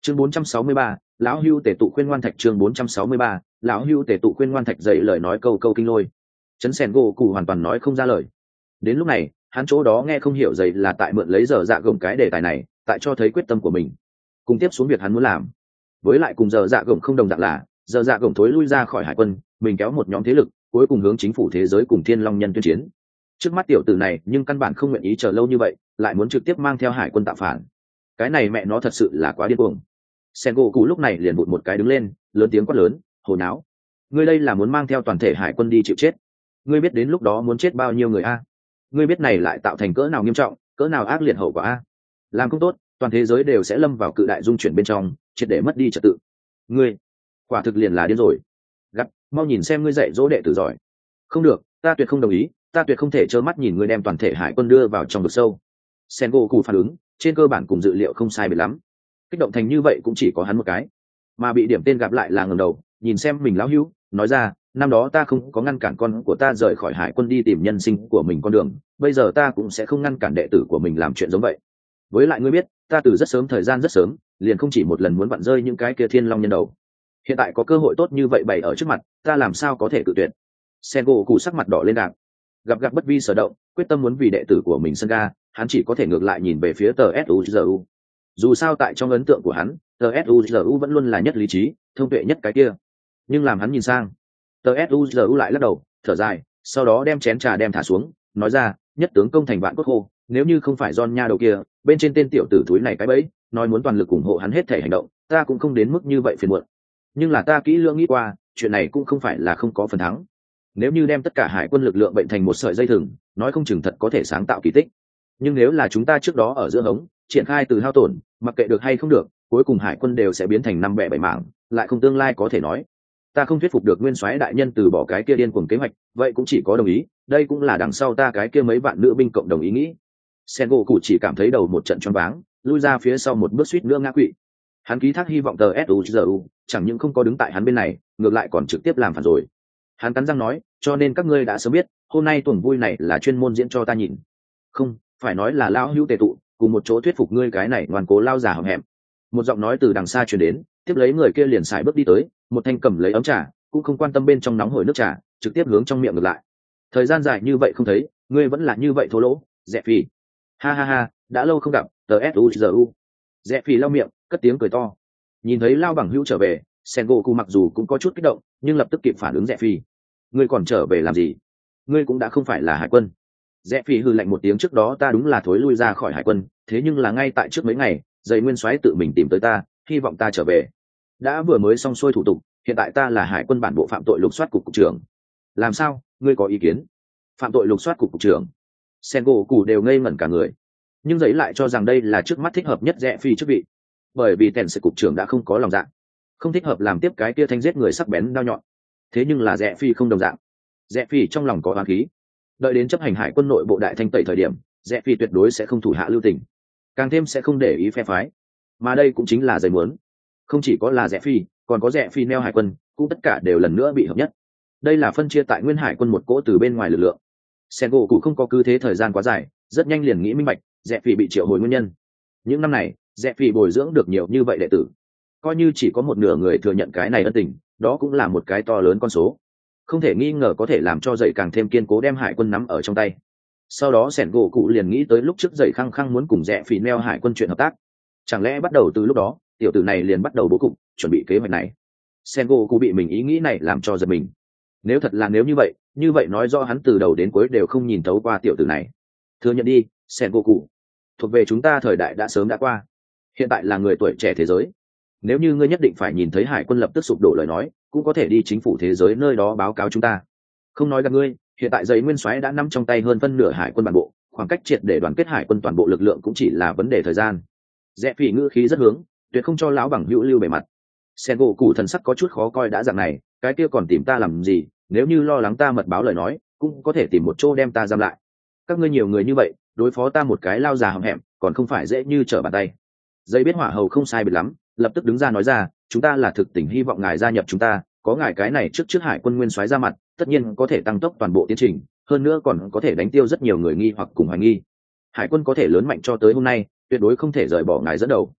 chương 463, lão hưu tể tụ khuyên ngoan thạch. chương 463, lão hưu tể tụ khuyên ngoan thạch dậy lời nói câu câu kinh lôi. Trấn Sen gỗ cụ hoàn toàn nói không ra lời. Đến lúc này hắn chỗ đó nghe không hiểu dậy là tại mượn lấy giờ dạ gồng cái đề tài này tại cho thấy quyết tâm của mình cùng tiếp xuống việc hắn muốn làm. Với lại cùng giờ dạ gồng không đồng dạng là giờ dạ gồng thối lui ra khỏi hải quân, mình kéo một nhóm thế lực cuối cùng hướng chính phủ thế giới cùng thiên long nhân tuyên chiến. Trước mắt tiểu tử này nhưng căn bản không nguyện ý chờ lâu như vậy, lại muốn trực tiếp mang theo hải quân tạo phản. Cái này mẹ nó thật sự là quá điên cuồng. Sen gỗ cụ lúc này liền vụt một cái đứng lên, lớn tiếng quát lớn, hồ náo, ngươi đây là muốn mang theo toàn thể hải quân đi chịu chết? Ngươi biết đến lúc đó muốn chết bao nhiêu người a? Ngươi biết này lại tạo thành cỡ nào nghiêm trọng, cỡ nào ác liệt hậu quả a? Làm không tốt toàn thế giới đều sẽ lâm vào cự đại dung chuyển bên trong, triệt để mất đi trật tự. Ngươi quả thực liền là điên rồi. Gặp, mau nhìn xem ngươi dạy dỗ đệ tử giỏi. Không được, ta tuyệt không đồng ý, ta tuyệt không thể trơ mắt nhìn ngươi đem toàn thể hải quân đưa vào trong vực sâu. Sen gỗ cụ phản ứng trên cơ bản cùng dự liệu không sai biệt lắm, kích động thành như vậy cũng chỉ có hắn một cái, mà bị điểm tên gặp lại là ngẩng đầu nhìn xem mình lão hữu, nói ra, năm đó ta không có ngăn cản con của ta rời khỏi hải quân đi tìm nhân sinh của mình con đường, bây giờ ta cũng sẽ không ngăn cản đệ tử của mình làm chuyện giống vậy. Với lại ngươi biết, ta từ rất sớm, thời gian rất sớm liền không chỉ một lần muốn vặn rơi những cái kia thiên long nhân đầu. Hiện tại có cơ hội tốt như vậy bày ở trước mặt, ta làm sao có thể cự tuyệt? Sen gỗ cụ sắc mặt đỏ lên đạc, gặp bất vi sở động, quyết tâm muốn vì đệ tử của mình sân ga, hắn chỉ có thể ngược lại nhìn về phía tờ suzu. Dù sao tại trong ấn tượng của hắn, tờ suzu vẫn luôn là nhất lý trí, thông tuệ nhất cái kia. Nhưng làm hắn nhìn sang, tờ suzu lại lắc đầu thở dài, sau đó đem chén trà đem thả xuống, nói ra, nhất tướng công thành vạn cốt khô, nếu như không phải John nha đầu kia bên trên tên tiểu tử thúi này cái bẫy nói muốn toàn lực ủng hộ hắn hết thể hành động, ta cũng không đến mức như vậy phiền muộn. Nhưng là ta kỹ lưỡng nghĩ qua, chuyện này cũng không phải là không có phần thắng. Nếu như đem tất cả hải quân lực lượng bệnh thành một sợi dây thừng, nói không chừng thật có thể sáng tạo kỳ tích. Nhưng nếu là chúng ta trước đó ở giữa hống triển khai từ hao tổn, mặc kệ được hay không được, cuối cùng hải quân đều sẽ biến thành năm bẻ bảy mảng, lại không tương lai có thể nói. Ta không thuyết phục được nguyên soái đại nhân từ bỏ cái kia điên cuồng kế hoạch, vậy cũng chỉ có đồng ý, đây cũng là đằng sau ta cái kia mấy bạn nữ binh cộng đồng ý nghĩ. Sen gỗ cụ chỉ cảm thấy đầu một trận choáng váng, lui ra phía sau một bước suýt nữa ngã quỵ. Hắn ký thác hy vọng tờ suzu chẳng những không có đứng tại hắn bên này, ngược lại còn trực tiếp làm phản rồi. Hắn cắn răng nói, cho nên các ngươi đã sớm biết, hôm nay tuần vui này là chuyên môn diễn cho ta nhìn. Không, phải nói là lão hữu tề tụ, cùng một chỗ thuyết phục ngươi cái này ngoan cố lao già hậm hẹm. Một giọng nói từ đằng xa truyền đến, tiếp lấy người kia liền xài bước đi tới, một thanh cầm lấy ấm trà, cũng không quan tâm bên trong nóng hổi nước trà, trực tiếp hướng trong miệng ngược lại. Thời gian dài như vậy không thấy, ngươi vẫn là như vậy thô lỗ, Dẹ Phì. Ha ha ha, đã lâu không gặp, tờ suzu. Dẹ Phì lau miệng, cất tiếng cười to. Nhìn thấy lao bằng hữu trở về, Sengoku mặc dù cũng có chút kích động, nhưng lập tức kịp phản ứng Dẹ Phì. Ngươi còn trở về làm gì? Ngươi cũng đã không phải là hải quân. Dẹ Phì hừ lạnh một tiếng, trước đó ta đúng là thối lui ra khỏi hải quân, thế nhưng là ngay tại trước mấy ngày, dây nguyên soái tự mình tìm tới ta, hy vọng ta trở về. Đã vừa mới xong xuôi thủ tục, hiện tại ta là hải quân bản bộ phạm tội lục soát cục trưởng. Làm sao, ngươi có ý kiến? Phạm tội lục soát cục trưởng? Sengoku đều ngây ngẩn cả người, nhưng giấy lại cho rằng đây là trước mắt thích hợp nhất Dẹ Phì chức vị, bởi vì tèn sự cục trưởng đã không có lòng dạ, không thích hợp làm tiếp cái kia thanh giết người sắc bén đao nhọn. Thế nhưng là Dẹ Phì không đồng dạng. Dẹ Phì trong lòng có oán khí, đợi đến chấp hành hải quân nội bộ đại thanh tẩy thời điểm, Dẹ Phì tuyệt đối sẽ không thủ hạ lưu tình, càng thêm sẽ không để ý phe phái. Mà đây cũng chính là giấy muốn. Không chỉ có là Dẹ Phì, còn có Dẹ Phì neo hải quân, cũng tất cả đều lần nữa bị hợp nhất. Đây là phân chia tại nguyên hải quân một cỗ từ bên ngoài lực lượng. Sengoku không có cứ thế thời gian quá dài, rất nhanh liền nghĩ minh bạch Dẹ Phì bị triệu hồi nguyên nhân. Những năm này Dẹ Phì bồi dưỡng được nhiều như vậy đệ tử, coi như chỉ có một nửa người thừa nhận cái này ân tình, đó cũng là một cái to lớn con số, không thể nghi ngờ có thể làm cho dậy càng thêm kiên cố đem hải quân nắm ở trong tay. Sau đó Sengoku liền nghĩ tới lúc trước dậy khăng khăng muốn cùng Dẹ Phì neo hải quân chuyện hợp tác, chẳng lẽ bắt đầu từ lúc đó tiểu tử này liền bắt đầu bố cục chuẩn bị kế hoạch này? Sengoku bị mình ý nghĩ này làm cho giật mình. Nếu thật là nếu như vậy nói rõ hắn từ đầu đến cuối đều không nhìn thấu qua tiểu tử này. Thừa nhận đi, Sengoku, thuộc về chúng ta thời đại đã sớm đã qua, hiện tại là người tuổi trẻ thế giới. Nếu như ngươi nhất định phải nhìn thấy hải quân lập tức sụp đổ lời nói, cũng có thể đi chính phủ thế giới nơi đó báo cáo chúng ta. Không nói gặp ngươi, hiện tại giấy nguyên soái đã nắm trong tay hơn phân nửa hải quân bản bộ, khoảng cách triệt để đoàn kết hải quân toàn bộ lực lượng cũng chỉ là vấn đề thời gian. Dẹ Phì ngữ khí rất hướng, tuyệt không cho lão bằng hữu lưu bề mặt. Sengoku thần sắc có chút khó coi, đã dạng này, cái kia còn tìm ta làm gì? Nếu như lo lắng ta mật báo lời nói, cũng có thể tìm một chỗ đem ta giam lại. Các ngươi nhiều người như vậy, đối phó ta một cái lao già hậm hẹm, còn không phải dễ như trở bàn tay. Dây biết hỏa hầu không sai biệt lắm, lập tức đứng ra nói ra, chúng ta là thực tình hy vọng ngài gia nhập chúng ta, có ngài cái này trước hải quân nguyên soái ra mặt, tất nhiên có thể tăng tốc toàn bộ tiến trình, hơn nữa còn có thể đánh tiêu rất nhiều người nghi hoặc cùng hoài nghi. Hải quân có thể lớn mạnh cho tới hôm nay, tuyệt đối không thể rời bỏ ngài dẫn đầu.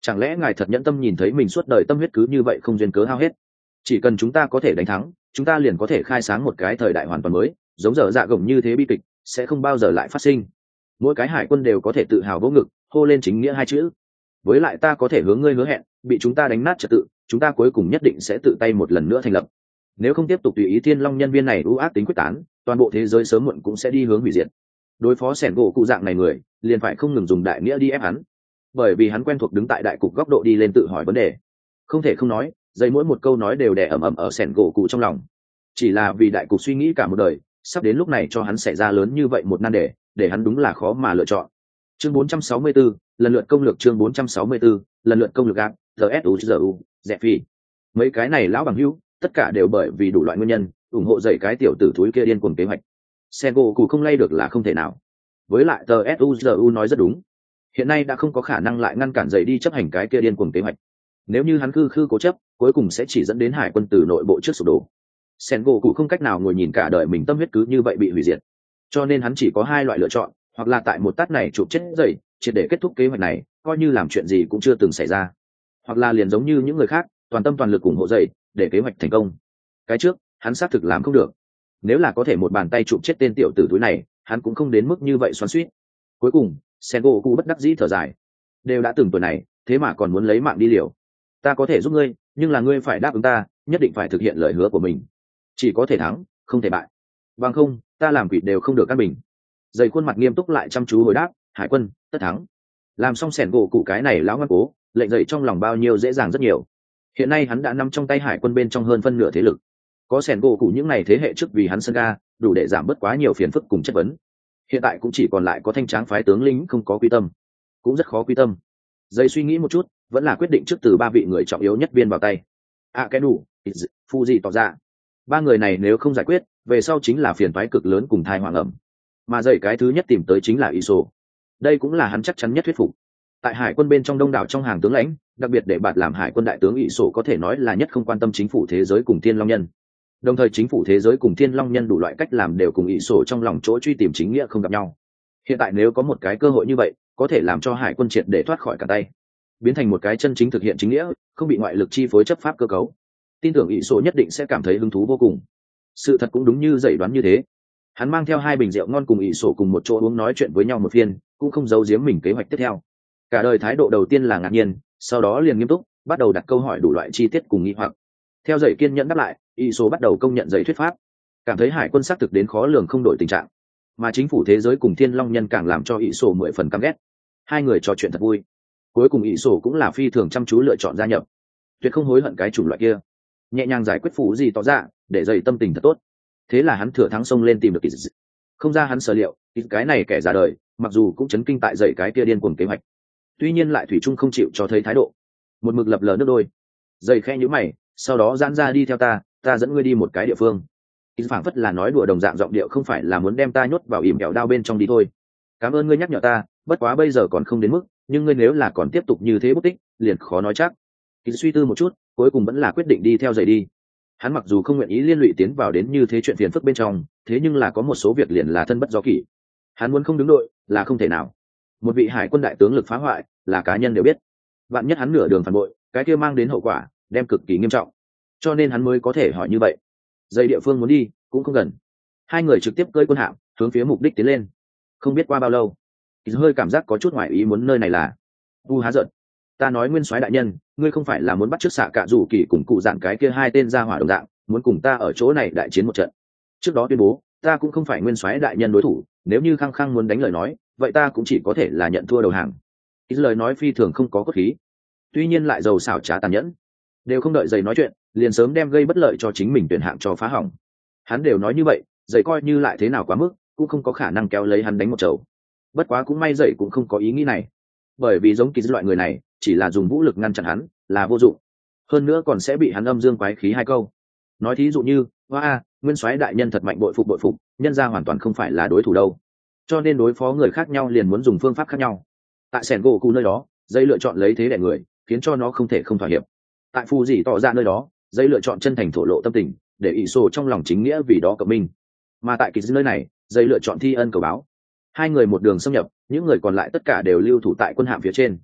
Chẳng lẽ ngài thật nhẫn tâm nhìn thấy mình suốt đời tâm huyết cứ như vậy không duyên cớ hao hết? Chỉ cần chúng ta có thể đánh thắng, chúng ta liền có thể khai sáng một cái thời đại hoàn toàn mới, giống dở dạ gồng như thế bi kịch sẽ không bao giờ lại phát sinh. Mỗi cái hải quân đều có thể tự hào vỗ ngực, hô lên chính nghĩa hai chữ. Với lại ta có thể hướng ngươi hứa hẹn, bị chúng ta đánh nát trật tự, chúng ta cuối cùng nhất định sẽ tự tay một lần nữa thành lập. Nếu không tiếp tục tùy ý Thiên Long nhân viên này ưu ác tính quyết tán, toàn bộ thế giới sớm muộn cũng sẽ đi hướng hủy diệt. Đối phó sẻn gỗ cụ dạng này người, liền phải không ngừng dùng đại nghĩa đi ép hắn, bởi vì hắn quen thuộc đứng tại đại cục góc độ đi lên tự hỏi vấn đề. Không thể không nói, dây mỗi một câu nói đều đè ầm ầm ở sẻn gỗ cụ trong lòng. Chỉ là vì đại cục suy nghĩ cả một đời, sắp đến lúc này cho hắn xảy ra lớn như vậy một nan đề, để hắn đúng là khó mà lựa chọn. Chương 464, lần lượt công lược. Chương 464, lần lượt công lược gạt, TSUZU, dẹp phi. Mấy cái này lão bằng hữu, tất cả đều bởi vì đủ loại nguyên nhân, ủng hộ dậy cái tiểu tử thúi kia điên cuồng kế hoạch. Sengoku không lay được là không thể nào. Với lại TSUZU nói rất đúng. Hiện nay đã không có khả năng lại ngăn cản dậy đi chấp hành cái kia điên cuồng kế hoạch. Nếu như hắn khư cố chấp, cuối cùng sẽ chỉ dẫn đến hải quân từ nội bộ trước sụp đổ. Sengoku không cách nào ngồi nhìn cả đời mình tâm huyết cứ như vậy bị hủy diệt. Cho nên hắn chỉ có hai loại lựa chọn, hoặc là tại một tát này chụp chết dậy, triệt để kết thúc kế hoạch này, coi như làm chuyện gì cũng chưa từng xảy ra. Hoặc là liền giống như những người khác, toàn tâm toàn lực ủng hộ dậy, để kế hoạch thành công. Cái trước, hắn xác thực làm không được. Nếu là có thể một bàn tay chụp chết tên tiểu tử túi này, hắn cũng không đến mức như vậy xoắn xuýt. Cuối cùng, Sengoku bất đắc dĩ thở dài. Đều đã từng tuổi này, thế mà còn muốn lấy mạng đi liều. Ta có thể giúp ngươi, nhưng là ngươi phải đáp ứng ta, nhất định phải thực hiện lời hứa của mình. Chỉ có thể thắng, không thể bại. Bằng không, ta làm quỷ đều không được căn bình. Dày khuôn mặt nghiêm túc lại chăm chú hồi đáp, hải quân, tất thắng. Làm xong Sengoku cái này lão ngoan cố, lệnh dậy trong lòng bao nhiêu dễ dàng rất nhiều. Hiện nay hắn đã nắm trong tay hải quân bên trong hơn phân nửa thế lực. Có Sengoku những này thế hệ trước vì hắn sân ga, đủ để giảm bớt quá nhiều phiền phức cùng chất vấn. Hiện tại cũng chỉ còn lại có thanh tráng phái tướng lĩnh không có quy tâm, cũng rất khó quy tâm. Dây suy nghĩ một chút, vẫn là quyết định trước từ ba vị người trọng yếu nhất viên vào tay. Cái đủ, Fuji tỏ ra. Ba người này nếu không giải quyết, về sau chính là phiền toái cực lớn cùng thai hoàng ẩm. Mà dậy cái thứ nhất tìm tới chính là Iso. Đây cũng là hắn chắc chắn nhất thuyết phục. Tại hải quân bên trong đông đảo trong hàng tướng lãnh, đặc biệt để bạt làm hải quân đại tướng Iso có thể nói là nhất không quan tâm chính phủ thế giới cùng Thiên Long nhân. Đồng thời chính phủ thế giới cùng Thiên Long nhân đủ loại cách làm đều cùng Iso trong lòng chỗ truy tìm chính nghĩa không gặp nhau. Hiện tại nếu có một cái cơ hội như vậy, có thể làm cho hải quân triệt để thoát khỏi cả tay, biến thành một cái chân chính thực hiện chính nghĩa, không bị ngoại lực chi phối chấp pháp cơ cấu. Tin tưởng Iso nhất định sẽ cảm thấy hứng thú vô cùng. Sự thật cũng đúng như dậy đoán như thế. Hắn mang theo hai bình rượu ngon cùng Iso cùng một chỗ uống nói chuyện với nhau một phiên, cũng không giấu giếm mình kế hoạch tiếp theo. Cả đời thái độ đầu tiên là ngạc nhiên, sau đó liền nghiêm túc, bắt đầu đặt câu hỏi đủ loại chi tiết cùng nghi hoặc. Theo dậy kiên nhẫn đáp lại, Iso bắt đầu công nhận dậy thuyết pháp, cảm thấy hải quân xác thực đến khó lường không đổi tình trạng, mà chính phủ thế giới cùng Thiên Long nhân càng làm cho Iso 10 phần căm ghét. Hai người trò chuyện thật vui. Cuối cùng Iso cũng là phi thường chăm chú lựa chọn gia nhập, tuyệt không hối hận cái chủng loại kia, nhẹ nhàng giải quyết phụ gì tỏ ra, để dậy tâm tình thật tốt. Thế là hắn thừa thắng xông lên tìm được Kiz. Không ra hắn sở liệu, cái này kẻ già đời, mặc dù cũng chấn kinh tại dậy cái kia điên cuồng kế hoạch, tuy nhiên lại thủy chung không chịu cho thấy thái độ, một mực lập lờ nước đôi. Dậy khẽ nhíu mày, sau đó giãn ra đi theo ta dẫn ngươi đi một cái địa phương. Kiz phảng phất là nói đùa đồng dạng giọng điệu, không phải là muốn đem ta nhốt vào ỉm kẹo đao bên trong đi thôi. Cảm ơn ngươi nhắc nhở ta, bất quá bây giờ còn không đến mức, nhưng ngươi nếu là còn tiếp tục như thế bút tích, liền khó nói chắc. Kiz suy tư một chút, cuối cùng vẫn là quyết định đi theo dậy đi. Hắn mặc dù không nguyện ý liên lụy tiến vào đến như thế chuyện phiền phức bên trong, thế nhưng là có một số việc liền là thân bất do kỷ. Hắn muốn không đứng đội là không thể nào. Một vị hải quân đại tướng lực phá hoại là cá nhân đều biết, vạn nhất hắn nửa đường phản bội, cái kia mang đến hậu quả đem cực kỳ nghiêm trọng, cho nên hắn mới có thể hỏi như vậy. Dây địa phương muốn đi cũng không gần, hai người trực tiếp cưỡi quân hạm hướng phía mục đích tiến lên. Không biết qua bao lâu, hơi cảm giác có chút ngoài ý muốn, nơi này là há giận. Ta nói nguyên soái đại nhân, ngươi không phải là muốn bắt trước xạ cạ rủ kỳ cùng cụ dạng cái kia hai tên gia hỏa đồng dạng, muốn cùng ta ở chỗ này đại chiến một trận? Trước đó tuyên bố ta cũng không phải nguyên soái đại nhân đối thủ, nếu như khăng khăng muốn đánh lời nói, vậy ta cũng chỉ có thể là nhận thua đầu hàng. Lời nói phi thường không có cốt khí, tuy nhiên lại giàu xảo trá tàn nhẫn. Đều không đợi giày nói chuyện, liền sớm đem gây bất lợi cho chính mình tuyển hạng cho phá hỏng. Hắn đều nói như vậy, giày coi như lại thế nào quá mức, cũng không có khả năng kéo lấy hắn đánh một chầu. Bất quá cũng may giày cũng không có ý nghĩ này, bởi vì giống kỳ loại người này chỉ là dùng vũ lực ngăn chặn hắn là vô dụng, hơn nữa còn sẽ bị hắn âm dương quái khí hai câu. Nói thí dụ như nguyên soái đại nhân thật mạnh, bội phục, nhân ra hoàn toàn không phải là đối thủ đâu. Cho nên đối phó người khác nhau liền muốn dùng phương pháp khác nhau. Tại Sengoku nơi đó, dây lựa chọn lấy thế đè người, khiến cho nó không thể không thỏa hiệp. Tại Phu Dĩ tỏ ra nơi đó, dây lựa chọn chân thành thổ lộ tâm tình, để Iso trong lòng chính nghĩa vì đó cộng minh. Mà tại Kiz nơi này, dây lựa chọn thi ân cầu báo. Hai người một đường xâm nhập, những người còn lại tất cả đều lưu thủ tại quân hạm phía trên.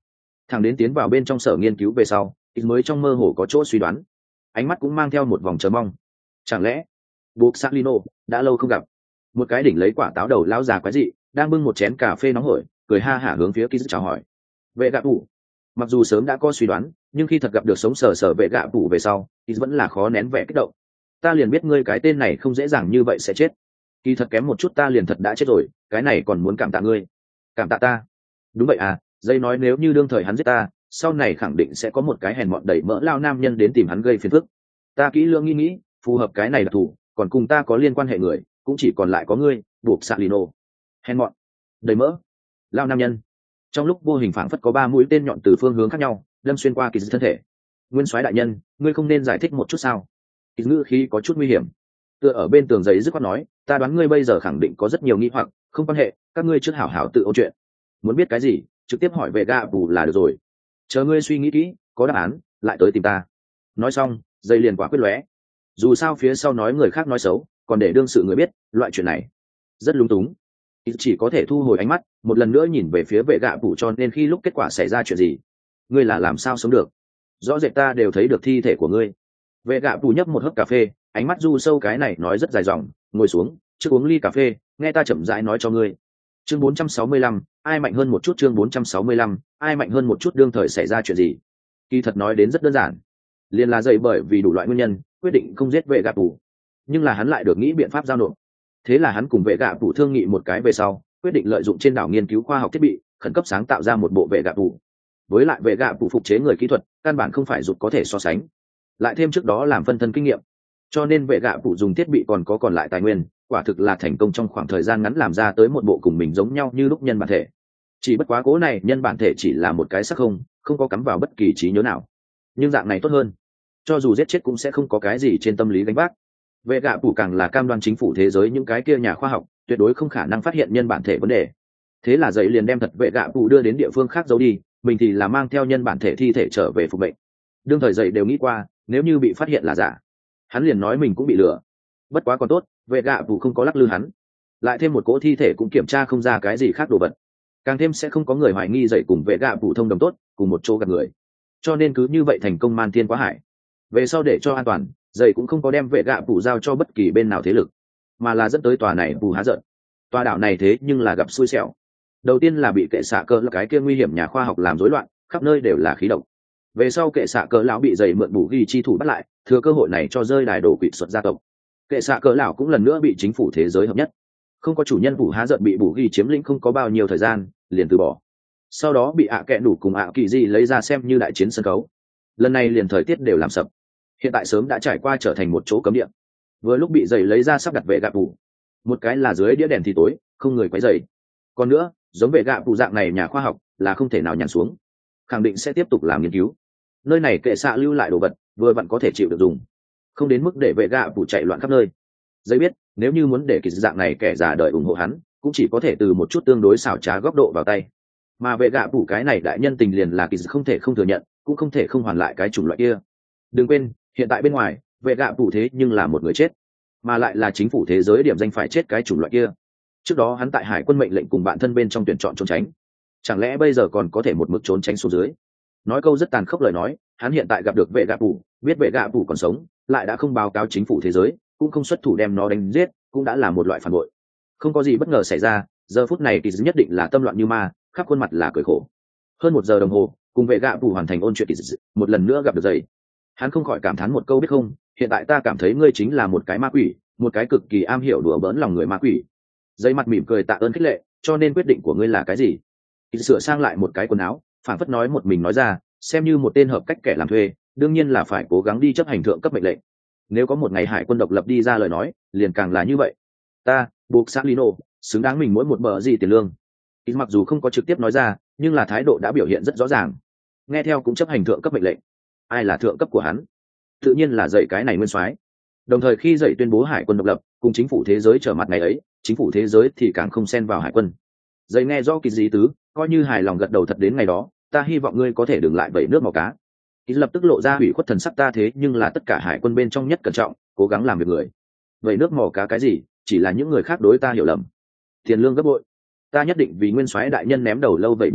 Thằng đến tiến vào bên trong sở nghiên cứu về sau, ít mới trong mơ hồ có chỗ suy đoán, ánh mắt cũng mang theo một vòng chờ mong. Chẳng lẽ buộc Salino đã lâu không gặp? Một cái đỉnh lấy quả táo đầu lão già quái dị đang bưng một chén cà phê nóng hổi, cười ha hả hướng phía Kiz chào hỏi. Vệ gạ tủ. Mặc dù sớm đã có suy đoán, nhưng khi thật gặp được sống sờ sờ vệ gạ tủ về sau, Kiz vẫn là khó nén vẻ kích động. Ta liền biết ngươi cái tên này không dễ dàng như vậy sẽ chết. Kỳ thật kém một chút ta liền thật đã chết rồi, cái này còn muốn cảm tạ ngươi. Cảm tạ ta? Đúng vậy à, dây nói nếu như đương thời hắn giết ta, sau này khẳng định sẽ có một cái hèn mọn đẩy mỡ lao nam nhân đến tìm hắn gây phiền phức. Ta kỹ lưỡng nghĩ, phù hợp cái này đặc thù, còn cùng ta có liên quan hệ người, cũng chỉ còn lại có ngươi, buộc Salino. Hèn mọn, đầy mỡ, lao nam nhân. Trong lúc vô hình phảng phất có 3 mũi tên nhọn từ phương hướng khác nhau đâm xuyên qua Kỳ thân thể. Nguyên soái đại nhân, ngươi không nên giải thích một chút sao? Kỳ ngữ khí có chút nguy hiểm, tựa ở bên tường giấy dứt khoát nói, ta đoán ngươi bây giờ khẳng định có rất nhiều nghi hoặc, không quan hệ, các ngươi trước hảo hảo tự ôn chuyện. Muốn biết cái gì, trực tiếp hỏi về gạ bù là được rồi. Chờ ngươi suy nghĩ kỹ, có đáp án lại tới tìm ta. Nói xong, dây liền quả quyết lóe. Dù sao phía sau nói người khác nói xấu, còn để đương sự người biết, loại chuyện này rất lúng túng. Chỉ có thể thu hồi ánh mắt, một lần nữa nhìn về phía vệ gạ bù, cho nên khi lúc kết quả xảy ra chuyện gì, ngươi là làm sao sống được? Rõ rệt ta đều thấy được thi thể của ngươi. Vệ gạ bù nhấp một hớp cà phê, ánh mắt du sâu, cái này nói rất dài dòng, ngồi xuống, trước uống ly cà phê, nghe ta chậm rãi nói cho ngươi. Chương 465, ai mạnh hơn một chút. Chương 465, ai mạnh hơn một chút. Đương thời xảy ra chuyện gì? Kỳ thật nói đến rất đơn giản, liền là dậy bởi vì đủ loại nguyên nhân quyết định không giết vệ gạ bù, nhưng là hắn lại được nghĩ biện pháp giao nộp. Thế là hắn cùng vệ gạ bù thương nghị một cái về sau, quyết định lợi dụng trên đảo nghiên cứu khoa học thiết bị, khẩn cấp sáng tạo ra một bộ vệ gạ bù. Với lại vệ gạ bù phục chế người kỹ thuật căn bản không phải dục có thể so sánh, lại thêm trước đó làm phân thân kinh nghiệm, cho nên vệ gạ bù dùng thiết bị còn lại tài nguyên, quả thực là thành công trong khoảng thời gian ngắn làm ra tới một bộ cùng mình giống nhau như lúc nhân bản thể. Chỉ bất quá cố này nhân bản thể chỉ là một cái sắc không có cắm vào bất kỳ trí nhớ nào, nhưng dạng này tốt hơn, cho dù giết chết cũng sẽ không có cái gì trên tâm lý gánh vác. Vệ gạ bù càng là cam đoan chính phủ thế giới những cái kia nhà khoa học tuyệt đối không khả năng phát hiện nhân bản thể vấn đề. Thế là dậy liền đem thật vệ gạ bù đưa đến địa phương khác giấu đi, mình thì là mang theo nhân bản thể thi thể trở về phục bệnh. Đương thời dậy đều nghĩ qua, nếu như bị phát hiện là giả, hắn liền nói mình cũng bị lừa. Bất quá còn tốt, vệ gạ bù không có lắc lư hắn, lại thêm một cỗ thi thể cũng kiểm tra không ra cái gì khác đồ vật, càng thêm sẽ không có người hoài nghi dậy cùng vệ gạ bù thông đồng tốt, cùng một chỗ gặp người. Cho nên cứ như vậy thành công man thiên quá hải. Về sau để cho an toàn, dậy cũng không có đem vệ gạ bù giao cho bất kỳ bên nào thế lực, mà là dẫn tới tòa này bù há giận. Tòa đảo này thế nhưng là gặp xui xẻo. Đầu tiên là bị kệ xạ cơ là cái kia nguy hiểm nhà khoa học làm rối loạn, khắp nơi đều là khí độc. Về sau kệ xạ cỡ lão bị dậy mượn bù ghi chi thủ bắt lại, thừa cơ hội này cho rơi đài đổ quỵt xuất gia tộc. Kệ xạ cỡ lão cũng lần nữa bị chính phủ thế giới hợp nhất. Không có chủ nhân bù há giận bị bù ghi chiếm lĩnh không có bao nhiêu thời gian, liền từ bỏ. Sau đó bị kẹ đủ cùng kỳ di lấy ra xem như đại chiến sân khấu. Lần này liền thời tiết đều làm sập, hiện tại sớm đã trải qua trở thành một chỗ cấm địa. Vừa lúc bị dậy lấy ra sắp đặt vệ gạ bù, một cái là dưới đĩa đèn thì tối, không người quấy dậy. Còn nữa, giống vệ gạ bù dạng này nhà khoa học là không thể nào nhàn xuống, khẳng định sẽ tiếp tục làm nghiên cứu. Nơi này kệ xạ lưu lại đồ vật vừa vặn có thể chịu được dùng, không đến mức để vệ gạ bù chạy loạn khắp nơi. Dây biết nếu như muốn để kỳ dạng này kẻ già đời ủng hộ hắn, cũng chỉ có thể từ một chút tương đối xảo trá góc độ vào tay. Mà vệ gạ bù cái này đại nhân tình liền là kỳ không thể không thừa nhận, cũng không thể không hoàn lại cái chủng loại kia. Đừng quên, hiện tại bên ngoài vệ gạ bù thế nhưng là một người chết, mà lại là chính phủ thế giới điểm danh phải chết cái chủng loại kia. Trước đó hắn tại hải quân mệnh lệnh cùng bạn thân bên trong tuyển chọn trốn tránh, chẳng lẽ bây giờ còn có thể một mực trốn tránh xuống dưới? Nói câu rất tàn khốc lời nói, hắn hiện tại gặp được vệ gạ bù, biết vệ gạ bù còn sống, lại đã không báo cáo chính phủ thế giới, cũng không xuất thủ đem nó đánh giết, cũng đã là một loại phản bội. Không có gì bất ngờ xảy ra, giờ phút này kỳ nhất định là tâm loạn như ma, khắp khuôn mặt là cười khổ. Hơn 1 giờ đồng hồ, cùng vệ gạ bù hoàn thành ôn chuyện kỳ một lần nữa gặp được dậy. Hắn không khỏi cảm thán một câu, biết không, hiện tại ta cảm thấy ngươi chính là một cái ma quỷ, một cái cực kỳ am hiểu đùa bỡn lòng người ma quỷ. Dây mặt mỉm cười tạ ơn khích lệ, cho nên quyết định của ngươi là cái gì? Kỳ sửa sang lại một cái quần áo, phản phất nói một mình nói ra, xem như một tên hợp cách kẻ làm thuê, đương nhiên là phải cố gắng đi chấp hành thượng cấp mệnh lệnh. Nếu có một ngày hải quân độc lập đi ra lời nói, liền càng là như vậy. Ta, buộc Salino, xứng đáng mình mỗi một bờ gì tiền lương. Kỳ mặc dù không có trực tiếp nói ra, nhưng là thái độ đã biểu hiện rất rõ ràng. Nghe theo cũng chấp hành thượng cấp mệnh lệnh. Ai là thượng cấp của hắn? Tự nhiên là dậy cái này nguyên soái. Đồng thời khi dậy tuyên bố hải quân độc lập, cùng chính phủ thế giới trở mặt ngày ấy, chính phủ thế giới thì càng không xen vào hải quân. Dậy nghe rõ kỳ gì tứ, coi như hài lòng gật đầu, thật đến ngày đó, ta hy vọng ngươi có thể đừng lại vẩy nước màu cá. Kỳ lập tức lộ ra hủy khuất thần sắc, ta thế nhưng là tất cả hải quân bên trong nhất cẩn trọng, cố gắng làm việc người. Vẩy nước màu cá cái gì, chỉ là những người khác đối ta hiểu lầm. Tiền lương gấp bội, ta nhất định vì nguyên soái đại nhân ném đầu lâu vậy nhiệt huyết,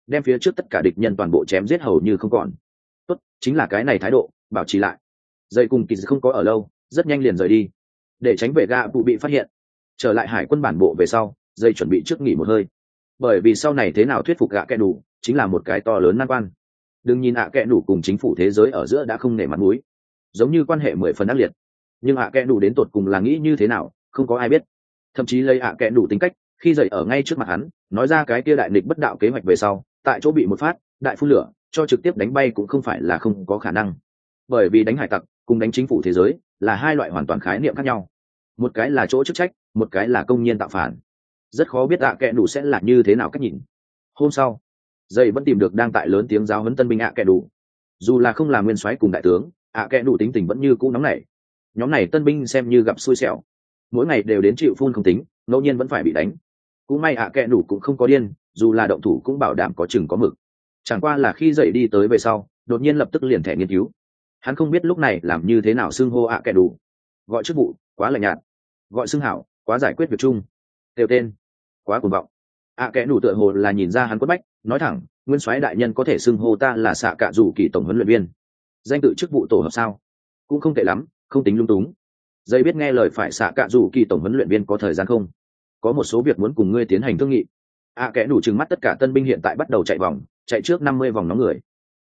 đem phía trước tất cả địch nhân toàn bộ chém giết hầu như không còn. Tốt, chính là cái này thái độ, bảo trì lại. Dây cùng kỳ không có ở lâu, rất nhanh liền rời đi để tránh vệ gạ bụ bị phát hiện. Trở lại hải quân bản bộ về sau, dây chuẩn bị trước nghỉ một hơi, bởi vì sau này thế nào thuyết phục gạ kẹ đủ chính là một cái to lớn nan quan. Đừng nhìn ạ kẹ đủ cùng chính phủ thế giới ở giữa đã không nể mặt mũi, giống như quan hệ 10 phần ác liệt, nhưng ạ kẹ đủ đến tột cùng là nghĩ như thế nào không có ai biết. Thậm chí lấy ạ kẹ đủ tính cách, khi dậy ở ngay trước mặt hắn nói ra cái kia đại nghịch bất đạo kế hoạch về sau, tại chỗ bị một phát đại phun lửa cho trực tiếp đánh bay cũng không phải là không có khả năng. Bởi vì đánh hải tặc cùng đánh chính phủ thế giới là hai loại hoàn toàn khái niệm khác nhau, một cái là chỗ chức trách, một cái là công nhiên tạo phản. Rất khó biết ạ kẹ đủ sẽ là như thế nào cách nhìn. Hôm sau, dây vẫn tìm được đang tại lớn tiếng giáo huấn tân binh ạ kẹ đủ. Dù là không là nguyên soái cùng đại tướng, ạ kẹ đủ tính tình vẫn như cũ nóng nảy. Nhóm này tân binh xem như gặp xui xẻo, mỗi ngày đều đến chịu phun không tính, ngẫu nhiên vẫn phải bị đánh. Cũng may ạ kẹ đủ cũng không có điên, dù là động thủ cũng bảo đảm có chừng có mực. Chẳng qua là khi dậy đi tới về sau, đột nhiên lập tức liền thẻ nghiên cứu. Hắn không biết lúc này làm như thế nào xưng hô ạ kẹ đủ. Gọi chức vụ quá lạnh nhạt, gọi xưng hảo quá giải quyết việc chung, đều tên quá cuồng vọng. ạ kẽ đủ tựa hồ là nhìn ra hắn quất bách, nói thẳng, nguyên soái đại nhân có thể xưng hô ta là xạ cạ rủ kỳ tổng huấn luyện viên, danh tự chức vụ tổ hợp sao, cũng không tệ lắm, không tính lung túng. Dây biết nghe lời phải xạ cạ rủ kỳ tổng huấn luyện viên có thời gian không, có một số việc muốn cùng ngươi tiến hành thương nghị. ạ kẽ đủ trừng mắt tất cả tân binh hiện tại bắt đầu chạy vòng, chạy trước 50 vòng nóng người.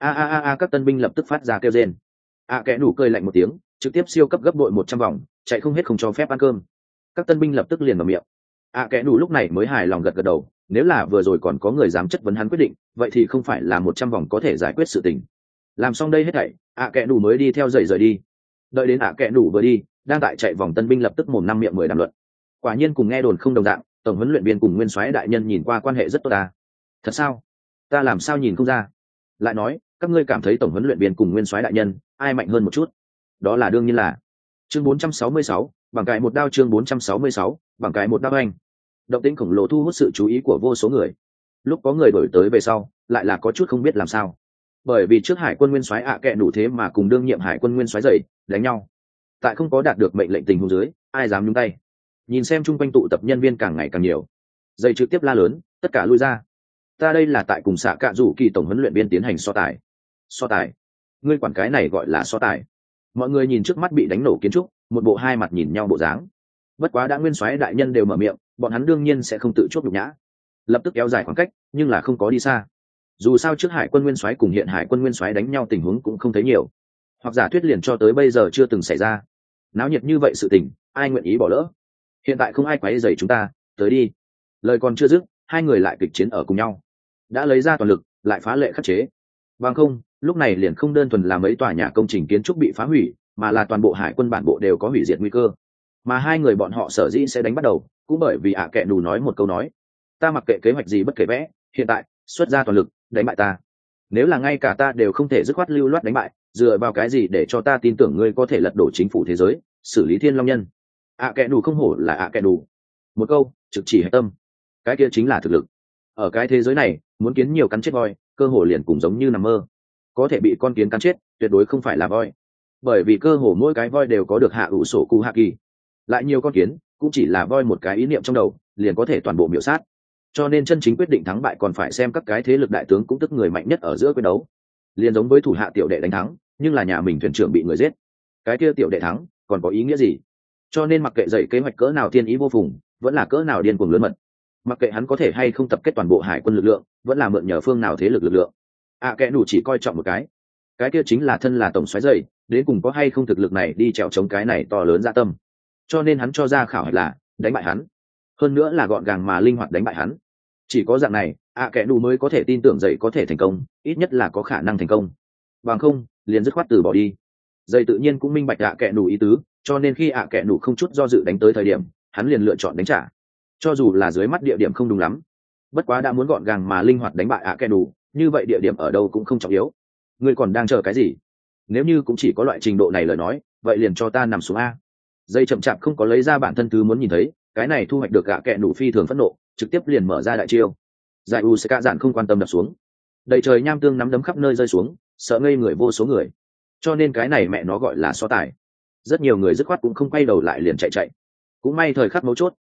Các tân binh lập tức phát ra kêu rên. ạ kẽ đủ cười lạnh một tiếng, trực tiếp siêu cấp gấp bội 100 vòng, chạy không hết không cho phép ăn cơm. Các tân binh lập tức liền mở miệng. Kẽ đủ lúc này mới hài lòng gật gật đầu, nếu là vừa rồi còn có người dám chất vấn hắn quyết định, vậy thì không phải là 100 vòng có thể giải quyết sự tình. Làm xong đây hết thảy, kẽ đủ mới đi theo dậy rời đi. Đợi đến kẽ đủ vừa đi, đang tại chạy vòng tân binh lập tức mồm năm miệng mười đàm luận. Quả nhiên cùng nghe đồn không đồng dạng, tổng huấn luyện viên cùng nguyên soái đại nhân nhìn qua quan hệ rất tốt ta. Thật sao? Ta làm sao nhìn không ra? Lại nói, các ngươi cảm thấy tổng huấn luyện viên cùng nguyên soái đại nhân ai mạnh hơn một chút? Đó là đương nhiên là. Chương 466, bằng cái một đao. Chương 466, bằng cái một đao anh. Động tĩnh khổng lồ thu hút sự chú ý của vô số người. Lúc có người đổi tới về sau, lại là có chút không biết làm sao. Bởi vì trước hải quân nguyên soái kẹ đủ thế mà cùng đương nhiệm hải quân nguyên soái dậy đánh nhau. Tại không có đạt được mệnh lệnh tình huống dưới, ai dám nhúng tay? Nhìn xem chung quanh tụ tập nhân viên càng ngày càng nhiều, dậy trực tiếp la lớn, tất cả lui ra. Ta đây là tại cùng xạ cạ rủ kỳ tổng huấn luyện viên tiến hành so tài. So tài? Ngươi quản cái này gọi là so tài? Mọi người nhìn trước mắt bị đánh nổ kiến trúc, một bộ hai mặt nhìn nhau bộ dáng. Bất quá đã nguyên soái đại nhân đều mở miệng, bọn hắn đương nhiên sẽ không tự chuốc nhục nhã, lập tức kéo dài khoảng cách, nhưng là không có đi xa. Dù sao trước hải quân nguyên soái cùng hiện hải quân nguyên soái đánh nhau tình huống cũng không thấy nhiều, hoặc giả thuyết liền cho tới bây giờ chưa từng xảy ra. Náo nhiệt như vậy sự tình, ai nguyện ý bỏ lỡ? Hiện tại không ai quấy rầy chúng ta, tới đi. Lời còn chưa dứt, hai người lại kịch chiến ở cùng nhau, đã lấy ra toàn lực, lại phá lệ khắc chế. Bằng không, lúc này liền không đơn thuần là mấy tòa nhà công trình kiến trúc bị phá hủy, mà là toàn bộ hải quân bản bộ đều có hủy diệt nguy cơ. Mà hai người bọn họ sở dĩ sẽ đánh bắt đầu, cũng bởi vì kẹ đủ nói một câu nói, ta mặc kệ kế hoạch gì bất kể vẽ, hiện tại xuất ra toàn lực đánh bại ta. Nếu là ngay cả ta đều không thể dứt khoát lưu loát đánh bại, dựa vào cái gì để cho ta tin tưởng ngươi có thể lật đổ chính phủ thế giới, xử lý thiên long nhân? Kẹ đủ không hổ là kẹ đủ, một câu trực chỉ hệ tâm. Cái kia chính là thực lực. Ở cái thế giới này, muốn kiến nhiều cắn chết voi, cơ hồ liền cùng giống như nằm mơ. Có thể bị con kiến cắn chết, tuyệt đối không phải là voi, bởi vì cơ hồ mỗi cái voi đều có được hạ ủ sổ cụ hạ kỳ. Lại nhiều con kiến, cũng chỉ là voi một cái ý niệm trong đầu, liền có thể toàn bộ miểu sát. Cho nên chân chính quyết định thắng bại còn phải xem các cái thế lực đại tướng cũng tức người mạnh nhất ở giữa quyết đấu. Liền giống với thủ hạ tiểu đệ đánh thắng, nhưng là nhà mình thuyền trưởng bị người giết, cái kia tiểu đệ thắng còn có ý nghĩa gì? Cho nên mặc kệ dậy kế hoạch cỡ nào thiên ý vô phùng, vẫn là cỡ nào điên cuồng lớn mật, mặc kệ hắn có thể hay không tập kết toàn bộ hải quân lực lượng, vẫn là mượn nhờ phương nào thế lực lực lượng, kẻ đủ chỉ coi trọng một cái kia chính là thân là tổng soái dậy, đến cùng có hay không thực lực này đi trèo chống cái này to lớn dạ tâm. Cho nên hắn cho ra khảo hạch là đánh bại hắn, hơn nữa là gọn gàng mà linh hoạt đánh bại hắn. Chỉ có dạng này, kẻ đủ mới có thể tin tưởng dậy có thể thành công, ít nhất là có khả năng thành công. Bằng không, liền dứt khoát từ bỏ đi. Dậy tự nhiên cũng minh bạch kẻ đủ ý tứ, cho nên khi kẻ đủ không chút do dự đánh tới thời điểm, hắn liền lựa chọn đánh trả. Cho dù là dưới mắt địa điểm không đúng lắm, bất quá đã muốn gọn gàng mà linh hoạt đánh bại kẻ đủ, như vậy địa điểm ở đâu cũng không trọng yếu. Ngươi còn đang chờ cái gì? Nếu như cũng chỉ có loại trình độ này lời nói, vậy liền cho ta nằm xuống a. Dây chậm chạp không có lấy ra bản thân thứ muốn nhìn thấy, cái này thu hoạch được kẻ đủ phi thường phẫn nộ, trực tiếp liền mở ra đại chiêu. Giải u sẽ giản không quan tâm đập xuống, đầy trời nham tương nắm đấm khắp nơi rơi xuống, sợ ngây người vô số người. Cho nên cái này mẹ nó gọi là so tài. Rất nhiều người dứt khoát cũng không quay đầu lại liền chạy. Cũng may thời khắc mấu chốt,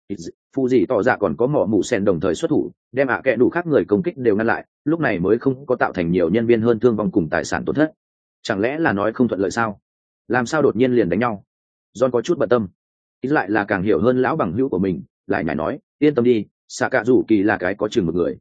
phụ gì tỏ ra còn có mỏ mù sen đồng thời xuất thủ đem ạ kẽ đủ khác người công kích đều ngăn lại, lúc này mới không có tạo thành nhiều nhân viên hơn thương vong cùng tài sản tổn thất. Chẳng lẽ là nói không thuận lợi sao? Làm sao đột nhiên liền đánh nhau? John có chút bận tâm, ít lại là càng hiểu hơn lão bằng hữu của mình, lại nhảy nói yên tâm đi, xạ cạ rủ kỳ là cái có chừng một người.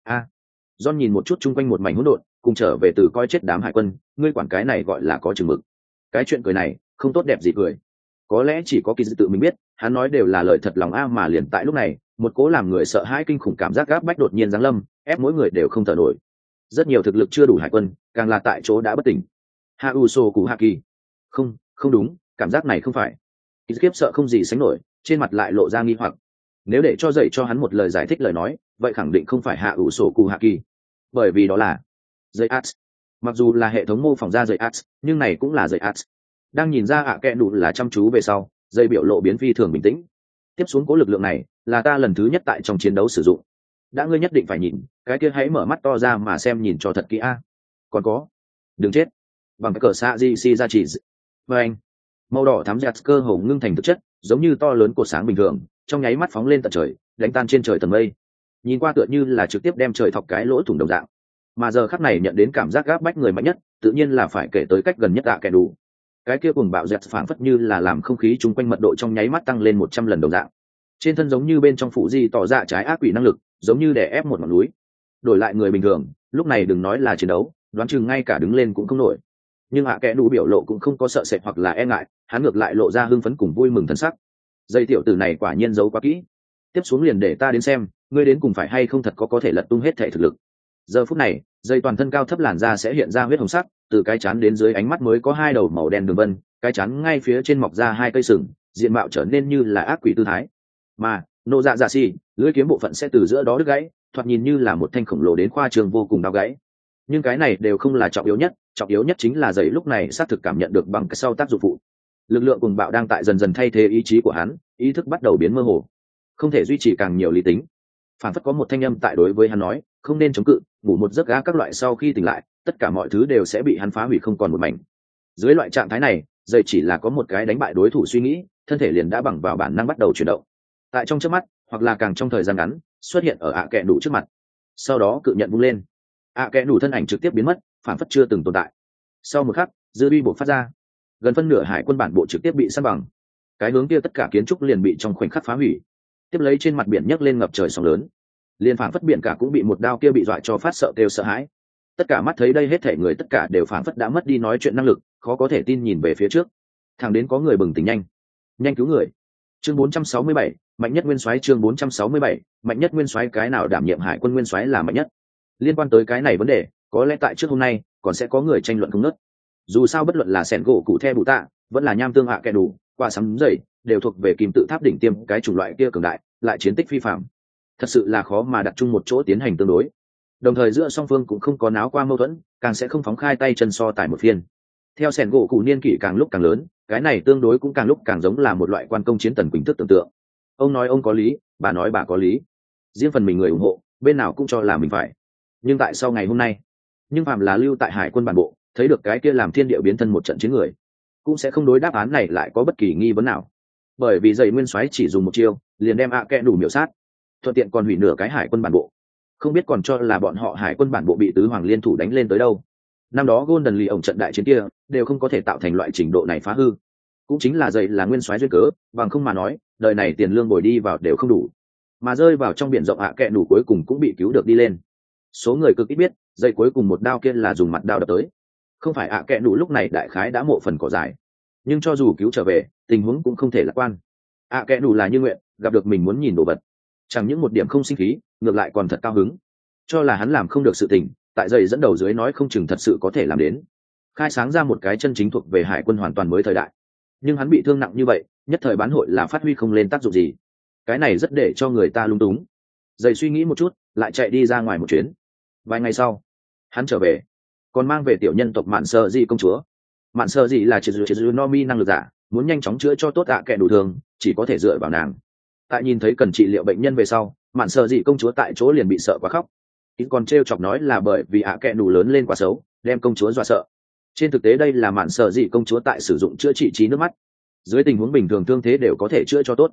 John nhìn một chút chung quanh một mảnh hỗn độn, cùng trở về từ coi chết đám hải quân, ngươi quản cái này gọi là có chừng mực. Cái chuyện cười này không tốt đẹp gì cười, có lẽ chỉ có kỳ dự tự mình biết, hắn nói đều là lời thật lòng mà liền tại lúc này một cố làm người sợ hãi kinh khủng cảm giác gáp bách đột nhiên giáng lâm, ép mỗi người đều không thở nổi. Rất nhiều thực lực chưa đủ hải quân càng là tại chỗ đã bất tỉnh. Hauso Cú Haki, không đúng, cảm giác này không phải. Ít khiếp sợ không gì sánh nổi, trên mặt lại lộ ra nghi hoặc. Nếu để cho dậy cho hắn một lời giải thích lời nói, vậy khẳng định không phải Hauso Cú Haki, bởi vì đó là dây Ats. Mặc dù là hệ thống mô phỏng ra dây Ats, nhưng này cũng là dây Ats. Đang nhìn ra kẽ đủ là chăm chú về sau, dây biểu lộ biến phi thường bình tĩnh. Tiếp xuống cố lực lượng này là ta lần thứ nhất tại trong chiến đấu sử dụng. Đã ngươi nhất định phải nhìn, cái kia hãy mở mắt to ra mà xem nhìn cho thật kỹ a. Còn có, đừng chết. Bằng cái cờ xạ di si ra chỉ. Và anh, màu đỏ thắm giặt cơ hồ ngưng thành thực chất, giống như to lớn cột sáng bình thường, trong nháy mắt phóng lên tận trời, đánh tan trên trời tầng mây. Nhìn qua tựa như là trực tiếp đem trời thọc cái lỗ thủng đồng dạng. Mà giờ khắc này nhận đến cảm giác gáp bách người mạnh nhất, tự nhiên là phải kể tới cách gần nhất kẻ đủ. Cái kia cuồng bạo giật phảng phất như là làm không khí chung quanh mật độ trong nháy mắt tăng lên 100 lần đồng dạng. Trên thân giống như bên trong phụ di tỏ ra trái ác quỷ năng lực, giống như đè ép một ngọn núi. Đổi lại người bình thường, lúc này đừng nói là chiến đấu, đoán chừng ngay cả đứng lên cũng không nổi. Nhưng kẻ đủ biểu lộ cũng không có sợ sệt hoặc là e ngại, hắn ngược lại lộ ra hưng phấn cùng vui mừng thần sắc. Dây tiểu tử này quả nhiên giấu quá kỹ. Tiếp xuống liền để ta đến xem, ngươi đến cùng phải hay không thật có thể lật tung hết thể thực lực. Giờ phút này, dây toàn thân cao thấp làn da sẽ hiện ra huyết hồng sắc, từ cái chán đến dưới ánh mắt mới có hai đầu màu đen đường vân, cái chán ngay phía trên mọc ra hai cây sừng, diện mạo trở nên như là ác quỷ tư thái. Mà nộ dạ dạ xì, lưỡi kiếm bộ phận sẽ từ giữa đó đứt gãy, thoạt nhìn như là một thanh khổng lồ đến khoa trương vô cùng đau gãy. Nhưng cái này đều không là trọng yếu nhất chính là dây lúc này xác thực cảm nhận được bằng cái sau tác dụng phụ. Lực lượng cùng bạo đang tại dần dần thay thế ý chí của hắn, ý thức bắt đầu biến mơ hồ, không thể duy trì càng nhiều lý tính. Phản phất có một thanh âm tại đối với hắn nói, không nên chống cự, ngủ một giấc gã các loại sau khi tỉnh lại, tất cả mọi thứ đều sẽ bị hắn phá hủy không còn một mảnh. Dưới loại trạng thái này, dây chỉ là có một cái đánh bại đối thủ suy nghĩ, thân thể liền đã bằng vào bản năng bắt đầu chuyển động. Tại trong chớp mắt, hoặc là càng trong thời gian ngắn, xuất hiện ở kẽ đủ trước mặt. Sau đó cự nhận vung lên, kẽ đủ thân ảnh trực tiếp biến mất, phản phất chưa từng tồn tại. Sau một khắc, dư uy bộc phát ra, gần phân nửa hải quân bản bộ trực tiếp bị san bằng. Cái hướng kia tất cả kiến trúc liền bị trong khoảnh khắc phá hủy. Tiếp lấy trên mặt biển nhấc lên ngập trời sóng lớn, liền phảng phất biển cả cũng bị một đao kia bị dọa cho phát sợ kêu sợ hãi. Tất cả mắt thấy đây hết thể người tất cả đều phảng phất đã mất đi nói chuyện năng lực, khó có thể tin nhìn về phía trước. Thẳng đến có người bừng tỉnh nhanh cứu người. Chương 467, mạnh nhất nguyên soái. Chương 467, mạnh nhất nguyên soái. Cái nào đảm nhiệm hải quân nguyên soái là mạnh nhất? Liên quan tới cái này vấn đề, có lẽ tại trước hôm nay còn sẽ có người tranh luận không ngớt. Dù sao bất luận là sẻn gỗ cụ the bụ tạ, vẫn là nham tương kẻ đủ, quả sắm dày, đều thuộc về kim tự tháp đỉnh tiêm cái chủng loại kia cường đại, lại chiến tích phi phạm. Thật sự là khó mà đặt chung một chỗ tiến hành tương đối. Đồng thời giữa song phương cũng không có náo qua mâu thuẫn, càng sẽ không phóng khai tay chân so tài một phiên. Theo sẻn gỗ cụ niên kỷ càng lúc càng lớn, cái này tương đối cũng càng lúc càng giống là một loại quan công chiến tần quỳnh thức tưởng tượng. Ông nói ông có lý, bà nói bà có lý. Riêng phần mình người ủng hộ, bên nào cũng cho là mình phải. Nhưng tại sau ngày hôm nay, nhưng phạm là lưu tại hải quân bản bộ, thấy được cái kia làm thiên địa biến thân một trận chiến người, cũng sẽ không đối đáp án này lại có bất kỳ nghi vấn nào. Bởi vì dậy nguyên soái chỉ dùng một chiêu, liền đem kẽ đủ miểu sát, thuận tiện còn hủy nửa cái hải quân bản bộ. Không biết còn cho là bọn họ hải quân bản bộ bị tứ hoàng liên thủ đánh lên tới đâu. Năm đó Golden Lee ổng trận đại chiến kia đều không có thể tạo thành loại trình độ này phá hư. Cũng chính là dậy là nguyên soái duyên cớ, bằng không mà nói, đời này tiền lương bồi đi vào đều không đủ. Mà rơi vào trong biển rộng kẽ đủ cuối cùng cũng bị cứu được đi lên. Số người cực ít biết, dậy cuối cùng một đao kia là dùng mặt đao đập tới. Không phải kẽ đủ lúc này đại khái đã mộ phần cỏ dài. Nhưng cho dù cứu trở về, tình huống cũng không thể lạc quan. Kẽ đủ là như nguyện, gặp được mình muốn nhìn đồ vật. Chẳng những một điểm không sinh khí, ngược lại còn thật cao hứng. Cho là hắn làm không được sự tình, tại dậy dẫn đầu dưới nói không chừng thật sự có thể làm đến. Khai sáng ra một cái chân chính thuộc về hải quân hoàn toàn mới thời đại. Nhưng hắn bị thương nặng như vậy, nhất thời bán hội là phát huy không lên tác dụng gì. Cái này rất để cho người ta lung túng. Dậy suy nghĩ một chút, lại chạy đi ra ngoài một chuyến. Vài ngày sau, hắn trở về, còn mang về tiểu nhân tộc Mạn Sơ Dị công chúa. Mạn Sơ Dị là triệt dư Nomi năng lực giả, muốn nhanh chóng chữa cho tốt kẻ đủ thường, chỉ có thể dựa vào nàng. Tại nhìn thấy cần trị liệu bệnh nhân về sau, Mạn Sơ Dị công chúa tại chỗ liền bị sợ quá khóc. Ít còn trêu chọc nói là bởi vì kẻ đủ lớn lên quá xấu, đem công chúa dọa sợ. Trên thực tế đây là Mạn Sơ Dị công chúa tại sử dụng chữa trị trí nước mắt. Dưới tình huống bình thường thương thế đều có thể chữa cho tốt,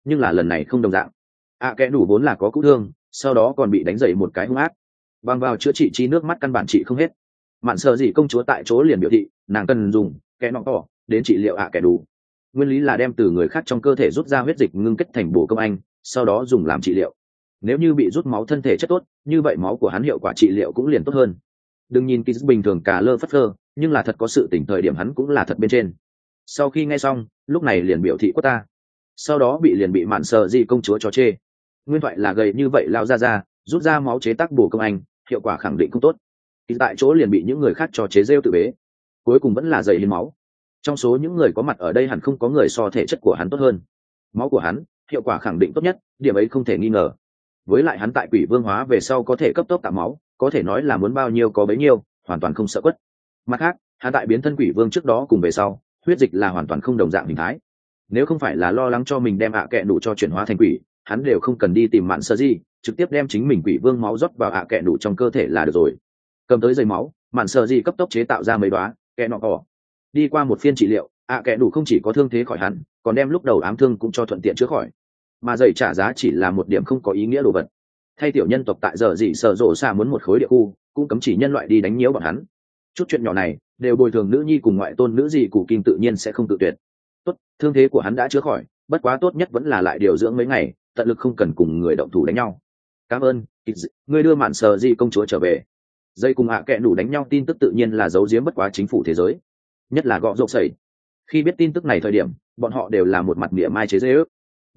nhưng là lần này không đồng dạng. Kẽ đủ vốn là có cũ thương, sau đó còn bị đánh dậy một cái hung ác, bằng vào chữa trị chi nước mắt căn bản trị không hết. Mạn Sợ Dị công chúa tại chỗ liền biểu thị nàng cần dùng kẽ nọ cỏ đến trị liệu kẽ đủ. Nguyên lý là đem từ người khác trong cơ thể rút ra huyết dịch ngưng kết thành bổ công anh, sau đó dùng làm trị liệu. Nếu như bị rút máu thân thể chất tốt, như vậy máu của hắn hiệu quả trị liệu cũng liền tốt hơn. Đừng nhìn Kiss bình thường cả lơ phất lơ, nhưng là thật có sự tỉnh thời điểm hắn cũng là thật bên trên. Sau khi nghe xong, lúc này liền biểu thị quất ta. Sau đó liền bị Mạn Sợ Dị công chúa cho chê. Nguyên thoại là gầy như vậy lao ra rút ra máu chế tác bổ công anh, hiệu quả khẳng định không tốt. Tại chỗ liền bị những người khác cho chế rêu tự bế. Cuối cùng vẫn là dày hiến máu. Trong số những người có mặt ở đây hẳn không có người so thể chất của hắn tốt hơn. Máu của hắn hiệu quả khẳng định tốt nhất, điểm ấy không thể nghi ngờ. Với lại hắn tại quỷ vương hóa về sau có thể cấp tốc tạo máu, có thể nói là muốn bao nhiêu có bấy nhiêu, hoàn toàn không sợ quất. Mặt khác, hắn tại biến thân quỷ vương trước đó cùng về sau, huyết dịch là hoàn toàn không đồng dạng hình thái. Nếu không phải là lo lắng cho mình đem kẹ đủ cho chuyển hóa thành quỷ, hắn đều không cần đi tìm Mạn Sợ Dị, trực tiếp đem chính mình quỷ vương máu rót vào kẹ đủ trong cơ thể là được rồi. Cầm tới dây máu, Mạn Sợ Dị cấp tốc chế tạo ra mấy đóa kẹ nọ cỏ. Đi qua một phiên trị liệu, kẹ đủ không chỉ có thương thế khỏi hắn, còn đem lúc đầu ám thương cũng cho thuận tiện chữa khỏi. Mà dày trả giá chỉ là một điểm không có ý nghĩa đồ vật. Thay tiểu nhân tộc tại giờ gì sợ rộ xa muốn một khối địa khu, cũng cấm chỉ nhân loại đi đánh nhiễu bọn hắn. Chút chuyện nhỏ này đều bồi thường nữ nhi cùng ngoại tôn nữ gì cụ kim tự nhiên sẽ không tự tuyệt. Tốt, thương thế của hắn đã chữa khỏi, bất quá tốt nhất vẫn là lại điều dưỡng mấy ngày, tận lực không cần cùng người động thủ đánh nhau. Cảm ơn, ngươi đưa Mạn Sợ Dị công chúa trở về. Dây cùng kẹ đủ đánh nhau tin tức tự nhiên là giấu giếm bất quá chính phủ thế giới, nhất là gọ rộp sẩy. Khi biết tin tức này thời điểm, bọn họ đều là một mặt mỉa mai chế giễu.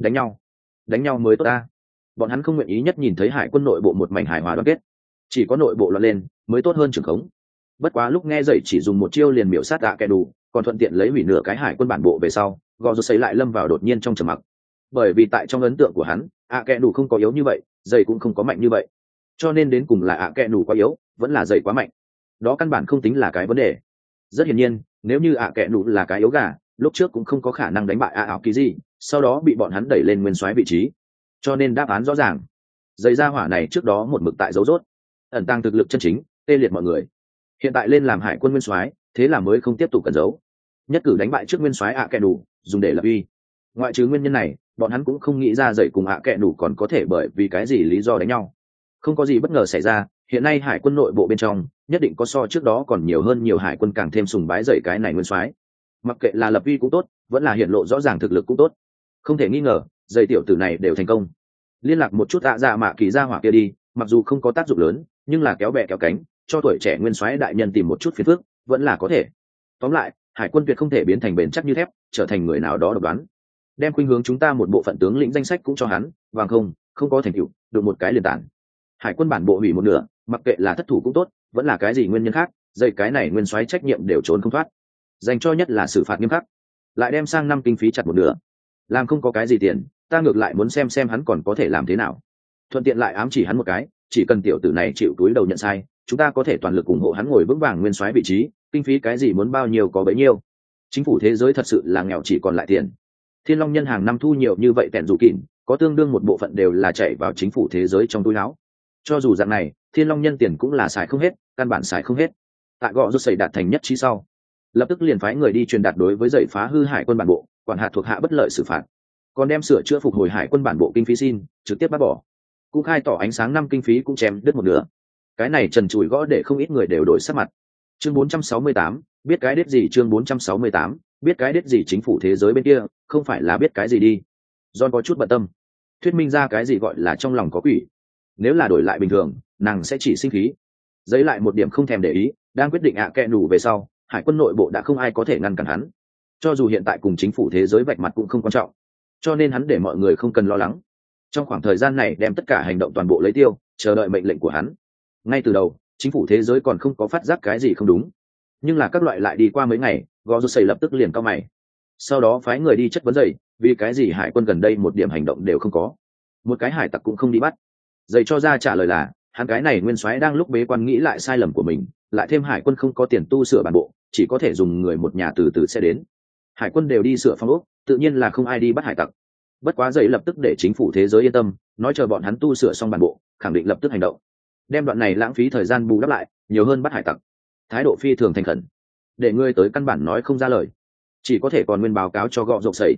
Đánh nhau mới tốt ta. Bọn hắn không nguyện ý nhất nhìn thấy hải quân nội bộ một mảnh hài hòa đoàn kết, chỉ có nội bộ loạn lên mới tốt hơn trường khống. Bất quá lúc nghe dậy chỉ dùng một chiêu liền miểu sát kẹ đủ, còn thuận tiện lấy hủy nửa cái hải quân bản bộ về sau, gọ rộp sẩy lại lâm vào đột nhiên trong trầm mặc. Bởi vì tại trong ấn tượng của hắn, kẹ đủ không có yếu như vậy, dậy cũng không có mạnh như vậy, cho nên đến cùng là kẹ đủ quá yếu, vẫn là dậy quá mạnh. Đó căn bản không tính là cái vấn đề. Rất hiển nhiên, nếu như kẹ đủ là cái yếu gà, lúc trước cũng không có khả năng đánh bại áo kỳ gì, sau đó bị bọn hắn đẩy lên nguyên soái vị trí. Cho nên đáp án rõ ràng, dây ra hỏa này trước đó một mực tại dấu rốt, ẩn tăng thực lực chân chính, tê liệt mọi người. Hiện tại lên làm hải quân nguyên soái, thế là mới không tiếp tục cẩn giấu, nhất cử đánh bại trước nguyên soái kẹ đủ, dùng để lập uy. Ngoại trừ nguyên nhân này, bọn hắn cũng không nghĩ ra dậy cùng kẹ đủ còn có thể bởi vì cái gì lý do đánh nhau. Không có gì bất ngờ xảy ra, hiện nay hải quân nội bộ bên trong nhất định có so trước đó còn nhiều hơn nhiều hải quân càng thêm sùng bái dậy cái này nguyên soái. Mặc kệ là lập uy cũng tốt, vẫn là hiện lộ rõ ràng thực lực cũng tốt, không thể nghi ngờ dây tiểu tử này đều thành công. Liên lạc một chút dạ mạ kỳ ra hỏa kia đi, mặc dù không có tác dụng lớn, nhưng là kéo bè kéo cánh, cho tuổi trẻ nguyên soái đại nhân tìm một chút phiền phức vẫn là có thể. Tóm lại, hải quân tuyệt không thể biến thành bền chắc như thép, trở thành người nào đó độc đoán. Đem khuynh hướng chúng ta một bộ phận tướng lĩnh danh sách cũng cho hắn, vàng không có thành tựu, được một cái liền tản. Hải quân bản bộ hủy một nửa, mặc kệ là thất thủ cũng tốt, vẫn là cái gì nguyên nhân khác, dây cái này nguyên soái trách nhiệm đều trốn không thoát. Dành cho nhất là xử phạt nghiêm khắc, lại đem sang năm kinh phí chặt một nửa. Làm không có cái gì tiền, ta ngược lại muốn xem hắn còn có thể làm thế nào. Thuận tiện lại ám chỉ hắn một cái, chỉ cần tiểu tử này chịu túi đầu nhận sai, chúng ta có thể toàn lực ủng hộ hắn ngồi vững vàng nguyên soái vị trí, kinh phí cái gì muốn bao nhiêu có bấy nhiêu. Chính phủ thế giới thật sự là nghèo chỉ còn lại tiền. Thiên Long Nhân hàng năm thu nhiều như vậy tẹn dù kỉn, có tương đương một bộ phận đều là chạy vào chính phủ thế giới trong túi áo. Cho dù dạng này, Thiên Long Nhân tiền cũng là xài không hết, căn bản xài không hết. Tại gọ rút xảy đạt thành nhất trí sau, lập tức liền phái người đi truyền đạt đối với dậy phá hư hải quân bản bộ, quản hạt thuộc hạ bất lợi xử phạt, còn đem sửa chữa phục hồi hải quân bản bộ kinh phí xin trực tiếp bắt bỏ, cũng khai tỏ ánh sáng năm kinh phí cũng chém đứt một nửa. Cái này trần trụi gõ để không ít người đều đổi sắc mặt. Chương 468, biết cái đết gì? Chương 468, biết cái đết gì? Chính phủ thế giới bên kia không phải là biết cái gì đi. John có chút bận tâm, thuyết minh ra cái gì gọi là trong lòng có quỷ. Nếu là đổi lại bình thường, nàng sẽ chỉ sinh khí. Giấy lại một điểm không thèm để ý, đang quyết định kẹ đủ về sau, hải quân nội bộ đã không ai có thể ngăn cản hắn. Cho dù hiện tại cùng chính phủ thế giới vạch mặt cũng không quan trọng, cho nên hắn để mọi người không cần lo lắng. Trong khoảng thời gian này đem tất cả hành động toàn bộ lấy tiêu, chờ đợi mệnh lệnh của hắn. Ngay từ đầu, chính phủ thế giới còn không có phát giác cái gì không đúng, nhưng là các loại lại đi qua mấy ngày, gò rút xây lập tức liền cau mày. Sau đó phái người đi chất vấn dậy, vì cái gì hải quân gần đây một điểm hành động đều không có, một cái hải tặc cũng không đi bắt. Dậy cho ra trả lời là, hắn cái này nguyên soái đang lúc bế quan nghĩ lại sai lầm của mình, lại thêm hải quân không có tiền tu sửa bản bộ, chỉ có thể dùng người một nhà từ từ sẽ đến. Hải quân đều đi sửa phong ốc, tự nhiên là không ai đi bắt hải tặc. Bất quá dậy lập tức để chính phủ thế giới yên tâm, nói chờ bọn hắn tu sửa xong bản bộ, khẳng định lập tức hành động, đem đoạn này lãng phí thời gian bù đắp lại, nhiều hơn bắt hải tặc. Thái độ phi thường thành khẩn, để ngươi tới căn bản nói không ra lời, chỉ có thể còn nguyên báo cáo cho gọ rộp sẩy.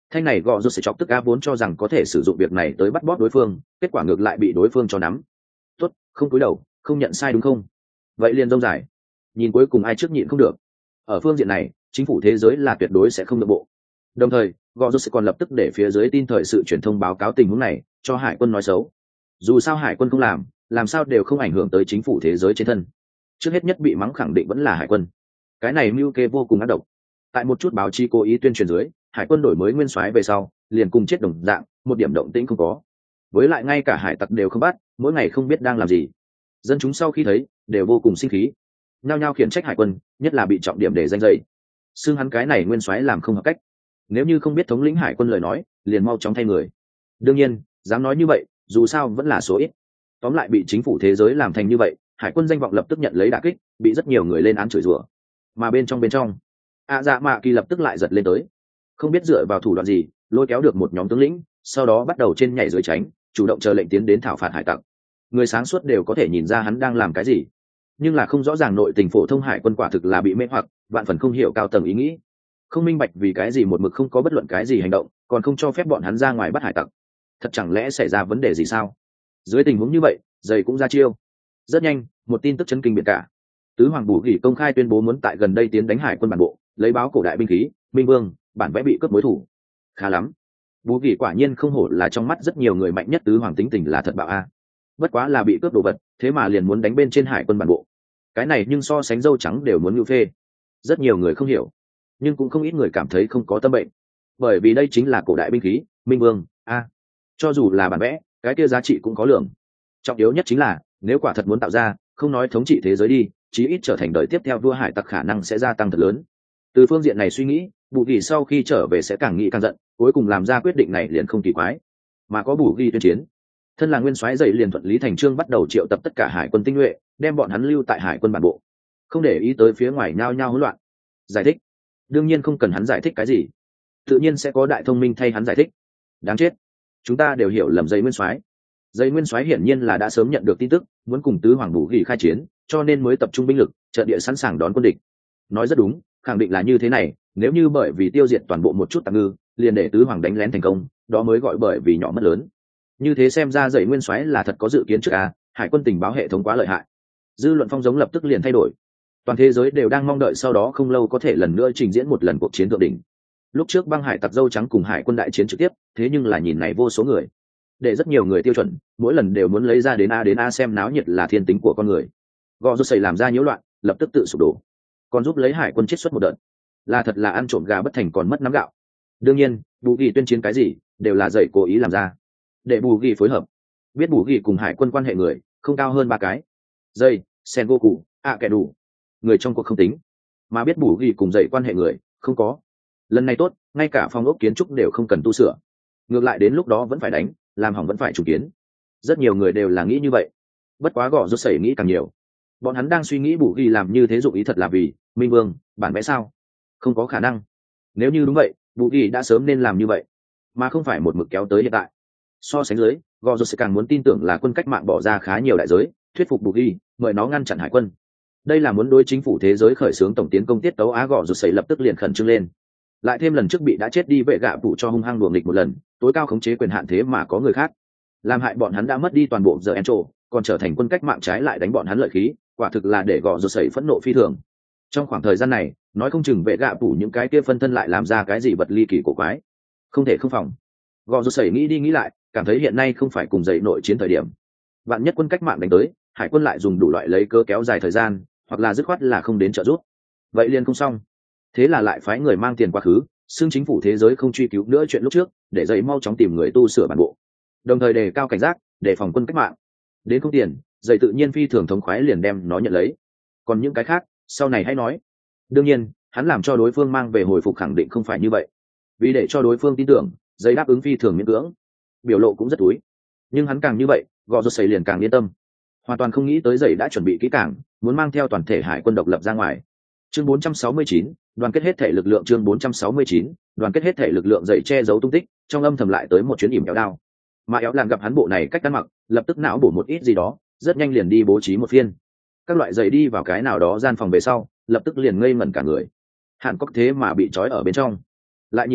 Thanh này gọ rút sẽ chọc tức a vốn cho rằng có thể sử dụng việc này tới bắt bóp đối phương, kết quả ngược lại bị đối phương cho nắm. Tốt, không cúi đầu, không nhận sai đúng không? Vậy liền rông dài. Nhìn cuối cùng ai trước nhịn không được. Ở phương diện này, chính phủ thế giới là tuyệt đối sẽ không nhượng bộ. Đồng thời, gọ rút sẽ còn lập tức để phía dưới tin thời sự truyền thông báo cáo tình huống này cho hải quân nói xấu. Dù sao hải quân không làm sao đều không ảnh hưởng tới chính phủ thế giới trên thân. Trước hết nhất bị mắng khẳng định vẫn là hải quân. Cái này mưu kê vô cùng ác độc. Tại một chút báo chí cố ý tuyên truyền dưới, hải quân đổi mới nguyên soái về sau liền cùng chết đồng dạng, một điểm động tĩnh không có. Với lại ngay cả hải tặc đều không bắt, mỗi ngày không biết đang làm gì. Dân chúng sau khi thấy đều vô cùng sinh khí, nhao nhao khiển trách hải quân, nhất là bị trọng điểm để danh dậy, xưng hắn cái này nguyên soái làm không hợp cách. Nếu như không biết thống lĩnh hải quân lời nói, liền mau chóng thay người. Đương nhiên, dám nói như vậy, dù sao vẫn là số ít. Tóm lại bị chính phủ thế giới làm thành như vậy, hải quân danh vọng lập tức nhận lấy đả kích, bị rất nhiều người lên án chửi rủa. Mà bên trong dạ mạ kỳ lập tức lại giật lên tới, không biết dựa vào thủ đoạn gì lôi kéo được một nhóm tướng lĩnh, sau đó bắt đầu trên nhảy dưới tránh, chủ động chờ lệnh tiến đến thảo phạt hải tặc. Người sáng suốt đều có thể nhìn ra hắn đang làm cái gì, nhưng là không rõ ràng nội tình phổ thông hải quân quả thực là bị mê hoặc, vạn phần không hiểu cao tầng ý nghĩ, không minh bạch vì cái gì một mực không có bất luận cái gì hành động, còn không cho phép bọn hắn ra ngoài bắt hải tặc. Thật chẳng lẽ xảy ra vấn đề gì sao? Dưới tình huống như vậy, dày cũng ra chiêu. Rất nhanh, một tin tức chấn kinh biển cả. Tứ hoàng Bù Gỉ công khai tuyên bố muốn tại gần đây tiến đánh hải quân bản bộ, lấy báo cổ đại binh khí, minh vương, bản vẽ bị cướp mối thủ. Khá lắm. Bù Gỉ quả nhiên không hổ là trong mắt rất nhiều người mạnh nhất tứ hoàng, tính tình là thật bạo a. Bất quá là bị cướp đồ vật, thế mà liền muốn đánh bên trên hải quân bản bộ. Cái này nhưng so sánh dâu trắng đều muốn nhu phê. Rất nhiều người không hiểu, nhưng cũng không ít người cảm thấy không có tâm bệnh, bởi vì đây chính là cổ đại binh khí, minh vương a. Cho dù là bản vẽ, cái kia giá trị cũng có lượng. Trọng yếu nhất chính là nếu quả thật muốn tạo ra, không nói thống trị thế giới đi, chí ít trở thành đời tiếp theo vua hải tặc khả năng sẽ gia tăng thật lớn. Từ phương diện này suy nghĩ, Bù Gỉ sau khi trở về sẽ càng nghĩ càng giận, cuối cùng làm ra quyết định này liền không kỳ quái. Mà có Bù Gỉ tuyên chiến, thân là nguyên soái dậy liền thuận lý thành trương bắt đầu triệu tập tất cả hải quân tinh nhuệ, đem bọn hắn lưu tại hải quân bản bộ, không để ý tới phía ngoài nhao nhao hỗn loạn. Giải thích? Đương nhiên không cần hắn giải thích cái gì, tự nhiên sẽ có đại thông minh thay hắn giải thích. Đáng chết, chúng ta đều hiểu lầm dậy nguyên soái. Dây nguyên soái hiển nhiên là đã sớm nhận được tin tức muốn cùng tứ hoàng Bù Gỉ khai chiến, cho nên mới tập trung binh lực, trận địa sẵn sàng đón quân địch. Nói rất đúng, khẳng định là như thế này. Nếu như bởi vì tiêu diệt toàn bộ một chút tạm ngư, liền để tứ hoàng đánh lén thành công, đó mới gọi bởi vì nhỏ mất lớn. Như thế xem ra dậy nguyên soái là thật có dự kiến trước hải quân tình báo hệ thống quá lợi hại. Dư luận phong giống lập tức liền thay đổi. Toàn thế giới đều đang mong đợi sau đó không lâu có thể lần nữa trình diễn một lần cuộc chiến thượng đỉnh. Lúc trước băng hải tặc dâu trắng cùng hải quân đại chiến trực tiếp, thế nhưng là nhìn này vô số người, để rất nhiều người tiêu chuẩn, mỗi lần đều muốn lấy ra đến a xem náo nhiệt là thiên tính của con người. Gò rút xảy làm ra nhiễu loạn, lập tức tự sụp đổ, còn giúp lấy hải quân chết xuất một đợt, là thật là ăn trộm gà bất thành còn mất nắm gạo. Đương nhiên, Bù Gỉ tuyên chiến cái gì đều là dậy cố ý làm ra, để Bù Gỉ phối hợp. Biết Bù Gỉ cùng hải quân quan hệ người không cao hơn ba cái: dây, Sengoku, kẻ đủ. Người trong cuộc không tính, mà biết Bù Gỉ cùng dậy quan hệ người không có. Lần này tốt, ngay cả phong ốc kiến trúc đều không cần tu sửa, ngược lại đến lúc đó vẫn phải đánh, làm hỏng vẫn phải trùng kiến. Rất nhiều người đều là nghĩ như vậy, bất quá gõ rút sẩy nghĩ càng nhiều. Bọn hắn đang suy nghĩ Bù Gỉ làm như thế dụng ý thật là vì minh vương bản vẽ sao? Không có khả năng. Nếu như đúng vậy, Bù Gỉ đã sớm nên làm như vậy, mà không phải một mực kéo tới hiện tại. So sánh dưới, gõ rút sẽ càng muốn tin tưởng là quân cách mạng bỏ ra khá nhiều đại giới thuyết phục Bù Gỉ mời nó ngăn chặn hải quân. Đây là muốn đối chính phủ thế giới khởi xướng tổng tiến công tiết tấu. Gõ rút sẩy lập tức liền khẩn trương lên, lại thêm lần trước bị đã chết đi vệ gạ phụ cho hung hăng đuổi nghịch một lần, tối cao khống chế quyền hạn thế mà có người khác làm hại bọn hắn đã mất đi toàn bộ giờ Encho, còn trở thành quân cách mạng trái lại đánh bọn hắn lợi khí, quả thực là để gõ rút sẩy phẫn nộ phi thường. Trong khoảng thời gian này, nói không chừng vệ gạ phụ những cái kia phân thân lại làm ra cái gì vật ly kỳ cổ quái, không thể không phòng. Gõ rút sẩy nghĩ đi nghĩ lại, cảm thấy hiện nay không phải cùng dậy nội chiến thời điểm. Vạn nhất quân cách mạng đánh tới, hải quân lại dùng đủ loại lấy cơ kéo dài thời gian, hoặc là dứt khoát là không đến trợ giúp, vậy liền không xong. Thế là lại phái người mang tiền quá khứ, xưng chính phủ thế giới không truy cứu nữa chuyện lúc trước, để dậy mau chóng tìm người tu sửa bản bộ, đồng thời đề cao cảnh giác, để phòng quân cách mạng. Đến không tiền, dậy tự nhiên phi thường thống khoái liền đem nó nhận lấy. Còn những cái khác, sau này hãy nói. Đương nhiên, hắn làm cho đối phương mang về hồi phục khẳng định không phải như vậy. Vì để cho đối phương tin tưởng, dậy đáp ứng phi thường miễn cưỡng, biểu lộ cũng rất túi. Nhưng hắn càng như vậy, gò rút sẩy liền càng yên tâm, hoàn toàn không nghĩ tới dậy đã chuẩn bị kỹ càng, muốn mang theo toàn thể hải quân độc lập ra ngoài. Chương 469, đoàn kết hết thể lực lượng. Chương 469, đoàn kết hết thể lực lượng. Dậy che giấu tung tích, trong âm thầm lại tới một chuyến ỉm kéo đao. Mà éo làn gặp hắn bộ này cách ăn mặc, lập tức não bổ một ít gì đó, rất nhanh liền đi bố trí một phiên. Các loại giày đi vào cái nào đó gian phòng về sau, lập tức liền ngây ngẩn cả người. Hạn Cốc thế mà bị trói ở bên trong. Lại nhìn lại,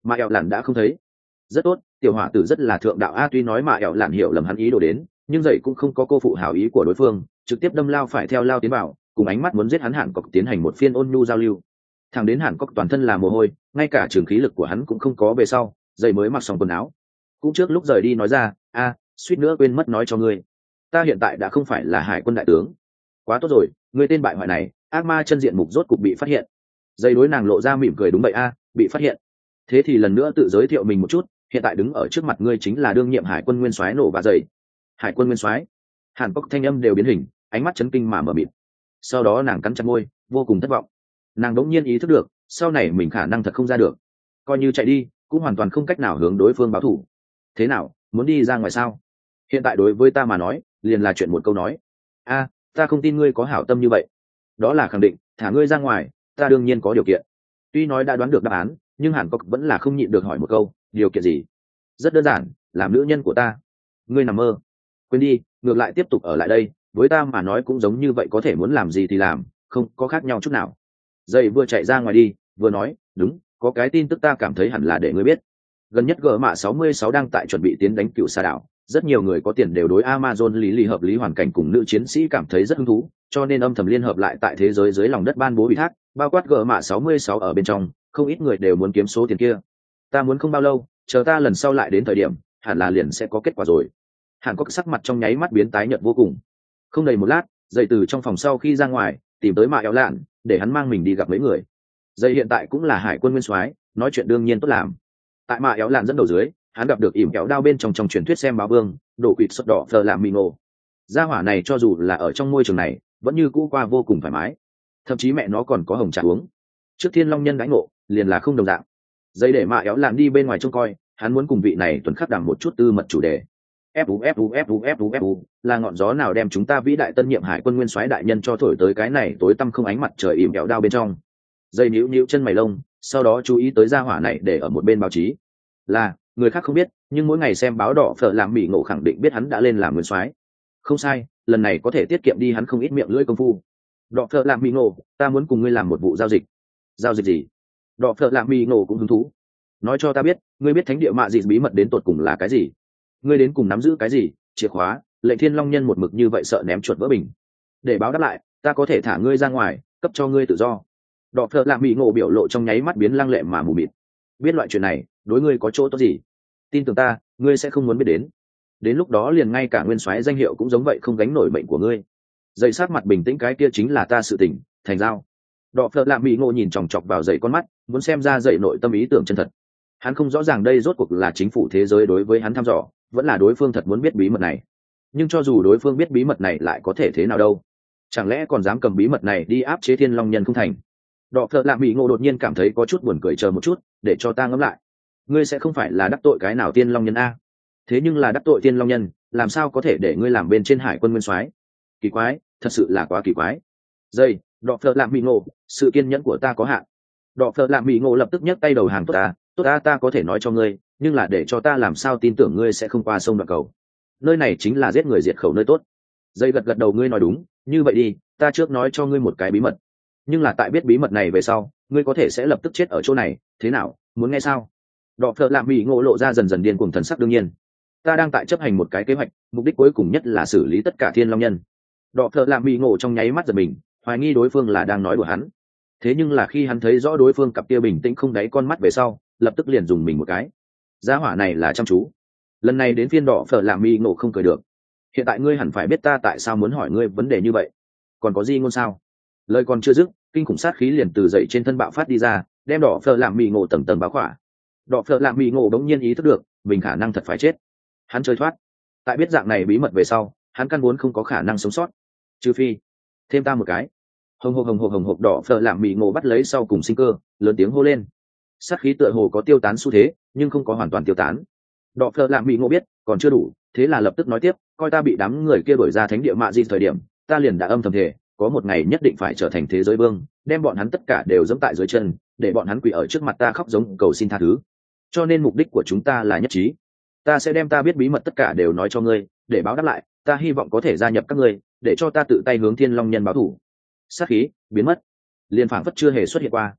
mà ẻo lạn đã không thấy. Rất tốt, tiểu hỏa tử rất là thượng đạo a. Tuy nói mà ẻo lạn hiểu lầm hắn ý đồ đến, nhưng dậy cũng không có cô phụ hảo ý của đối phương, trực tiếp đâm lao phải theo lao tiến vào, cùng ánh mắt muốn giết hắn Hàn Cốc tiến hành một phiên ôn nhu giao lưu. Thằng đến Hàn Cốc toàn thân là mồ hôi, ngay cả trường khí lực của hắn cũng không có về sau, dậy mới mặc xong quần áo. Cũng trước lúc rời đi nói ra, suýt nữa quên mất nói cho ngươi, ta hiện tại đã không phải là hải quân đại tướng. Quá tốt rồi, ngươi tên bại hoại này, ác ma chân diện mục rốt cục bị phát hiện. Dây đối nàng lộ ra mỉm cười, đúng vậy bị phát hiện. Thế thì lần nữa tự giới thiệu mình một chút, hiện tại đứng ở trước mặt ngươi chính là đương nhiệm hải quân nguyên soái Nổ và dậy. Hải quân nguyên soái? Hàn Cốc thanh âm đều biến hình, ánh mắt chấn kinh mà mở mịt. Sau đó nàng cắn chặt môi, vô cùng thất vọng. Nàng đống nhiên ý thức được, sau này mình khả năng thật không ra được, coi như chạy đi cũng hoàn toàn không cách nào hướng đối phương báo thù. Thế nào, muốn đi ra ngoài sao? Hiện tại đối với ta mà nói liền là chuyện một câu nói. Ta không tin ngươi có hảo tâm như vậy. Đó là khẳng định, thả ngươi ra ngoài ta đương nhiên có điều kiện. Tuy nói đã đoán được đáp án, nhưng Hàn Cốc vẫn là không nhịn được hỏi một câu, điều kiện gì? Rất đơn giản, làm nữ nhân của ta. Ngươi nằm mơ. Quên đi, ngược lại tiếp tục ở lại đây, với ta mà nói cũng giống như vậy, có thể muốn làm gì thì làm, không có khác nhau chút nào. Dậy vừa chạy ra ngoài đi vừa nói, đúng, có cái tin tức ta cảm thấy hẳn là để ngươi biết. Gần nhất gỡ mạ 66 đang tại chuẩn bị tiến đánh cựu sa đảo, rất nhiều người có tiền đều đối Amazon lý hợp lý hoàn cảnh cùng nữ chiến sĩ cảm thấy rất hứng thú, cho nên âm thầm liên hợp lại tại thế giới dưới lòng đất ban bố ủy thác, bao quát gỡ mạ 66 ở bên trong, không ít người đều muốn kiếm số tiền kia. Ta muốn không bao lâu, chờ ta lần sau lại đến thời điểm, hẳn là liền sẽ có kết quả rồi. Hàn Cốc sắc mặt trong nháy mắt biến tái nhợt vô cùng. Không đầy một lát, dậy từ trong phòng sau khi ra ngoài, tìm tới Mạ Éo Lạn, để hắn mang mình đi gặp mấy người. Dậy hiện tại cũng là hải quân nguyên soái, nói chuyện đương nhiên tốt làm. Tại Mạ Éo Lạn dẫn đầu dưới, hắn gặp được ỉm kéo đao bên trong truyền thuyết xem báo vương, đổ quỵt sốt đỏ phờ làm mì ngộ. Gia hỏa này cho dù là ở trong môi trường này, vẫn như cũ qua vô cùng thoải mái. Thậm chí mẹ nó còn có hồng trà uống. Trước Thiên Long nhân đãi ngộ, liền là không đồng dạng. Dậy để Mạ Éo Lạn đi bên ngoài trông coi, hắn muốn cùng vị này tuần khắc đàm một chút tư mật chủ đề. Fu là ngọn gió nào đem chúng ta vĩ đại tân nhiệm hải quân nguyên soái đại nhân cho thổi tới cái này tối tăm không ánh mặt trời ỉm kẹo đao bên trong. Dây níu níu chân mày lông, sau đó chú ý tới gia hỏa này để ở một bên báo chí. Là người khác không biết, nhưng mỗi ngày xem báo đỏ phở làm mỹ ngộ khẳng định biết hắn đã lên làm nguyên soái. Không sai, lần này có thể tiết kiệm đi hắn không ít miệng lưỡi công phu. Đỏ phở làm mỹ ngộ, ta muốn cùng ngươi làm một vụ giao dịch. Giao dịch gì? Đỏ phở làm mỹ ngộ cũng hứng thú. Nói cho ta biết, ngươi biết thánh địa mạ gì bí mật đến tột cùng là cái gì? Ngươi đến cùng nắm giữ cái gì? Chìa khóa? Lệnh Thiên Long nhân một mực như vậy sợ ném chuột vỡ bình. Để báo đáp lại, ta có thể thả ngươi ra ngoài, cấp cho ngươi tự do. Đỏ phở làm mỹ ngộ biểu lộ trong nháy mắt biến lăng lệ mà mù mịt. Biết loại chuyện này đối ngươi có chỗ tốt gì? Tin tưởng ta, ngươi sẽ không muốn biết đến lúc đó liền ngay cả nguyên soái danh hiệu cũng giống vậy không gánh nổi mệnh của ngươi. Dậy sát mặt bình tĩnh, cái kia chính là ta sự tình, thành giao. Đỏ phở làm mỹ ngộ nhìn chòng chọc vào dậy con mắt, muốn xem ra dậy nội tâm ý tưởng chân thật. Hắn không rõ ràng đây rốt cuộc là chính phủ thế giới đối với hắn thăm dò, vẫn là đối phương thật muốn biết bí mật này. Nhưng cho dù đối phương biết bí mật này lại có thể thế nào đâu? Chẳng lẽ còn dám cầm bí mật này đi áp chế Thiên Long nhân không thành? Đỏ phở làm mỹ ngộ đột nhiên cảm thấy có chút buồn cười, chờ một chút, để cho ta ngẫm lại. Ngươi sẽ không phải là đắc tội cái nào Thiên Long nhân a? Thế nhưng là đắc tội Thiên Long nhân, làm sao có thể để ngươi làm bên trên hải quân nguyên soái? Kỳ quái, thật sự là quá kỳ quái. Dây, đỏ phở làm mỹ ngộ, sự kiên nhẫn của ta có hạn. Đỏ phở làm mỹ ngộ lập tức nhấc tay đầu hàng, tốt ta có thể nói cho ngươi, nhưng là để cho ta làm sao tin tưởng ngươi sẽ không qua sông đoạn cầu. Nơi này chính là giết người diệt khẩu nơi tốt. Dây gật đầu, ngươi nói đúng, như vậy đi, ta trước nói cho ngươi một cái bí mật, nhưng là tại biết bí mật này về sau, ngươi có thể sẽ lập tức chết ở chỗ này, thế nào, muốn nghe sao? Đỏ phở làm mỹ ngộ lộ ra dần dần điên cuồng thần sắc. đương nhiên, ta đang tại chấp hành một cái kế hoạch, mục đích cuối cùng nhất là xử lý tất cả Thiên Long nhân. Đỏ phở làm mỹ ngộ trong nháy mắt giật mình, hoài nghi đối phương là đang nói đùa hắn. Thế nhưng là khi hắn thấy rõ đối phương cặp kia bình tĩnh không đáy con mắt về sau, lập tức liền dùng mình một cái. Gia hỏa này là chăm chú. Lần này đến phiên đỏ phở làm mỹ ngộ không cười được. Hiện tại ngươi hẳn phải biết ta tại sao muốn hỏi ngươi vấn đề như vậy. Còn có gì ngôn sao? Lời còn chưa dứt, kinh khủng sát khí liền từ dậy trên thân bạo phát đi ra, đem đỏ phở làm mỹ ngộ tầng tầng báo khỏa. Đỏ phở làm mỹ ngộ đống nhiên ý thức được mình khả năng thật phải chết. Hắn chơi thoát. Tại biết dạng này bí mật về sau, hắn căn vốn không có khả năng sống sót, trừ phi thêm ta một cái. Hồng hộc đỏ phở làm mỹ ngộ bắt lấy sau cùng sinh cơ, lớn tiếng hô lên. Sát khí tựa hồ có tiêu tán xu thế, nhưng không có hoàn toàn tiêu tán. Đỏ phở làm mỹ ngộ biết còn chưa đủ, thế là lập tức nói tiếp, coi ta bị đám người kia đuổi ra thánh địa mạ di thời điểm, ta liền đã âm thầm thề, có một ngày nhất định phải trở thành thế giới vương, đem bọn hắn tất cả đều giẫm tại dưới chân, để bọn hắn quỳ ở trước mặt ta khóc giống cầu xin tha thứ. Cho nên mục đích của chúng ta là nhất trí. Ta sẽ đem ta biết bí mật tất cả đều nói cho ngươi, để báo đáp lại, ta hy vọng có thể gia nhập các ngươi, để cho ta tự tay hướng Thiên Long nhân báo thù. Sát khí biến mất, liền phảng phất chưa hề xuất hiện qua.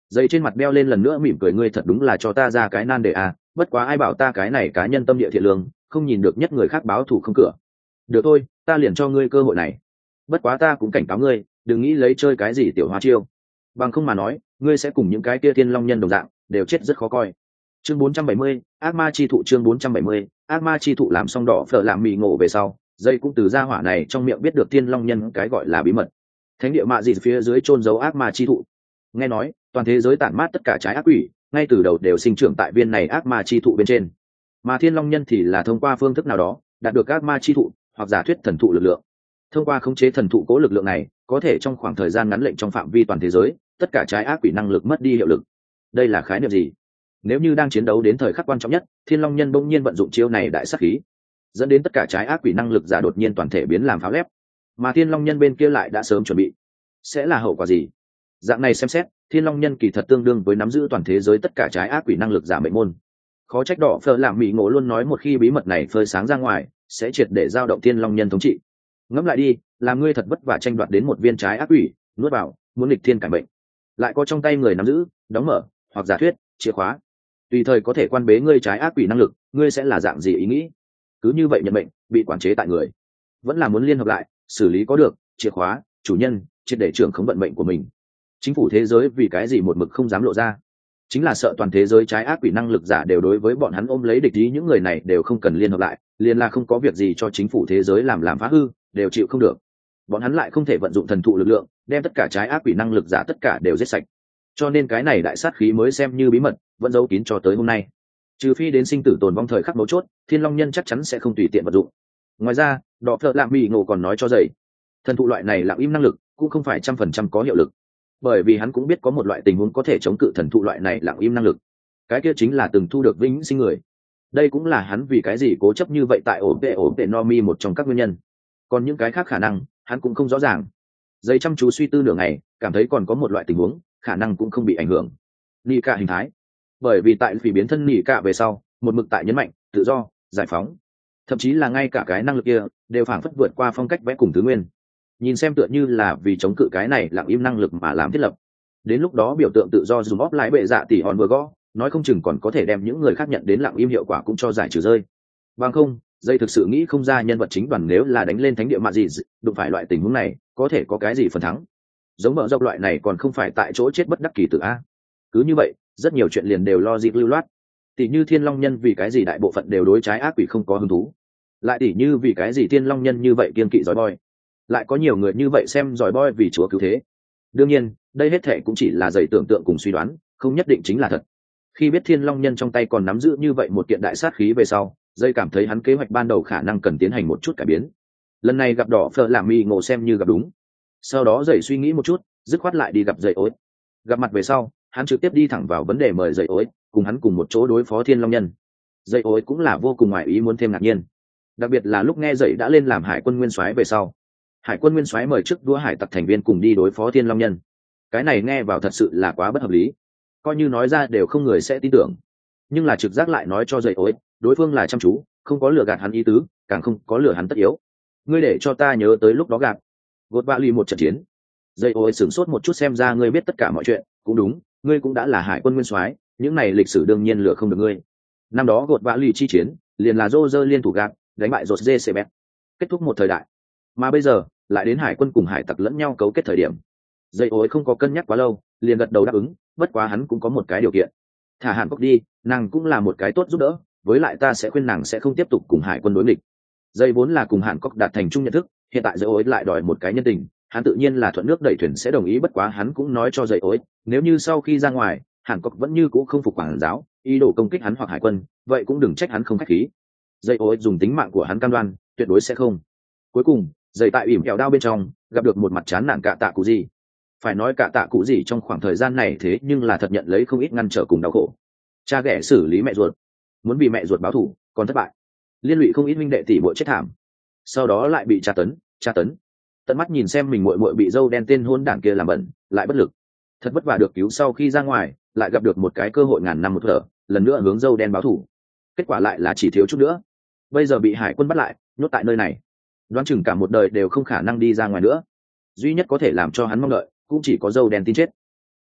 Dây trên mặt đeo lên lần nữa mỉm cười, ngươi thật đúng là cho ta ra cái nan đề à, bất quá ai bảo ta cái này cá nhân tâm địa thiện lương, không nhìn được nhất người khác báo thù không cửa. Được thôi, ta liền cho ngươi cơ hội này. Bất quá ta cũng cảnh cáo ngươi, đừng nghĩ lấy chơi cái gì tiểu hoa chiêu. Bằng không mà nói, ngươi sẽ cùng những cái kia thiên long nhân đồng dạng, đều chết rất khó coi. Chương 470, ác ma chi thụ. Chương 470, ác ma chi thụ. Làm xong đỏ phở làm mì ngộ về sau, dây cũng từ gia hỏa này trong miệng biết được thiên long nhân cái gọi là bí mật. Thánh địa mạ gì phía dưới chôn giấu ác ma chi thụ. Nghe nói, toàn thế giới tản mát tất cả trái ác quỷ, ngay từ đầu đều sinh trưởng tại viên này ác ma chi thụ bên trên. Mà thiên long nhân thì là thông qua phương thức nào đó, đạt được ác ma chi thụ, hoặc giả thuyết thần thụ lực lượng. Thông qua khống chế thần thụ cố lực lượng này, có thể trong khoảng thời gian ngắn lệnh trong phạm vi toàn thế giới, tất cả trái ác quỷ năng lực mất đi hiệu lực. Đây là khái niệm gì? Nếu như đang chiến đấu đến thời khắc quan trọng nhất, thiên long nhân bỗng nhiên vận dụng chiêu này đại sát khí, dẫn đến tất cả trái ác quỷ năng lực giả đột nhiên toàn thể biến làm pháo lép, mà thiên long nhân bên kia lại đã sớm chuẩn bị, sẽ là hậu quả gì? Dạng này xem xét, thiên long nhân kỳ thật tương đương với nắm giữ toàn thế giới tất cả trái ác quỷ năng lực giả mệnh môn. Khó trách đỏ phở làm mỹ ngộ luôn nói một khi bí mật này phơi sáng ra ngoài, sẽ triệt để giao động thiên long nhân thống trị. Ngẫm lại đi, làm ngươi thật vất vả tranh đoạt đến một viên trái ác quỷ, nuốt vào, muốn nghịch thiên cải bệnh, lại có trong tay người nắm giữ, đóng mở, hoặc giả thuyết, chìa khóa, tùy thời có thể quan bế ngươi trái ác quỷ năng lực, ngươi sẽ là dạng gì ý nghĩ? Cứ như vậy nhận bệnh, bị quản chế tại người, vẫn là muốn liên hợp lại, xử lý có được, chìa khóa, chủ nhân, triệt để trưởng khống vận mệnh của mình. Chính phủ thế giới vì cái gì một mực không dám lộ ra? Chính là sợ toàn thế giới trái ác quỷ năng lực giả đều đối với bọn hắn ôm lấy địch ý, những người này đều không cần liên hợp lại, liền là không có việc gì cho chính phủ thế giới làm phá hư, đều chịu không được. Bọn hắn lại không thể vận dụng thần thụ lực lượng, đem tất cả trái ác quỷ năng lực giả tất cả đều giết sạch. Cho nên cái này đại sát khí mới xem như bí mật, vẫn giấu kín cho tới hôm nay. Trừ phi đến sinh tử tồn vong thời khắc mấu chốt, thiên long nhân chắc chắn sẽ không tùy tiện vận dụng. Ngoài ra, đỏ phở lạm mỹ ngộ còn nói cho dậy, thần thụ loại này lặng im năng lực cũng không phải 100% có hiệu lực, bởi vì hắn cũng biết có một loại tình huống có thể chống cự thần thụ loại này lặng im năng lực, cái kia chính là từng thu được vĩnh sinh người. Đây cũng là hắn vì cái gì cố chấp như vậy tại ổ vệ Nomi một trong các nguyên nhân. Còn những cái khác khả năng hắn cũng không rõ ràng. Dây chăm chú suy tư nửa ngày, cảm thấy còn có một loại tình huống khả năng cũng không bị ảnh hưởng. Nị cả hình thái, bởi vì tại vì biến thân nị cả về sau, một mực tại nhấn mạnh tự do, giải phóng, thậm chí là ngay cả cái năng lực kia đều phảng phất vượt qua phong cách vẽ cùng tứ nguyên. Nhìn xem tựa như là vì chống cự cái này lặng im năng lực mà làm thiết lập. Đến lúc đó biểu tượng tự do dùng óp lại bệ dạ tỷ hòn vừa gõ, nói không chừng còn có thể đem những người khác nhận đến lặng im hiệu quả cũng cho giải trừ rơi. Bằng không, dây thực sự nghĩ không ra nhân vật chính đoàn nếu là đánh lên thánh địa mạ gì, đụng phải loại tình huống này, có thể có cái gì phần thắng. Giống mở rộng loại này còn không phải tại chỗ chết bất đắc kỳ tử a. Cứ như vậy, rất nhiều chuyện liền đều lo dịp lưu loát. Tỷ như thiên long nhân vì cái gì đại bộ phận đều đối trái ác quỷ không có hứng thú. Lại tỷ như vì cái gì thiên long nhân như vậy kiên kỵ giỏi boy. Lại có nhiều người như vậy xem giỏi boy vì chúa cứu thế. Đương nhiên, đây hết thể cũng chỉ là dày tưởng tượng cùng suy đoán, không nhất định chính là thật. Khi biết thiên long nhân trong tay còn nắm giữ như vậy một kiện đại sát khí về sau, dây cảm thấy hắn kế hoạch ban đầu khả năng cần tiến hành một chút cải biến. Lần này gặp đỏ phở làm mi ngộ xem như gặp đúng. Sau đó dậy suy nghĩ một chút, dứt khoát lại đi gặp dậy ối. Gặp mặt về sau, hắn trực tiếp đi thẳng vào vấn đề mời dậy ối cùng hắn cùng một chỗ đối phó thiên long nhân. Dậy ối cũng là vô cùng ngoại ý muốn thêm ngạc nhiên, đặc biệt là lúc nghe dậy đã lên làm hải quân nguyên soái về sau. Hải quân nguyên soái mời trước đũa hải tặc thành viên cùng đi đối phó thiên long nhân, cái này nghe vào thật sự là quá bất hợp lý, coi như nói ra đều không người sẽ tin tưởng. Nhưng là trực giác lại nói cho dậy ối đối phương là chăm chú, không có lừa gạt hắn ý tứ, càng không có lừa hắn tất yếu. Ngươi để cho ta nhớ tới lúc đó gặp gột bạ lì một trận chiến. Dậy ối sửng sốt một chút, xem ra ngươi biết tất cả mọi chuyện. Cũng đúng, ngươi cũng đã là hải quân nguyên soái, những này lịch sử đương nhiên lừa không được ngươi. Năm đó gột bạ lì chi chiến liền là Roger liên thủ gặp đánh bại rột dê sebet, kết thúc một thời đại. Mà bây giờ lại đến hải quân cùng hải tặc lẫn nhau cấu kết thời điểm. Dậy ối không có cân nhắc quá lâu, liền gật đầu đáp ứng. Bất quá hắn cũng có một cái điều kiện, thả Hàn Cốc đi, nàng cũng là một cái tốt giúp đỡ, với lại ta sẽ khuyên nàng sẽ không tiếp tục cùng hải quân đối nghịch. Dây vốn là cùng Hàn Cốc đạt thành chung nhận thức, hiện tại dây ối lại đòi một cái nhân tình, hắn tự nhiên là thuận nước đẩy thuyền sẽ đồng ý. Bất quá hắn cũng nói cho dây ối, nếu như sau khi ra ngoài Hàn Cốc vẫn như cũ không phục quản giáo, ý đồ công kích hắn hoặc hải quân, vậy cũng đừng trách hắn không khách khí. Dây ối dùng tính mạng của hắn cam đoan tuyệt đối sẽ không. Cuối cùng dây tại ỉm kẹo đao bên trong gặp được một mặt chán nản cả tạ cụ gì. Phải nói cả tạ cụ gì trong khoảng thời gian này thế nhưng là thật nhận lấy không ít ngăn trở cùng đau khổ. Cha ghẻ xử lý mẹ ruột, muốn vì mẹ ruột báo thù còn thất bại, liên lụy không ít minh đệ tỷ muội chết thảm, sau đó lại bị tra tấn, tận mắt nhìn xem mình muội muội bị dâu đen tên hôn đảng kia làm bẩn, lại bất lực, thật vất vả được cứu. Sau khi ra ngoài lại gặp được một cái cơ hội ngàn năm một thở, lần nữa hướng dâu đen báo thù, kết quả lại là chỉ thiếu chút nữa, bây giờ bị hải quân bắt lại, nhốt tại nơi này, đoán chừng cả một đời đều không khả năng đi ra ngoài nữa. Duy nhất có thể làm cho hắn mong đợi cũng chỉ có dâu đen tin chết.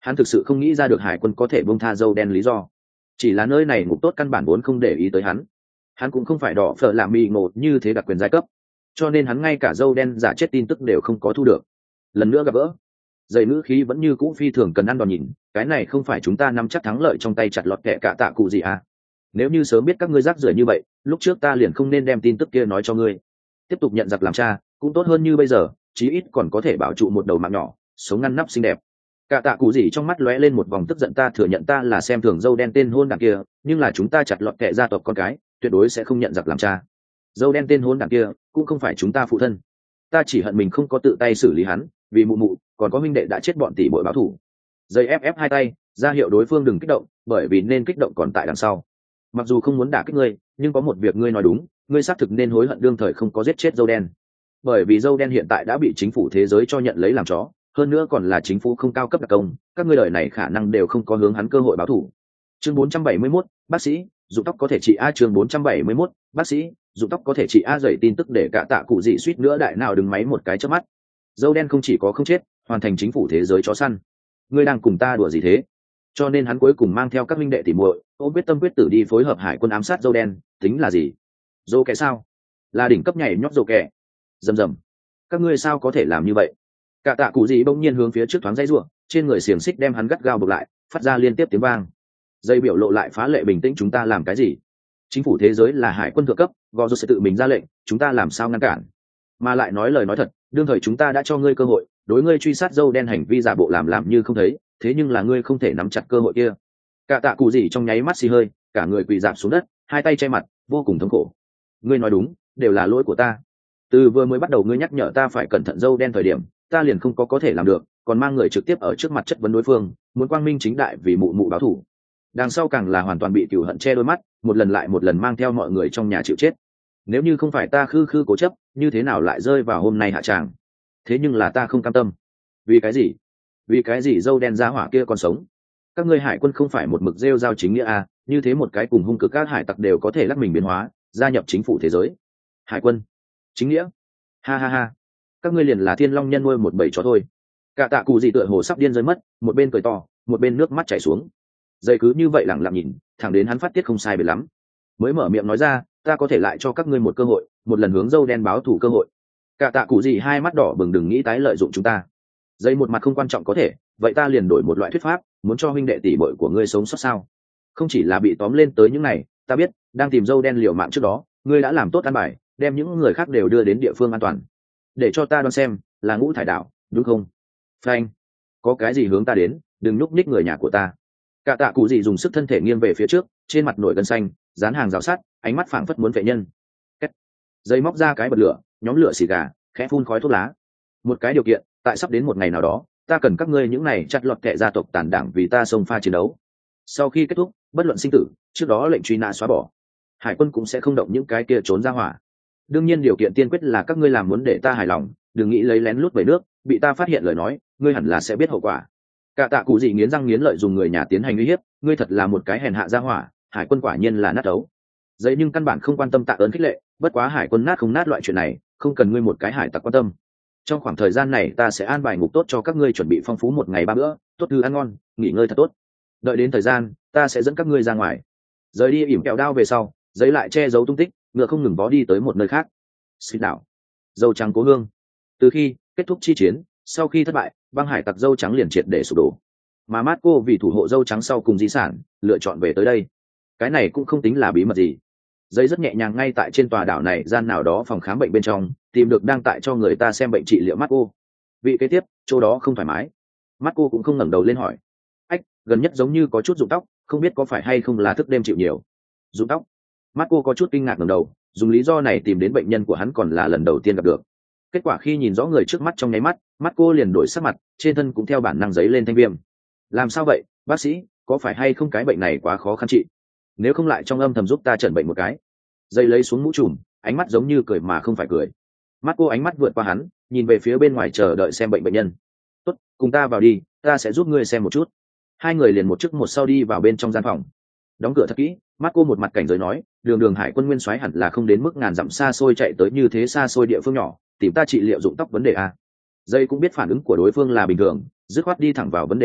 hắn thực sự không nghĩ ra được hải quân có thể bông tha dâu đen lý do. Chỉ là nơi này ngục tốt căn bản vốn không để ý tới hắn cũng không phải đỏ phở làm mì ngộ như thế đặc quyền giai cấp, cho nên hắn ngay cả dâu đen giả chết tin tức đều không có thu được. Lần nữa gặp gỡ, dây ngữ khí vẫn như cũ phi thường cần ăn đòn nhìn, cái này không phải chúng ta nắm chắc thắng lợi trong tay chặt lọt kẻ cả tạ cụ gì à? Nếu như sớm biết các ngươi rác rưởi như vậy, lúc trước ta liền không nên đem tin tức kia nói cho ngươi. Tiếp tục nhận giặc làm cha cũng tốt hơn như bây giờ, chí ít còn có thể bảo trụ một đầu mạng nhỏ, sống ngăn nắp xinh đẹp. Cả tạ cụ gì trong mắt lóe lên một vòng tức giận, ta thừa nhận ta là xem thường dâu đen tên hôn đảng kia, nhưng là chúng ta chặt lọt kẻ gia tộc con cái, tuyệt đối sẽ không nhận giặc làm cha. Dâu đen tên hôn đảng kia cũng không phải chúng ta phụ thân, ta chỉ hận mình không có tự tay xử lý hắn, vì mụ mụ còn có huynh đệ đã chết bọn tỷ bội báo thù. Dây ép hai tay ra hiệu đối phương đừng kích động, bởi vì nên kích động còn tại đằng sau. Mặc dù không muốn đả kích ngươi, nhưng có một việc ngươi nói đúng, ngươi xác thực nên hối hận đương thời không có giết chết dâu đen, bởi vì dâu đen hiện tại đã bị chính phủ thế giới cho nhận lấy làm chó, hơn nữa còn là chính phủ không cao cấp đặc công, các ngươi đời này khả năng đều không có hướng hắn cơ hội báo thù. Chương 471, bác sĩ dụng tóc có thể trị a. Chương 471, bác sĩ dụng tóc có thể trị a. Dậy tin tức để cả tạ cụ dị suýt nữa đại nào đứng máy một cái chớp mắt. Dâu đen không chỉ có không chết, hoàn thành chính phủ thế giới chó săn. Ngươi đang cùng ta đùa gì thế? Cho nên hắn cuối cùng mang theo các minh đệ tỉ muội, ôm quyết tâm quyết tử đi phối hợp hải quân ám sát dâu đen, tính là gì? Dâu kẻ sao? Là đỉnh cấp nhảy nhót dâu kẻ. Rầm rầm. Các ngươi sao có thể làm như vậy? Cả tạ cụ dị bỗng nhiên hướng phía trước thoáng dây rủa, trên người xiềng xích đem hắn gắt gao buộc lại, phát ra liên tiếp tiếng vang. Dây biểu lộ lại phá lệ bình tĩnh, chúng ta làm cái gì? Chính phủ thế giới là hải quân thượng cấp, gò rô sẽ tự mình ra lệnh, chúng ta làm sao ngăn cản? Mà lại nói lời nói thật, đương thời chúng ta đã cho ngươi cơ hội, đối ngươi truy sát dâu đen hành vi giả bộ làm như không thấy, thế nhưng là ngươi không thể nắm chặt cơ hội kia. Cả tạ cụ gì trong nháy mắt xì hơi, cả người quỳ rạp xuống đất, hai tay che mặt, vô cùng thống khổ. Ngươi nói đúng, đều là lỗi của ta. Từ vừa mới bắt đầu ngươi nhắc nhở ta phải cẩn thận dâu đen thời điểm, ta liền không có thể làm được, còn mang người trực tiếp ở trước mặt chất vấn đối phương, muốn quang minh chính đại vì mụ mụ báo thù. Đằng sau càng là hoàn toàn bị cừu hận che đôi mắt, một lần lại một lần mang theo mọi người trong nhà chịu chết. Nếu như không phải ta khư cố chấp, như thế nào lại rơi vào hôm nay hạ tràng? Thế nhưng là ta không cam tâm. Vì cái gì? Vì cái gì dâu đen giá hỏa kia còn sống? Các ngươi hải quân không phải một mực rêu rao chính nghĩa à? Như thế một cái cùng hung cực các hải tặc đều có thể lắc mình biến hóa, gia nhập chính phủ thế giới. Hải quân, chính nghĩa, ha ha ha! Các ngươi liền là thiên long nhân nuôi một bầy chó thôi. Cả tạ cụ gì tựa hồ sắp điên rơi mất, một bên cười to, một bên nước mắt chảy xuống. Dây cứ như vậy lẳng lặng nhìn, thẳng đến hắn phát tiết không sai biệt lắm, mới mở miệng nói ra, ta có thể lại cho các ngươi một cơ hội, một lần hướng dâu đen báo thù cơ hội. Cả tạ cụ gì hai mắt đỏ bừng, đừng nghĩ tái lợi dụng chúng ta. Dây một mặt không quan trọng có thể, vậy ta liền đổi một loại thuyết pháp, muốn cho huynh đệ tỷ muội của ngươi sống sót sao? Không chỉ là bị tóm lên tới những này, ta biết, đang tìm dâu đen liều mạng trước đó, ngươi đã làm tốt an bài, đem những người khác đều đưa đến địa phương an toàn. Để cho ta đoán xem, là Ngũ Thải Đảo, đúng không? Frank, có cái gì hướng ta đến, đừng nhúc nhích người nhà của ta. Cả tạ cụ gì dùng sức thân thể nghiêng về phía trước, trên mặt nổi gân xanh, dán hàng rào sắt, ánh mắt phảng phất muốn vệ nhân. Dây móc ra cái bật lửa, nhóm lửa xì gà, khẽ phun khói thuốc lá. Một cái điều kiện, tại sắp đến một ngày nào đó, ta cần các ngươi những này chặt lọt kẻ gia tộc tàn đảng vì ta xông pha chiến đấu. Sau khi kết thúc, bất luận sinh tử, trước đó lệnh truy nã xóa bỏ. Hải quân cũng sẽ không động những cái kia trốn ra hỏa. Đương nhiên điều kiện tiên quyết là các ngươi làm muốn để ta hài lòng, đừng nghĩ lấy lén lút về nước, bị ta phát hiện lời nói, ngươi hẳn là sẽ biết hậu quả. Cả tạ cụ gì nghiến răng nghiến lợi dùng người nhà tiến hành uy hiếp, ngươi thật là một cái hèn hạ gia hỏa, hải quân quả nhiên là nát ấu. Giấy nhưng căn bản không quan tâm tạ ơn khích lệ, bất quá hải quân nát không nát loại chuyện này, không cần ngươi một cái hải tặc quan tâm. Trong khoảng thời gian này ta sẽ an bài ngục tốt cho các ngươi chuẩn bị phong phú một ngày 3 bữa, tốt thư ăn ngon, nghỉ ngơi thật tốt. Đợi đến thời gian, ta sẽ dẫn các ngươi ra ngoài. Rời đi ỉm kẹo đao về sau, giấy lại che giấu tung tích, ngựa không ngừng vó đi tới một nơi khác. Xích đảo, dâu trắng cố hương. Từ khi kết thúc chi chiến, sau khi thất bại, băng hải tặc dâu trắng liền triệt để sụp đổ. Mà Marco vì thủ hộ dâu trắng sau cùng di sản, lựa chọn về tới đây. Cái này cũng không tính là bí mật gì. Giấy rất nhẹ nhàng ngay tại trên tòa đảo này gian nào đó phòng khám bệnh bên trong, tìm được đang tại cho người ta xem bệnh trị liệu Marco. Vị kế tiếp, chỗ đó không thoải mái. Marco cũng không ngẩng đầu lên hỏi. Ách, gần nhất giống như có chút rụng tóc, không biết có phải hay không là thức đêm chịu nhiều. Rụng tóc? Marco có chút kinh ngạc ngẩng đầu, dùng lý do này tìm đến bệnh nhân của hắn còn là lần đầu tiên gặp được. Kết quả khi nhìn rõ người trước mắt trong nháy mắt, Marco liền đổi sắc mặt, trên thân cũng theo bản năng giấy lên thanh viêm. Làm sao vậy, bác sĩ, có phải hay không cái bệnh này quá khó khăn trị? Nếu không lại trong âm thầm giúp ta chẩn bệnh một cái. Dây lấy xuống mũ trùm, ánh mắt giống như cười mà không phải cười. Marco ánh mắt vượt qua hắn, nhìn về phía bên ngoài chờ đợi xem bệnh bệnh nhân. Tốt, cùng ta vào đi, ta sẽ giúp ngươi xem một chút. Hai người liền một trước một sau đi vào bên trong gian phòng. Đóng cửa thật kỹ, Marco một mặt cảnh giới nói, đường hải quân nguyên soái hẳn là không đến mức ngàn dặm xa xôi chạy tới như thế xa xôi địa phương nhỏ, tìm ta trị liệu dụng tóc vấn đề a. Dây cũng biết phản ứng của đối phương là bình thường, dứt khoát đi thẳng vào vấn đề nói,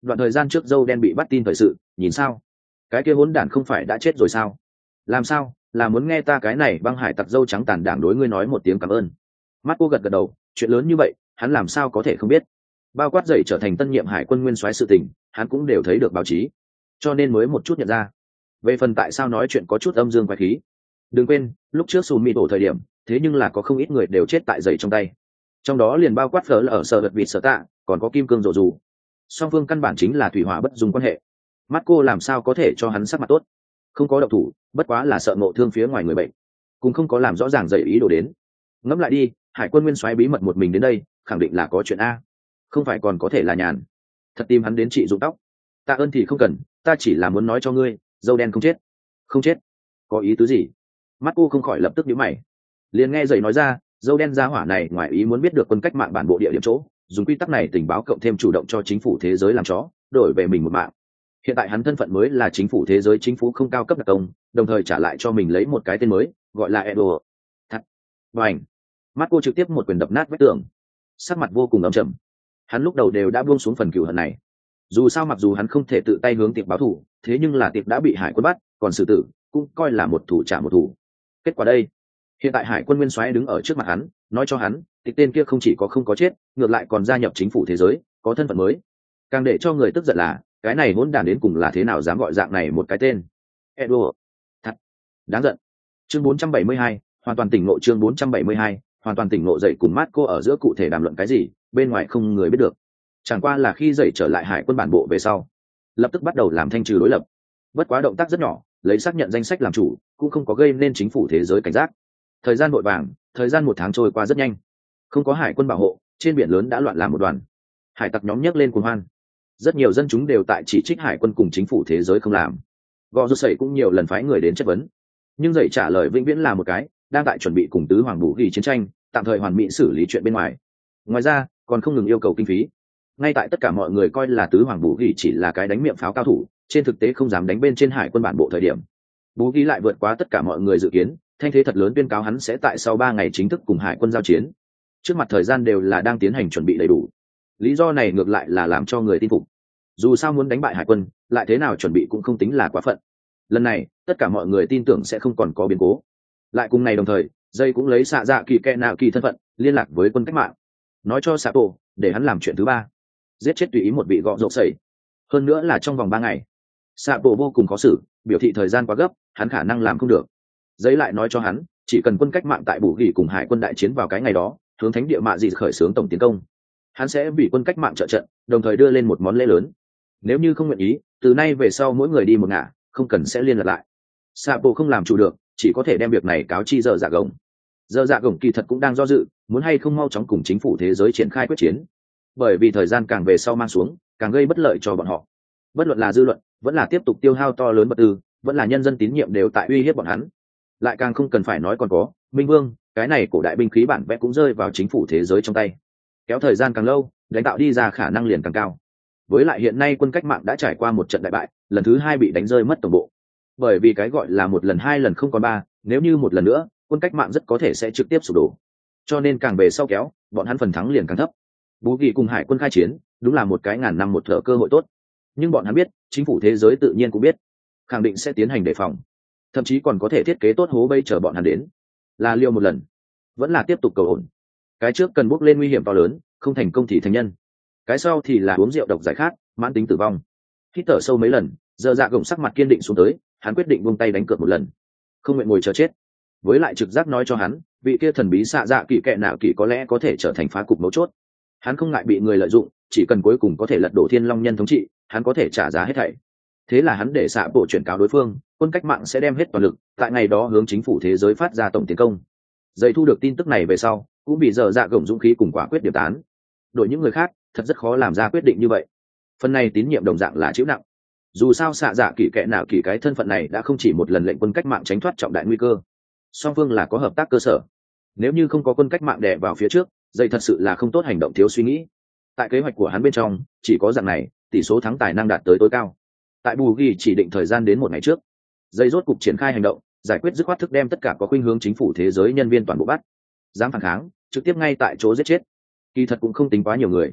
đoạn thời gian trước dâu đen bị bắt tin thời sự nhìn sao, cái kia hỗn đản không phải đã chết rồi sao? Làm sao là muốn nghe ta cái này băng hải tặc dâu trắng tàn đảng đối ngươi nói một tiếng cảm ơn? Mắt cô gật gật đầu, chuyện lớn như vậy hắn làm sao có thể không biết. Bao quát dậy trở thành tân nhiệm hải quân nguyên soái sự tình hắn cũng đều thấy được báo chí, cho nên mới một chút nhận ra. Về phần tại sao nói chuyện có chút âm dương quái khí, đừng quên lúc trước Sùn Mị đổ thời điểm thế nhưng là có không ít người đều chết tại dậy trong tay, trong đó liền bao quát phở là ở sở vật vịt sở tạ, còn có kim cương rộ dù. Song phương căn bản chính là thủy hỏa bất dung quan hệ. Mắt cô làm sao có thể cho hắn sắc mặt tốt? Không có động thủ bất quá là sợ ngộ thương phía ngoài người bệnh, cũng không có làm rõ ràng dậy ý đồ đến. Ngẫm lại đi, hải quân nguyên soái bí mật một mình đến đây khẳng định là có chuyện a, không phải còn có thể là nhàn thật tìm hắn đến trị dụng tóc. Tạ ơn thì không cần, ta chỉ là muốn nói cho ngươi dâu đen không chết. Không chết có ý tứ gì? Mắt cô không khỏi lập tức nhíu mày. Liền nghe dậy nói ra dâu đen gia hỏa này ngoài ý muốn biết được quân cách mạng bản bộ địa điểm chỗ, dùng quy tắc này tình báo cộng thêm chủ động cho chính phủ thế giới làm chó đổi về mình một mạng. Hiện tại hắn thân phận mới là chính phủ thế giới chính phủ không cao cấp đặc công, đồng thời trả lại cho mình lấy một cái tên mới gọi là Edo. Thật. Bành. Mắt cô trực tiếp một quyền đập nát vách tường, sắc mặt vô cùng ấm trầm. Hắn lúc đầu đều đã buông xuống phần cửu hận này. Dù sao mặc dù hắn không thể tự tay hướng tiệp báo thù, thế nhưng là tiệp đã bị hải quân bắt, còn xử tử cũng coi là một thủ trả một thủ. Kết quả đây, hiện tại hải quân nguyên soái đứng ở trước mặt hắn nói cho hắn tiệp tên kia không chỉ có không có chết, ngược lại còn gia nhập chính phủ thế giới, có thân phận mới. Càng để cho người tức giận là cái này hỗn đản đến cùng là thế nào dám gọi dạng này một cái tên Edo. Thật đáng giận. Chương 472, hoàn toàn tỉnh ngộ. Chương 472, hoàn toàn tỉnh ngộ. Dậy cùng mát cô ở giữa cụ thể đàm luận cái gì bên ngoài không người biết được, chẳng qua là khi dậy trở lại hải quân bản bộ về sau lập tức bắt đầu làm thanh trừ đối lập. Bất quá động tác rất nhỏ, lấy xác nhận danh sách làm chủ cũng không có gây nên chính phủ thế giới cảnh giác. Thời gian vội vàng, thời gian 1 tháng trôi qua rất nhanh, không có hải quân bảo hộ, trên biển lớn đã loạn làm một đoàn. Hải tặc nhóm nhấc lên cuồng hoan, rất nhiều dân chúng đều tại chỉ trích hải quân cùng chính phủ thế giới không làm. Gò rô sẩy cũng nhiều lần phái người đến chất vấn, nhưng dậy trả lời vĩnh viễn là một cái đang tại chuẩn bị cùng tứ hoàng bù ghi chiến tranh, tạm thời hoàn mỹ xử lý chuyện bên ngoài. Ngoài ra còn không ngừng yêu cầu kinh phí. Ngay tại tất cả mọi người coi là tứ hoàng bù ghi chỉ là cái đánh miệng pháo cao thủ, trên thực tế không dám đánh bên trên hải quân bản bộ thời điểm, bù ghi lại vượt quá tất cả mọi người dự kiến, thanh thế thật lớn tuyên cáo hắn sẽ tại sau 3 ngày chính thức cùng hải quân giao chiến. Trước mặt thời gian đều là đang tiến hành chuẩn bị đầy đủ. Lý do này ngược lại là làm cho người tin phục. Dù sao muốn đánh bại hải quân, lại thế nào chuẩn bị cũng không tính là quá phận. Lần này tất cả mọi người tin tưởng sẽ không còn có biến cố. Lại cùng ngày đồng thời, dây cũng lấy xạ dạ kỳ kẹ nạo kỳ thân phận liên lạc với quân cách mạng, nói cho Sapo để hắn làm chuyện thứ 3, giết chết tùy ý một vị gọ rộp sẩy, hơn nữa là trong vòng 3 ngày. Sapo vô cùng khó xử, biểu thị thời gian quá gấp, hắn khả năng làm không được. Giấy lại nói cho hắn chỉ cần quân cách mạng tại bù ghi cùng hải quân đại chiến vào cái ngày đó, hướng thánh địa mạ dị khởi xướng tổng tiến công, hắn sẽ bị quân cách mạng trợ trận, đồng thời đưa lên một món lễ lớn. Nếu như không nguyện ý, từ nay về sau mỗi người đi một ngả, không cần sẽ liên lạc lại. Sapo không làm chủ được, chỉ có thể đem việc này cáo chi Dở Dạ Gồng. Dở Dạ Gồng kỳ thật cũng đang do dự, muốn hay không mau chóng cùng chính phủ thế giới triển khai quyết chiến, bởi vì thời gian càng về sau mang xuống, càng gây bất lợi cho bọn họ. Bất luận là dư luận, vẫn là tiếp tục tiêu hao to lớn vật tư, vẫn là nhân dân tín nhiệm đều tại uy hiếp bọn hắn. Lại càng không cần phải nói còn có Minh Vương, cái này cổ đại binh khí bản vẽ cũng rơi vào chính phủ thế giới trong tay. Kéo thời gian càng lâu, đánh tạo đi ra khả năng liền càng cao. Với lại hiện nay quân cách mạng đã trải qua một trận đại bại, lần thứ 2 bị đánh rơi mất tổng bộ. Bởi vì cái gọi là một lần 2 lần không còn 3, nếu như một lần nữa, quân cách mạng rất có thể sẽ trực tiếp sụp đổ. Cho nên càng về sau kéo, bọn hắn phần thắng liền càng thấp. Bú Kỳ cùng hải quân khai chiến, đúng là một cái ngàn năm một thở cơ hội tốt. Nhưng bọn hắn biết, chính phủ thế giới tự nhiên cũng biết, khẳng định sẽ tiến hành đề phòng, thậm chí còn có thể thiết kế tốt hố bây chờ bọn hắn đến. Là liều một lần, vẫn là tiếp tục cầu ổn. Cái trước cần bước lên nguy hiểm to lớn, không thành công thì thành nhân. Cái sau thì là uống rượu độc giải khát, mãn tính tử vong. Hít thở sâu mấy lần, Dở Dạ Gồng sắc mặt kiên định xuống tới, hắn quyết định buông tay đánh cược một lần, không nguyện ngồi chờ chết. Với lại trực giác nói cho hắn, vị kia thần bí xạ dạ kỳ kệ nạo kỳ có lẽ có thể trở thành phá cục mấu chốt. Hắn không ngại bị người lợi dụng, chỉ cần cuối cùng có thể lật đổ Thiên Long nhân thống trị, hắn có thể trả giá hết thảy. Thế là hắn để xạ bộ chuyển cáo đối phương, quân cách mạng sẽ đem hết toàn lực, tại ngày đó hướng chính phủ thế giới phát ra tổng tiến công. Dậy thu được tin tức này về sau, cũng bị Dở Dạ Gồng dũng khí cùng quả quyết điểm tán. Đổi những người khác, thật rất khó làm ra quyết định như vậy. Phần này tín nhiệm đồng dạng là chịu nặng. Dù sao xạ dạ kỳ kệ nào kỳ cái thân phận này đã không chỉ một lần lệnh quân cách mạng tránh thoát trọng đại nguy cơ. Song phương là có hợp tác cơ sở. Nếu như không có quân cách mạng đè vào phía trước, dậy thật sự là không tốt hành động thiếu suy nghĩ. Tại kế hoạch của hắn bên trong, chỉ có dạng này, tỷ số thắng tài năng đạt tới tối cao. Tại bù ghi chỉ định thời gian đến 1 ngày trước, dây rốt cục triển khai hành động, giải quyết dứt khoát thức đem tất cả có khuynh hướng chính phủ thế giới nhân viên toàn bộ bắt. Dám phản kháng, trực tiếp ngay tại chỗ giết chết. Kỳ thật cũng không tính quá nhiều người.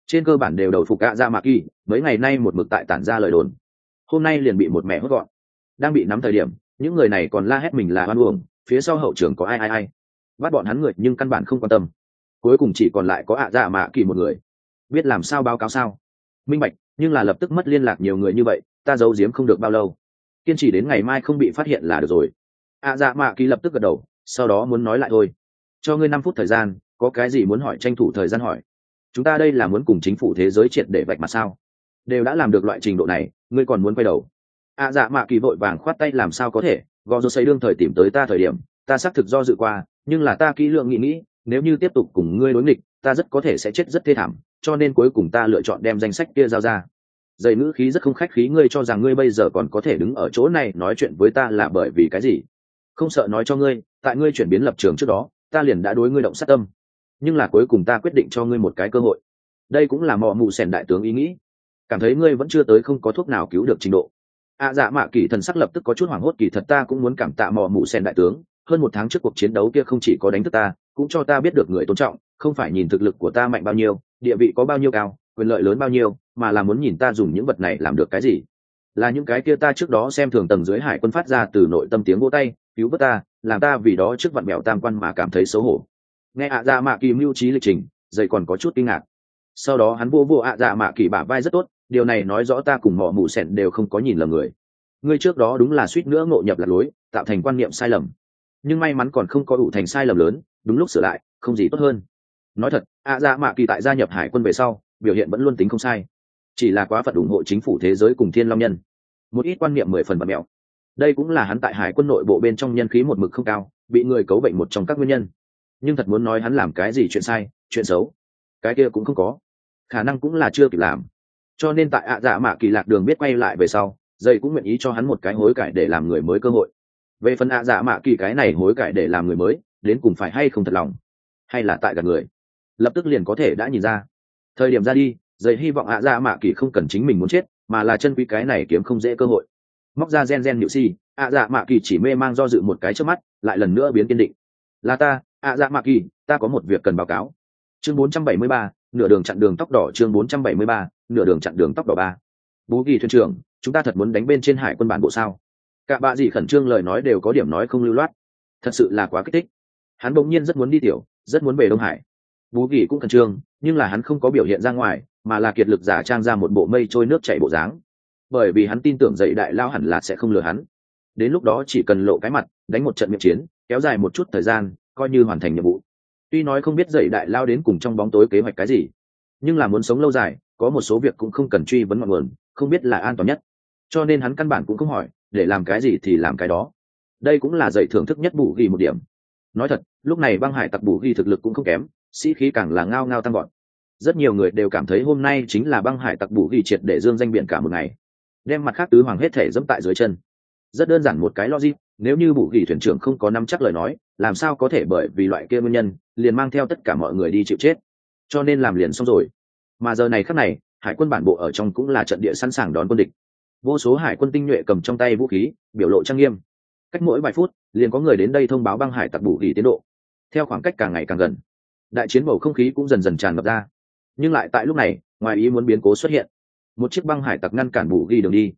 trên cơ bản đều đầu phục ạ dạ mạ kỳ, mấy ngày nay một mực tại tản ra lời đồn, hôm nay liền bị một mẹ hốt gọn. Đang bị nắm thời điểm, những người này còn la hét mình là oan uổng, phía sau hậu trường có ai bắt bọn hắn người, nhưng căn bản không quan tâm. Cuối cùng chỉ còn lại có ạ dạ mạ kỳ một người. Biết làm sao báo cáo sao? Minh bạch, nhưng là lập tức mất liên lạc nhiều người như vậy, ta giấu giếm không được bao lâu, kiên trì đến ngày mai không bị phát hiện là được rồi. ạ dạ mạ kỳ lập tức gật đầu, sau đó muốn nói lại thôi. Cho ngươi 5 phút thời gian, có cái gì muốn hỏi tranh thủ thời gian hỏi. Chúng ta đây là muốn cùng chính phủ thế giới triệt để vạch mặt sao? Đều đã làm được loại trình độ này, ngươi còn muốn quay đầu? ạ dạ mạ kỳ vội vàng khoát tay, làm sao có thể, gò rô xây đương thời tìm tới ta thời điểm, ta xác thực do dự qua, nhưng là ta kỹ lượng nghĩ, nếu như tiếp tục cùng ngươi đối nghịch, ta rất có thể sẽ chết rất thê thảm, cho nên cuối cùng ta lựa chọn đem danh sách kia giao ra. Dày ngữ khí rất không khách khí, ngươi cho rằng ngươi bây giờ còn có thể đứng ở chỗ này nói chuyện với ta là bởi vì cái gì? Không sợ nói cho ngươi, tại ngươi chuyển biến lập trường trước đó, ta liền đã đối ngươi động sát tâm, nhưng là cuối cùng ta quyết định cho ngươi một cái cơ hội. Đây cũng là mọ mù sèn đại tướng ý nghĩ, cảm thấy ngươi vẫn chưa tới không có thuốc nào cứu được trình độ. Dạ mạ kỳ thần sắc lập tức có chút hoảng hốt, kỳ thật ta cũng muốn cảm tạ mọ mù sèn đại tướng, hơn 1 tháng trước cuộc chiến đấu kia không chỉ có đánh thức ta, cũng cho ta biết được người tôn trọng, không phải nhìn thực lực của ta mạnh bao nhiêu, địa vị có bao nhiêu cao, quyền lợi lớn bao nhiêu, mà là muốn nhìn ta dùng những vật này làm được cái gì. Là những cái kia ta trước đó xem thường tầng dưới hải quân phát ra từ nội tâm tiếng vỗ tay, cứu vớt ta, làm ta vì đó trước vặn mẹo tam quan mà cảm thấy xấu hổ. Nghe dạ mạ kỳ mưu trí lịch trình, dậy còn có chút kinh ngạc. Sau đó hắn vô dạ mạ kỳ bả vai, rất tốt, điều này nói rõ ta cùng mọ mù sẹn đều không có nhìn lầm người. Ngươi trước đó đúng là suýt nữa ngộ nhập lạc lối, tạo thành quan niệm sai lầm, nhưng may mắn còn không có ủ thành sai lầm lớn, đúng lúc sửa lại, không gì tốt hơn. Nói thật, dạ mạ kỳ tại gia nhập hải quân về sau, biểu hiện vẫn luôn tính không sai, chỉ là quá phận ủng hộ chính phủ thế giới cùng thiên long nhân, một ít quan niệm 10 phần bật mẹo. Đây cũng là hắn tại hải quân nội bộ bên trong nhân khí một mực không cao, bị người cấu bệnh một trong các nguyên nhân. Nhưng thật muốn nói hắn làm cái gì chuyện sai, chuyện xấu, cái kia cũng không có, khả năng cũng là chưa kịp làm. Cho nên tại dạ mạ kỳ lạc đường biết quay lại về sau, dây cũng nguyện ý cho hắn một cái hối cải để làm người mới cơ hội. Về phần dạ mạ kỳ cái này hối cải để làm người mới, đến cùng phải hay không thật lòng, hay là tại gạt người, lập tức liền có thể đã nhìn ra. Thời điểm ra đi, dây hy vọng dạ mạ kỳ không cần chính mình muốn chết, mà là chân quý cái này kiếm không dễ cơ hội. Móc ra gen nhự si, dạ mạ kỳ chỉ mê mang do dự một cái trước mắt, lại lần nữa biến kiên định. Là ta, dạ mạ kỳ, ta có một việc cần báo cáo. Chương 473, nửa đường chặn đường tóc đỏ. Chương 473, nửa đường chặn đường tóc đỏ 3. Bú Kỳ thuyền trưởng, chúng ta thật muốn đánh bên trên hải quân bản bộ sao? Cả bạ gì khẩn trương lời nói đều có điểm nói không lưu loát, thật sự là quá kích thích. Hắn bỗng nhiên rất muốn đi tiểu, rất muốn về Đông Hải. Bú Kỳ cũng khẩn trương, nhưng là hắn không có biểu hiện ra ngoài, mà là kiệt lực giả trang ra một bộ mây trôi nước chảy bộ dáng, bởi vì hắn tin tưởng dậy đại lao hẳn là sẽ không lừa hắn. Đến lúc đó chỉ cần lộ cái mặt, đánh một trận miệng chiến, kéo dài một chút thời gian, coi như hoàn thành nhiệm vụ. Tuy nói không biết dậy đại lao đến cùng trong bóng tối kế hoạch cái gì, nhưng là muốn sống lâu dài, có một số việc cũng không cần truy vấn ngọn nguồn, không biết là an toàn nhất. Cho nên hắn căn bản cũng không hỏi, để làm cái gì thì làm cái đó. Đây cũng là dậy thưởng thức nhất Bù Ghi một điểm. Nói thật, lúc này băng hải tặc Bù Ghi thực lực cũng không kém, sĩ khí càng là ngao ngao tăng vọt. Rất nhiều người đều cảm thấy hôm nay chính là băng hải tặc Bù Ghi triệt để dương danh biển cả một ngày, đem mặt khác tứ hoàng hết thể dẫm tại dưới chân. Rất đơn giản một cái logic, nếu như Bù Ghi thuyền trưởng không có nắm chắc lời nói, làm sao có thể bởi vì loại kia nguyên nhân liền mang theo tất cả mọi người đi chịu chết. Cho nên làm liền xong rồi. Mà giờ này khắc này, hải quân bản bộ ở trong cũng là trận địa sẵn sàng đón quân địch. Vô số hải quân tinh nhuệ cầm trong tay vũ khí, biểu lộ trang nghiêm. Cách mỗi vài phút liền có người đến đây thông báo băng hải tặc Bù Ghi tiến độ. Theo khoảng cách càng ngày càng gần, đại chiến bầu không khí cũng dần dần tràn ngập ra. Nhưng lại tại lúc này, ngoài ý muốn biến cố xuất hiện. Một chiếc băng hải tặc ngăn cản Bù Ghi đường đi.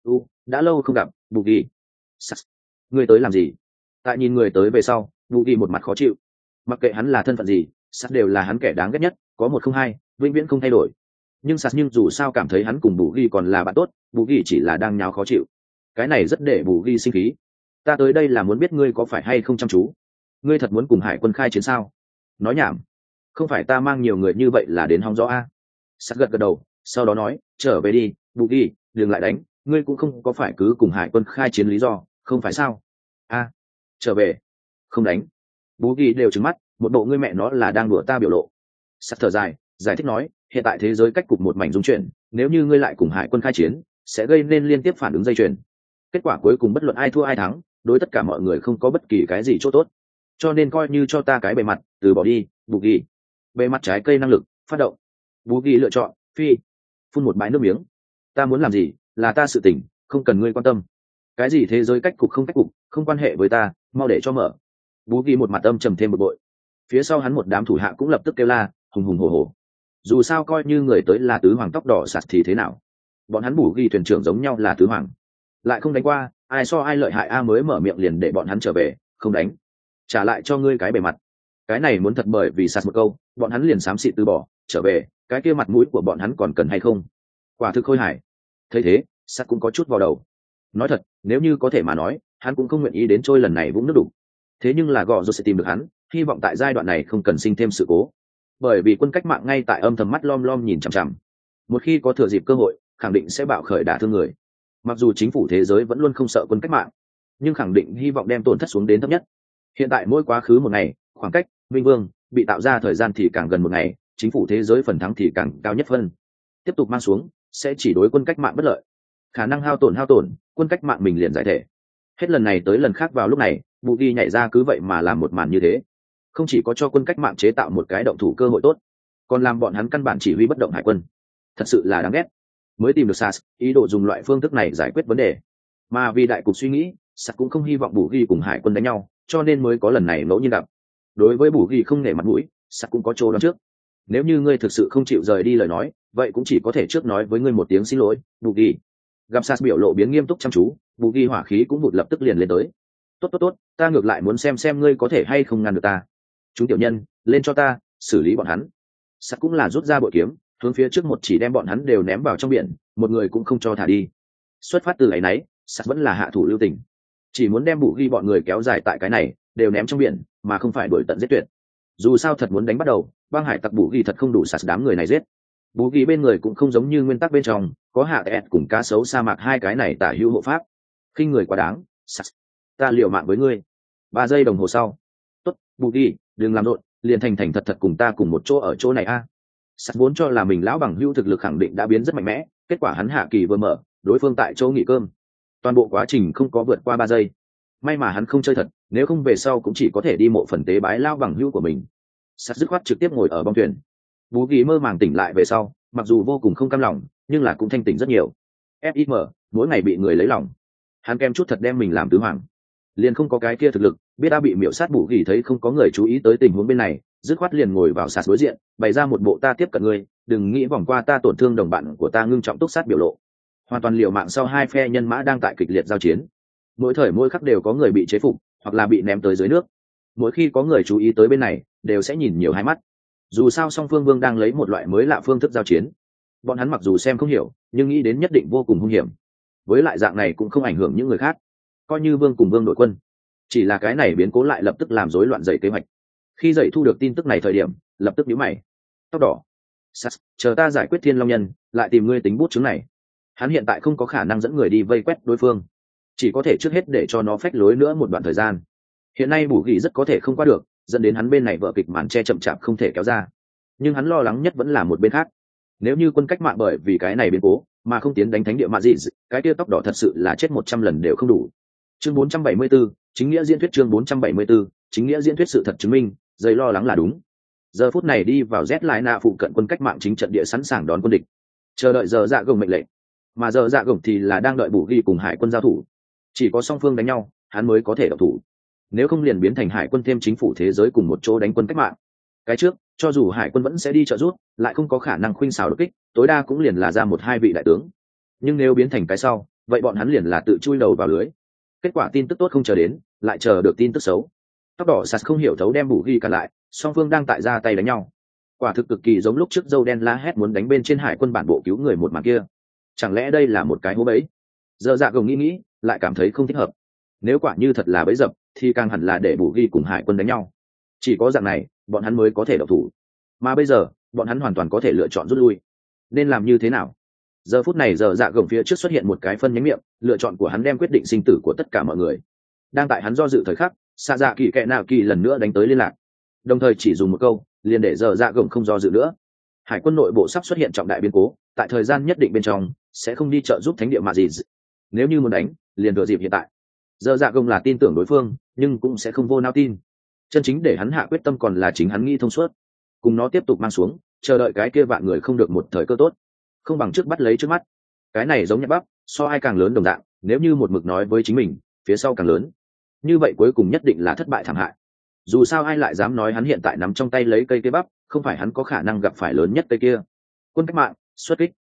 Đã lâu không gặp, Bù Ghi. Người tới làm gì? Tại nhìn người tới về sau, Bù Ghi một mặt khó chịu. Mặc kệ hắn là thân phận gì, sắt đều là hắn kẻ đáng ghét nhất, có một không hai, vĩnh viễn không thay đổi. Nhưng dù sao cảm thấy hắn cùng Bù Ghi còn là bạn tốt, Bù Ghi chỉ là đang nháo khó chịu. Cái này rất để Bù Ghi sinh khí. Ta tới đây là muốn biết ngươi có phải hay không chăm chú. Ngươi thật muốn cùng hải quân khai chiến sao? Nói nhảm. Không phải ta mang nhiều người như vậy là đến hóng gió a. Sắt gật gật đầu, sau đó nói, trở về đi, Bù Ghi, đừng lại đánh, ngươi cũng không có phải cứ cùng hải quân khai chiến lý do, không phải sao? Trở về, không đánh. Bù Ghi đều trừng mắt, một bộ ngươi mẹ nó là đang đùa ta biểu lộ. Sắt thở dài, giải thích nói, hiện tại thế giới cách cục một mảnh rung chuyển, nếu như ngươi lại cùng hải quân khai chiến, sẽ gây nên liên tiếp phản ứng dây chuyền. Kết quả cuối cùng bất luận ai thua ai thắng, đối tất cả mọi người không có bất kỳ cái gì chỗ tốt. Cho nên coi như cho ta cái bề mặt, từ bỏ đi, Bù Ghi. Bề mặt trái cây năng lực, phát động. Bù Ghi lựa chọn, phi. Phun một bãi nước miếng. Ta muốn làm gì, là ta sự tình, không cần ngươi quan tâm. Cái gì thế giới cách cục không quan hệ với ta, mau để cho mở. Bù Ghi một mặt âm trầm thêm một bội. Phía sau hắn một đám thủ hạ cũng lập tức kêu la, hùng hùng hổ hổ. dù sao coi như người tới là tứ hoàng tóc đỏ sạt thì thế nào, bọn hắn bù ghi thuyền trưởng giống nhau là tứ hoàng, lại không đánh qua, ai so ai lợi hại a mới mở miệng liền để bọn hắn trở về, không đánh, trả lại cho ngươi cái bề mặt. Cái này muốn thật bởi vì sạt một câu bọn hắn liền xám xịt từ bỏ trở về, cái kia mặt mũi của bọn hắn còn cần hay không? Quả thực khôi hài. Thấy thế sạt cũng có chút vào đầu. Nói thật, nếu như có thể mà nói hắn cũng không nguyện ý đến trôi lần này vũng nước đục. Thế nhưng là gò rồi sẽ tìm được hắn, hy vọng tại giai đoạn này không cần sinh thêm sự cố, bởi vì quân cách mạng ngay tại âm thầm mắt lom lom nhìn chằm chằm, một khi có thừa dịp cơ hội khẳng định sẽ bạo khởi đả thương người. Mặc dù chính phủ thế giới vẫn luôn không sợ quân cách mạng, nhưng khẳng định hy vọng đem tổn thất xuống đến thấp nhất. Hiện tại mỗi quá khứ một ngày, khoảng cách minh vương bị tạo ra thời gian thì càng gần một ngày, chính phủ thế giới phần thắng thì càng cao nhất phân. Tiếp tục mang xuống sẽ chỉ đối quân cách mạng bất lợi, khả năng hao tổn quân cách mạng mình liền giải thể. Hết lần này tới lần khác vào lúc này bù ghi nhảy ra cứ vậy mà làm một màn như thế, không chỉ có cho quân cách mạng chế tạo một cái động thủ cơ hội tốt, còn làm bọn hắn căn bản chỉ huy bất động hải quân. Thật sự là đáng ghét. Mới tìm được sas ý đồ dùng loại phương thức này giải quyết vấn đề, mà vì đại cục suy nghĩ sas cũng không hy vọng bù ghi cùng hải quân đánh nhau, cho nên mới có lần này ngẫu nhiên gặp. Đối với bù ghi không nể mặt mũi, sas cũng có chỗ đoán trước. Nếu như ngươi thực sự không chịu rời đi lời nói, vậy cũng chỉ có thể trước nói với ngươi một tiếng xin lỗi, bù ghi. Gặp sas biểu lộ biến nghiêm túc chăm chú, bù ghi hỏa khí cũng vụt lập tức liền lên tới. Tốt, ta ngược lại muốn xem ngươi có thể hay không ngăn được ta. Chúng tiểu nhân lên cho ta xử lý bọn hắn. Sắt cũng là rút ra bội kiếm hướng phía trước một chỉ đem bọn hắn đều ném vào trong biển, một người cũng không cho thả đi. Xuất phát từ ấy nấy, sắt vẫn là hạ thủ lưu tình, chỉ muốn đem bù ghi bọn người kéo dài tại cái này đều ném trong biển, mà không phải đuổi tận giết tuyệt. Dù sao thật muốn đánh bắt đầu, băng hải tặc bù ghi thật không đủ sắt đám người này giết. Bù ghi bên người cũng không giống như nguyên tắc bên trong có hạ ẹt cùng cá sấu sa mạc hai cái này tả hữu hộ pháp, khinh người quá đáng. Sắt, ta liều mạng với ngươi. 3 giây đồng hồ sau. Tốt, bù ghi đừng làm rộn, liền thành thật cùng ta cùng một chỗ ở chỗ này a. Sắt vốn cho là mình lão bằng hữu thực lực khẳng định đã biến rất mạnh mẽ, kết quả hắn hạ kỳ vừa mở, đối phương tại chỗ nghỉ cơm, toàn bộ quá trình không có vượt qua 3 giây. May mà hắn không chơi thật, nếu không về sau cũng chỉ có thể đi mộ phần tế bái lão bằng hữu của mình. Sắt dứt khoát trực tiếp ngồi ở bong thuyền. Bú ghi mơ màng tỉnh lại về sau, mặc dù vô cùng không cam lòng, nhưng là cũng thanh tỉnh rất nhiều. FIM mỗi ngày bị người lấy lòng, hắn kem chút thật đem mình làm tứ hoàng, liền không có cái kia thực lực, biết đã bị miểu sát. Bù ghi thấy không có người chú ý tới tình huống bên này, dứt khoát liền ngồi vào sạt đối diện, bày ra một bộ ta tiếp cận ngươi, đừng nghĩ vòng qua ta tổn thương đồng bạn của ta ngưng trọng túc sát biểu lộ. Hoàn toàn liều mạng sau hai phe nhân mã đang tại kịch liệt giao chiến, mỗi thời mỗi khắc đều có người bị chế phục hoặc là bị ném tới dưới nước. Mỗi khi có người chú ý tới bên này đều sẽ nhìn nhiều hai mắt, dù sao song phương vương đang lấy một loại mới lạ phương thức giao chiến. Bọn hắn mặc dù xem không hiểu nhưng nghĩ đến nhất định vô cùng hung hiểm, với lại dạng này cũng không ảnh hưởng những người khác, coi như vương cùng vương đội quân. Chỉ là cái này biến cố lại lập tức làm rối loạn dậy kế hoạch. Khi dậy thu được tin tức này thời điểm lập tức nhíu mày. Tóc đỏ, sas, chờ ta giải quyết thiên long nhân lại tìm ngươi tính bút chứng này. Hắn hiện tại không có khả năng dẫn người đi vây quét đối phương, chỉ có thể trước hết để cho nó phách lối nữa một đoạn thời gian. Hiện nay bù ghi rất có thể không qua được, dẫn đến hắn bên này vở kịch màn che chậm chạp không thể kéo ra. Nhưng hắn lo lắng nhất vẫn là một bên khác. Nếu như quân cách mạng bởi vì cái này biến cố mà không tiến đánh thánh địa mạ dị, cái tia tóc đỏ thật sự là chết 100 lần đều không đủ. Chương 474, chính nghĩa diễn thuyết. Chương 474, chính nghĩa diễn thuyết. Sự thật chứng minh dây lo lắng là đúng. Giờ phút này đi vào Z lại nạ phụ cận quân cách mạng chính trận địa sẵn sàng đón quân địch, chờ đợi giờ dạ gồng mệnh lệnh. Mà giờ dạ gồng thì là đang đợi bù ghi cùng hải quân giao thủ. Chỉ có song phương đánh nhau hắn mới có thể độc thủ, nếu không liền biến thành hải quân thêm chính phủ thế giới cùng một chỗ đánh quân cách mạng. Cái trước cho dù hải quân vẫn sẽ đi trợ giúp, lại không có khả năng khuynh xảo đột kích, tối đa cũng liền là ra 1-2 vị đại tướng. Nhưng nếu biến thành cái sau, vậy bọn hắn liền là tự chui đầu vào lưới. Kết quả tin tức tốt không chờ đến, lại chờ được tin tức xấu. Tóc đỏ sạt không hiểu thấu đem bù ghi cả lại, song phương đang tại ra tay đánh nhau. Quả thực cực kỳ giống lúc trước dâu đen la hét muốn đánh bên trên hải quân bản bộ cứu người một màn kia. Chẳng lẽ đây là một cái hố bẫy? Giờ dạ gồng nghĩ lại cảm thấy không thích hợp. Nếu quả như thật là bẫy dập thì càng hẳn là để bù ghi cùng hải quân đánh nhau, chỉ có dạng này bọn hắn mới có thể độc thủ. Mà bây giờ bọn hắn hoàn toàn có thể lựa chọn rút lui. Nên làm như thế nào? Giờ phút này giờ dạ gồng phía trước xuất hiện một cái phân nhánh miệng, lựa chọn của hắn đem quyết định sinh tử của tất cả mọi người. Đang tại hắn do dự thời khắc, xạ dạ kỳ kệ nào kỳ lần nữa đánh tới liên lạc, đồng thời chỉ dùng một câu liền để giờ dạ gồng không do dự nữa. Hải quân nội bộ sắp xuất hiện trọng đại biến cố, tại thời gian nhất định bên trong sẽ không đi trợ giúp thánh địa mà gì. Nếu như muốn đánh liền thừa dịp hiện tại. Giờ dạ gồng là tin tưởng đối phương nhưng cũng sẽ không vô nao tin. Chân chính để hắn hạ quyết tâm còn là chính hắn nghĩ thông suốt, cùng nó tiếp tục mang xuống, chờ đợi cái kia vạn người không được một thời cơ tốt, không bằng trước bắt lấy trước mắt. Cái này giống nhặt bắp, so ai càng lớn đồng dạng, nếu như một mực nói với chính mình phía sau càng lớn, như vậy cuối cùng nhất định là thất bại thảm hại. Dù sao ai lại dám nói hắn hiện tại nắm trong tay lấy cây bắp không phải hắn có khả năng gặp phải lớn nhất cây kia. Quân cách mạng xuất kích.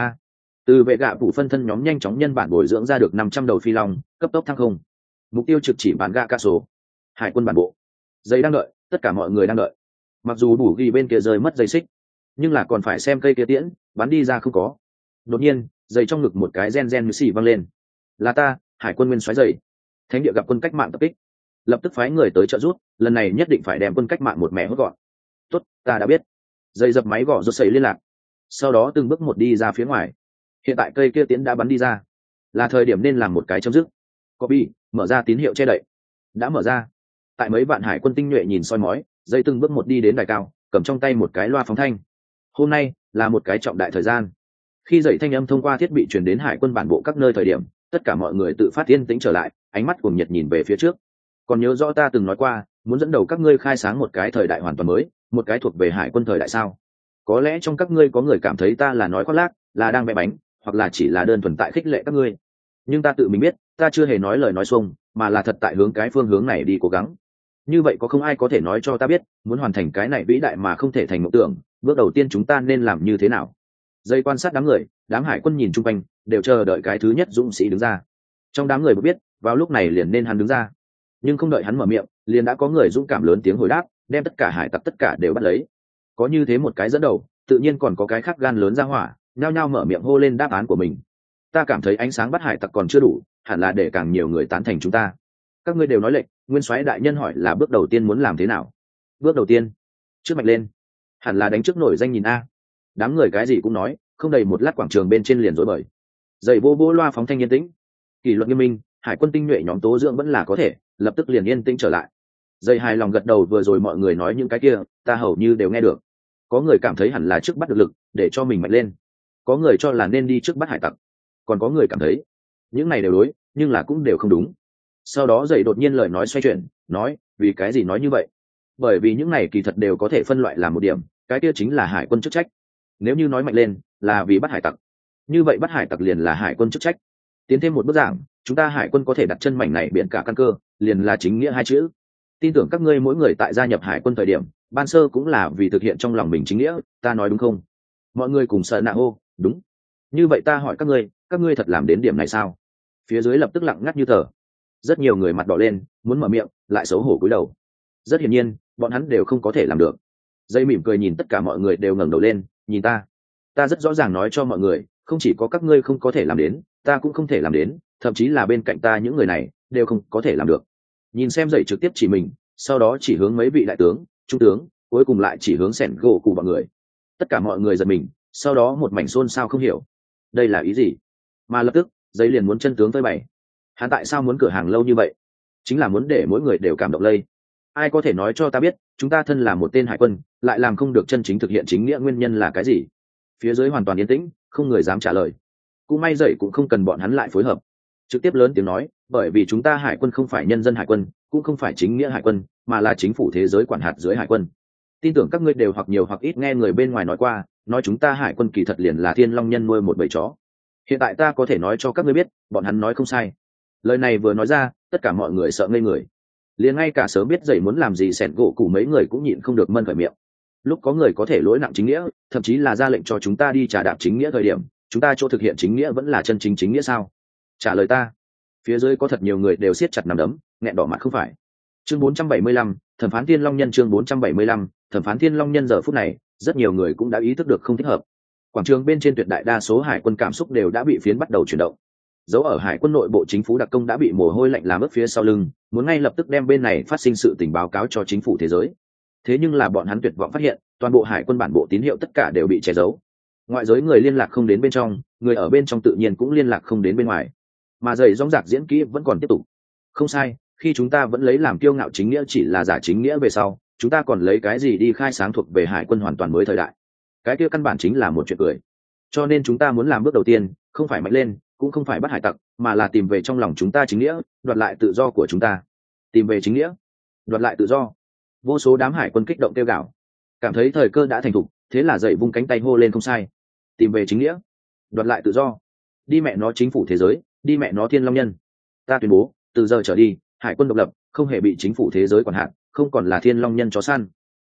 Từ vệ gạ phủ phân thân nhóm nhanh chóng nhân bản bồi dưỡng ra được 500 đầu phi long, cấp tốc thăng không. Mục tiêu trực chỉ bán gạ ca số. Hải quân bản bộ. Dây đang đợi, tất cả mọi người đang đợi. Mặc dù đủ ghi bên kia rơi mất dây xích, nhưng là còn phải xem cây kia tiễn bắn đi ra không có. Đột nhiên, dây trong ngực một cái gen như xì văng lên. Là ta, Hải quân nguyên soái dậy. Thánh địa gặp quân cách mạng tập kích, lập tức phái người tới trợ giúp, lần này nhất định phải đem quân cách mạng một mẹ hốt gọn. Tốt, ta đã biết. Dây dập máy gõ rốt sấy liên lạc, sau đó từng bước một đi ra phía ngoài. Hiện tại cây kia tiễn đã bắn đi ra, là thời điểm nên làm một cái chấm dứt. Copy, mở ra tín hiệu che đậy. Đã mở ra. Tại mấy vạn hải quân tinh nhuệ nhìn soi mói, dây từng bước một đi đến đài cao, cầm trong tay một cái loa phóng thanh. Hôm nay là một cái trọng đại thời gian. Khi dậy thanh âm thông qua thiết bị truyền đến hải quân bản bộ các nơi thời điểm, tất cả mọi người tự phát yên tĩnh trở lại, ánh mắt cuồng nhiệt nhìn về phía trước. Còn nhớ rõ ta từng nói qua, muốn dẫn đầu các ngươi khai sáng một cái thời đại hoàn toàn mới, một cái thuộc về hải quân thời đại sao? Có lẽ trong các ngươi có người cảm thấy ta là nói khoác lác, là đang vẽ bánh, hoặc là chỉ là đơn thuần tại khích lệ các ngươi. Nhưng ta tự mình biết, ta chưa hề nói lời nói xuông, mà là thật tại hướng cái phương hướng này đi cố gắng. Như vậy có không ai có thể nói cho ta biết, muốn hoàn thành cái này vĩ đại mà không thể thành mộng tưởng, bước đầu tiên chúng ta nên làm như thế nào? Dây quan sát đám người, đám hải quân nhìn chung quanh, đều chờ đợi cái thứ nhất dũng sĩ đứng ra. Trong đám người biết, vào lúc này liền nên hắn đứng ra. Nhưng không đợi hắn mở miệng, liền đã có người dũng cảm lớn tiếng hồi đáp, đem tất cả hải tặc tất cả đều bắt lấy. Có như thế một cái dẫn đầu, tự nhiên còn có cái khác gan lớn ra hỏa, nhao nhao mở miệng hô lên đáp án của mình. Ta cảm thấy ánh sáng bắt hải tặc còn chưa đủ, hẳn là để càng nhiều người tán thành chúng ta. Các ngươi đều nói lệnh, nguyên soái đại nhân hỏi là bước đầu tiên muốn làm thế nào? Bước đầu tiên, trước mạch lên, hẳn là đánh trước nổi danh nhìn a. Đám người cái gì cũng nói, không đầy một lát quảng trường bên trên liền rối bời. Dậy vô vô loa phóng thanh yên tĩnh. Kỷ luật nghiêm minh, hải quân tinh nhuệ nhóm tố dưỡng vẫn là có thể, lập tức liền yên tĩnh trở lại. Dậy hài lòng gật đầu, vừa rồi mọi người nói những cái kia, ta hầu như đều nghe được. Có người cảm thấy hẳn là trước bắt được lực, để cho mình mạnh lên. Có người cho là nên đi trước bắt hải tặc. Còn có người cảm thấy, những này đều đối, nhưng là cũng đều không đúng. Sau đó dậy đột nhiên lời nói xoay chuyển, nói, vì cái gì nói như vậy? Bởi vì những này kỳ thật đều có thể phân loại làm một điểm, cái kia chính là hải quân chức trách. Nếu như nói mạnh lên, là vì bắt hải tặc. Như vậy bắt hải tặc liền là hải quân chức trách. Tiến thêm một bước giảng, chúng ta hải quân có thể đặt chân mảnh này biển cả căn cơ, liền là chính nghĩa hai chữ. Tin tưởng các ngươi mỗi người tại gia nhập hải quân thời điểm, ban sơ cũng là vì thực hiện trong lòng mình chính nghĩa, ta nói đúng không? Mọi người cùng sợ nạ hô, đúng. Như vậy ta hỏi các ngươi thật làm đến điểm này sao? Phía dưới lập tức lặng ngắt như tờ. Rất nhiều người mặt đỏ lên, muốn mở miệng, lại xấu hổ cúi đầu. Rất hiển nhiên, bọn hắn đều không có thể làm được. Dây mỉm cười nhìn tất cả mọi người đều ngẩng đầu lên, nhìn ta. Ta rất rõ ràng nói cho mọi người, không chỉ có các ngươi không có thể làm đến, ta cũng không thể làm đến, thậm chí là bên cạnh ta những người này đều không có thể làm được. Nhìn xem dậy trực tiếp chỉ mình, sau đó chỉ hướng mấy vị đại tướng, trung tướng, cuối cùng lại chỉ hướng sẻn gỗ cụ mọi người. Tất cả mọi người giật mình, sau đó một mảnh xôn xao không hiểu, đây là ý gì? Mà lập tức, giấy liền muốn chân tướng phơi bày. Hắn tại sao muốn cửa hàng lâu như vậy? Chính là muốn để mỗi người đều cảm động lây. Ai có thể nói cho ta biết, chúng ta thân là một tên hải quân, lại làm không được chân chính thực hiện chính nghĩa nguyên nhân là cái gì? Phía dưới hoàn toàn yên tĩnh, không người dám trả lời. Cũng may dậy cũng không cần bọn hắn lại phối hợp, trực tiếp lớn tiếng nói, bởi vì chúng ta hải quân không phải nhân dân hải quân, cũng không phải chính nghĩa hải quân, mà là chính phủ thế giới quản hạt dưới hải quân. Tin tưởng các ngươi đều hoặc nhiều hoặc ít nghe người bên ngoài nói qua, nói chúng ta hải quân kỳ thật liền là thiên long nhân nuôi một bầy chó. Hiện tại ta có thể nói cho các ngươi biết, bọn hắn nói không sai. Lời này vừa nói ra, tất cả mọi người sợ ngây người. Liền ngay cả sớm biết dậy muốn làm gì sẻn gỗ cụ mấy người cũng nhịn không được mân khởi miệng. Lúc có người có thể lỗi nặng chính nghĩa, thậm chí là ra lệnh cho chúng ta đi trả đạp chính nghĩa thời điểm, chúng ta chỗ thực hiện chính nghĩa vẫn là chân chính chính nghĩa sao? Trả lời ta. Phía dưới có thật nhiều người đều siết chặt nắm đấm, nghẹn đỏ mặt không phải. Chương 475, thẩm phán Thiên Long Nhân. Chương 475, thẩm phán Thiên Long Nhân. Giờ phút này, rất nhiều người cũng đã ý thức được không thích hợp. Quảng trường bên trên tuyệt đại đa số hải quân cảm xúc đều đã bị phiến bắt đầu chuyển động. Dấu ở hải quân nội bộ chính phủ đặc công đã bị mồ hôi lạnh làm ướt phía sau lưng, muốn ngay lập tức đem bên này phát sinh sự tình báo cáo cho chính phủ thế giới. Thế nhưng là bọn hắn tuyệt vọng phát hiện, toàn bộ hải quân bản bộ tín hiệu tất cả đều bị che giấu. Ngoại giới người liên lạc không đến bên trong, người ở bên trong tự nhiên cũng liên lạc không đến bên ngoài. Mà dày dõng dạc diễn kỹ vẫn còn tiếp tục. Không sai, khi chúng ta vẫn lấy làm kiêu ngạo chính nghĩa chỉ là giả chính nghĩa về sau, chúng ta còn lấy cái gì đi khai sáng thuộc về hải quân hoàn toàn mới thời đại? Cái kia căn bản chính là một chuyện cười. Cho nên chúng ta muốn làm bước đầu tiên, không phải mạnh lên, cũng không phải bắt hải tặc, mà là tìm về trong lòng chúng ta chính nghĩa, đoạt lại tự do của chúng ta. Tìm về chính nghĩa, đoạt lại tự do. Vô số đám hải quân kích động kêu gào, cảm thấy thời cơ đã thành thục, thế là dậy vung cánh tay hô lên không sai. Tìm về chính nghĩa, đoạt lại tự do. Đi mẹ nó chính phủ thế giới, đi mẹ nó Thiên Long Nhân. Ta tuyên bố, từ giờ trở đi, hải quân độc lập, không hề bị chính phủ thế giới quản hạt, không còn là Thiên Long Nhân chó săn.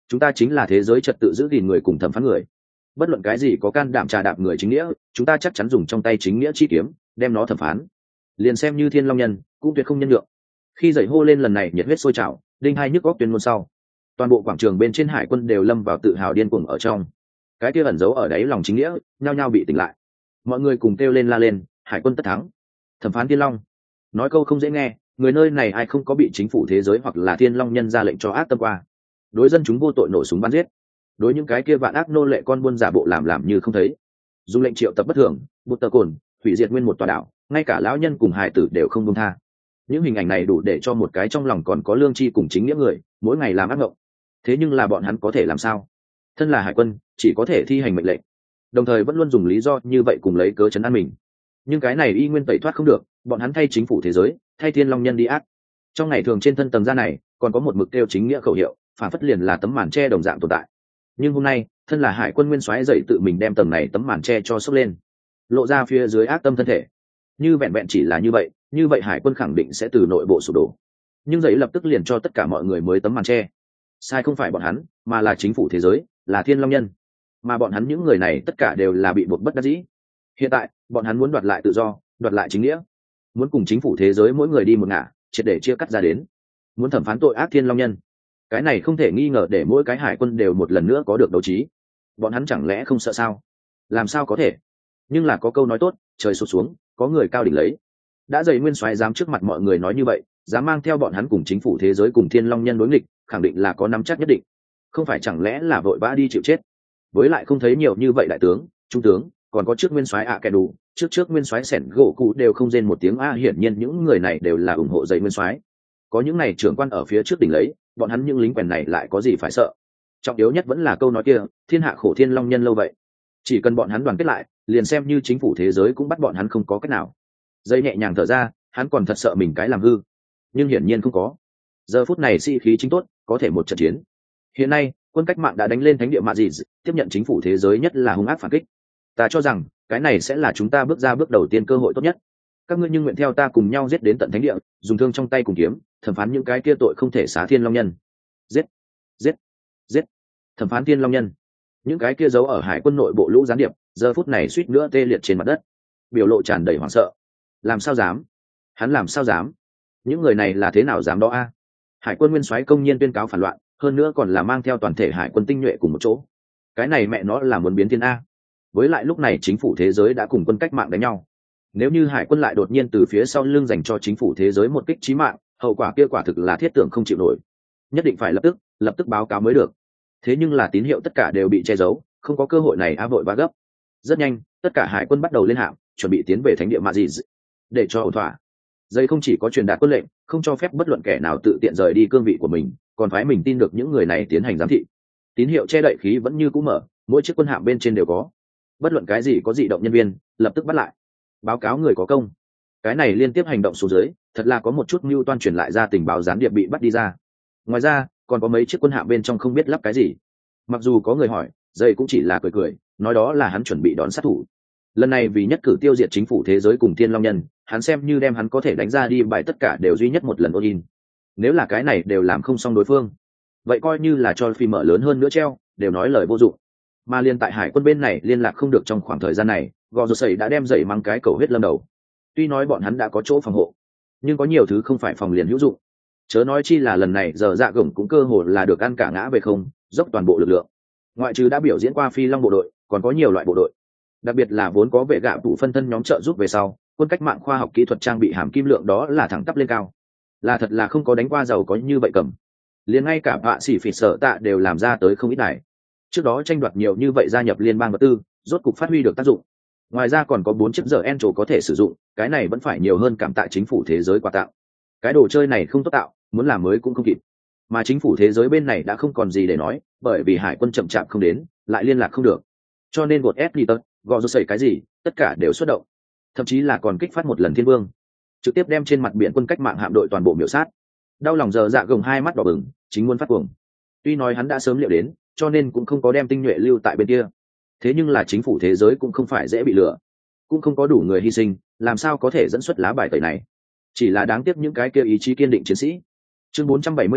chúng ta chính là thế giới trật tự giữ gìn người cùng thẩm phán người, bất luận cái gì có can đảm trà đạp người chính nghĩa, chúng ta chắc chắn dùng trong tay chính nghĩa chi kiếm đem nó thẩm phán, liền xem như thiên long nhân cũng tuyệt không nhân lượng. Khi dậy hô lên lần này nhiệt huyết sôi trào, đinh hai nhức góc tuyên ngôn sau, toàn bộ quảng trường bên trên hải quân đều lâm vào tự hào điên cuồng ở trong. Cái kia ẩn giấu ở đáy lòng chính nghĩa nhao nhao bị tỉnh lại, mọi người cùng kêu lên la lên, hải quân tất thắng, thẩm phán thiên long. Nói câu không dễ nghe, người nơi này ai không có bị chính phủ thế giới hoặc là thiên long nhân ra lệnh cho ác tâm qua, đối dân chúng vô tội nổ súng bắn giết, đối những cái kia vạn ác nô lệ con buôn giả bộ làm như không thấy, dùng lệnh triệu tập bất thường, bút tờ cồn, hủy diệt nguyên một tòa đảo, ngay cả lão nhân cùng hài tử đều không buông tha. Những hình ảnh này đủ để cho một cái trong lòng còn có lương tri cùng chính nghĩa người mỗi ngày làm ác mộng. Thế nhưng là bọn hắn có thể làm sao? Thân là hải quân, chỉ có thể thi hành mệnh lệnh, đồng thời vẫn luôn dùng lý do như vậy cùng lấy cớ chấn an mình. Nhưng cái này y nguyên tẩy thoát không được, bọn hắn thay chính phủ thế giới, thay thiên long nhân đi ác. Trong ngày thường trên thân tầng da này còn có một mực kêu chính nghĩa khẩu hiệu, phản phất liền là tấm màn che đồng dạng tồn tại. Nhưng hôm nay, thân là hải quân nguyên soái dậy tự mình đem tầng này tấm màn che cho sốc lên, lộ ra phía dưới ác tâm thân thể. Như vẹn vẹn chỉ là như vậy hải quân khẳng định sẽ từ nội bộ sụp đổ. Nhưng dậy lập tức liền cho tất cả mọi người mới tấm màn che. Sai không phải bọn hắn, mà là chính phủ thế giới, là thiên long nhân. Mà bọn hắn những người này tất cả đều là bị buộc bất đắc dĩ. Hiện tại, bọn hắn muốn đoạt lại tự do, đoạt lại chính nghĩa, muốn cùng chính phủ thế giới mỗi người đi một ngả, triệt để chia cắt ra đến, muốn thẩm phán tội ác thiên long nhân. Cái này không thể nghi ngờ để mỗi cái hải quân đều một lần nữa có được đấu trí. Bọn hắn chẳng lẽ không sợ sao? Làm sao có thể? Nhưng là có câu nói tốt, trời sụp xuống, có người cao đỉnh lấy. Đã dày nguyên soái dám trước mặt mọi người nói như vậy, dám mang theo bọn hắn cùng chính phủ thế giới cùng thiên long nhân đối nghịch, khẳng định là có nắm chắc nhất định. Không phải chẳng lẽ là vội vã đi chịu chết? Với lại không thấy nhiều như vậy đại tướng, trung tướng, còn có trước nguyên soái ạ kẻ đủ, trước nguyên soái sẻn gỗ cụ đều không rên một tiếng a. Hiển nhiên những người này đều là ủng hộ dày nguyên soái. Có những này trưởng quan ở phía trước đỉnh lấy, bọn hắn những lính quèn này lại có gì phải sợ? Trọng yếu nhất vẫn là câu nói kia, thiên hạ khổ thiên long nhân lâu vậy. Chỉ cần bọn hắn đoàn kết lại, liền xem như chính phủ thế giới cũng bắt bọn hắn không có cách nào. Dây nhẹ nhàng thở ra, hắn còn thật sợ mình cái làm hư, nhưng hiển nhiên không có. Giờ phút này sĩ khí chính tốt, có thể một trận chiến. Hiện nay, quân cách mạng đã đánh lên thánh địa mạ dị, tiếp nhận chính phủ thế giới nhất là hung ác phản kích. Ta cho rằng, cái này sẽ là chúng ta bước ra bước đầu tiên cơ hội tốt nhất. Các ngươi nhưng nguyện theo ta cùng nhau giết đến tận thánh địa, dùng thương trong tay cùng kiếm, thẩm phán những cái kia tội không thể xá thiên long nhân. Giết, giết, giết, thẩm phán thiên long nhân. Những cái kia giấu ở hải quân nội bộ lũ gián điệp, giờ phút này suýt nữa tê liệt trên mặt đất, biểu lộ tràn đầy hoảng sợ. Làm sao dám? Hắn làm sao dám? Những người này là thế nào dám đó a? Hải quân nguyên soái công nhiên tuyên cáo phản loạn, hơn nữa còn là mang theo toàn thể hải quân tinh nhuệ cùng một chỗ. Cái này mẹ nó là muốn biến thiên a. Với lại lúc này chính phủ thế giới đã cùng quân cách mạng đánh nhau. Nếu như hải quân lại đột nhiên từ phía sau lưng dành cho chính phủ thế giới một kích chí mạng, hậu quả kia quả thực là thiết tưởng không chịu nổi. Nhất định phải lập tức báo cáo mới được. Thế nhưng là tín hiệu tất cả đều bị che giấu, không có cơ hội này vội vã gấp. Rất nhanh, tất cả hải quân bắt đầu lên hạm, chuẩn bị tiến về thánh địa Madrid. Để cho ổn thỏa, dây không chỉ có truyền đạt quân lệnh, không cho phép bất luận kẻ nào tự tiện rời đi cương vị của mình, còn phái mình tin được những người này tiến hành giám thị. Tín hiệu che đậy khí vẫn như cũ mở, mỗi chiếc quân hạm bên trên đều có. Bất luận cái gì có dị động nhân viên, lập tức bắt lại, báo cáo người có công. Cái này liên tiếp hành động xuống dưới, thật là có một chút mưu toan truyền lại ra tình báo gián điệp bị bắt đi ra. Ngoài ra, còn có mấy chiếc quân hạm bên trong không biết lắp cái gì. Mặc dù có người hỏi, dây cũng chỉ là cười, nói đó là hắn chuẩn bị đón sát thủ. Lần này vì nhất cử tiêu diệt chính phủ thế giới cùng thiên long nhân, hắn xem như đem hắn có thể đánh ra đi bài tất cả đều duy nhất một lần in. Nếu là cái này đều làm không xong đối phương, vậy coi như là cho phim mở lớn hơn nữa treo, đều nói lời vô dụng. Mà liên tại hải quân bên này liên lạc không được trong khoảng thời gian này, gò rột sẩy đã đem dậy mang cái cầu huyết lâm đầu. Tuy nói bọn hắn đã có chỗ phòng hộ, nhưng có nhiều thứ không phải phòng liền hữu dụng. Chớ nói chi là lần này giờ dạ gồng cũng cơ hồ là được ăn cả ngã về không, dốc toàn bộ lực lượng. Ngoại trừ đã biểu diễn qua phi long bộ đội, còn có nhiều loại bộ đội. Đặc biệt là vốn có vệ gạ phụ phân thân nhóm trợ giúp về sau, quân cách mạng khoa học kỹ thuật trang bị hàm kim lượng đó là thẳng tắp lên cao. Là thật là không có đánh qua giàu có như vậy cầm. Liền ngay cả vạ sĩ phỉ sở tạ đều làm ra tới không ít đài. Trước đó tranh đoạt nhiều như vậy gia nhập liên bang vật tư, rốt cục phát huy được tác dụng. Ngoài ra còn có 4 chiếc giờ Encho có thể sử dụng, cái này vẫn phải nhiều hơn cảm tạ chính phủ thế giới quà tặng. Cái đồ chơi này không tốt tạo, muốn làm mới cũng không kịp. Mà chính phủ thế giới bên này đã không còn gì để nói, bởi vì hải quân chậm chạp không đến, lại liên lạc không được. Cho nên gột ép tật, gò rô sẩy cái gì, tất cả đều xuất động. Thậm chí là còn kích phát một lần thiên vương, trực tiếp đem trên mặt biển quân cách mạng hạm đội toàn bộ miểu sát. Đau lòng giờ dạ gồng hai mắt đỏ bừng, chính muốn phát cuồng. Tuy nói hắn đã sớm liệu đến, cho nên cũng không có đem tinh nhuệ lưu tại bên kia. Thế nhưng là chính phủ thế giới cũng không phải dễ bị lừa, cũng không có đủ người hy sinh, làm sao có thể dẫn xuất lá bài tẩy này. Chỉ là đáng tiếc những cái kia ý chí kiên định chiến sĩ. Chương 476,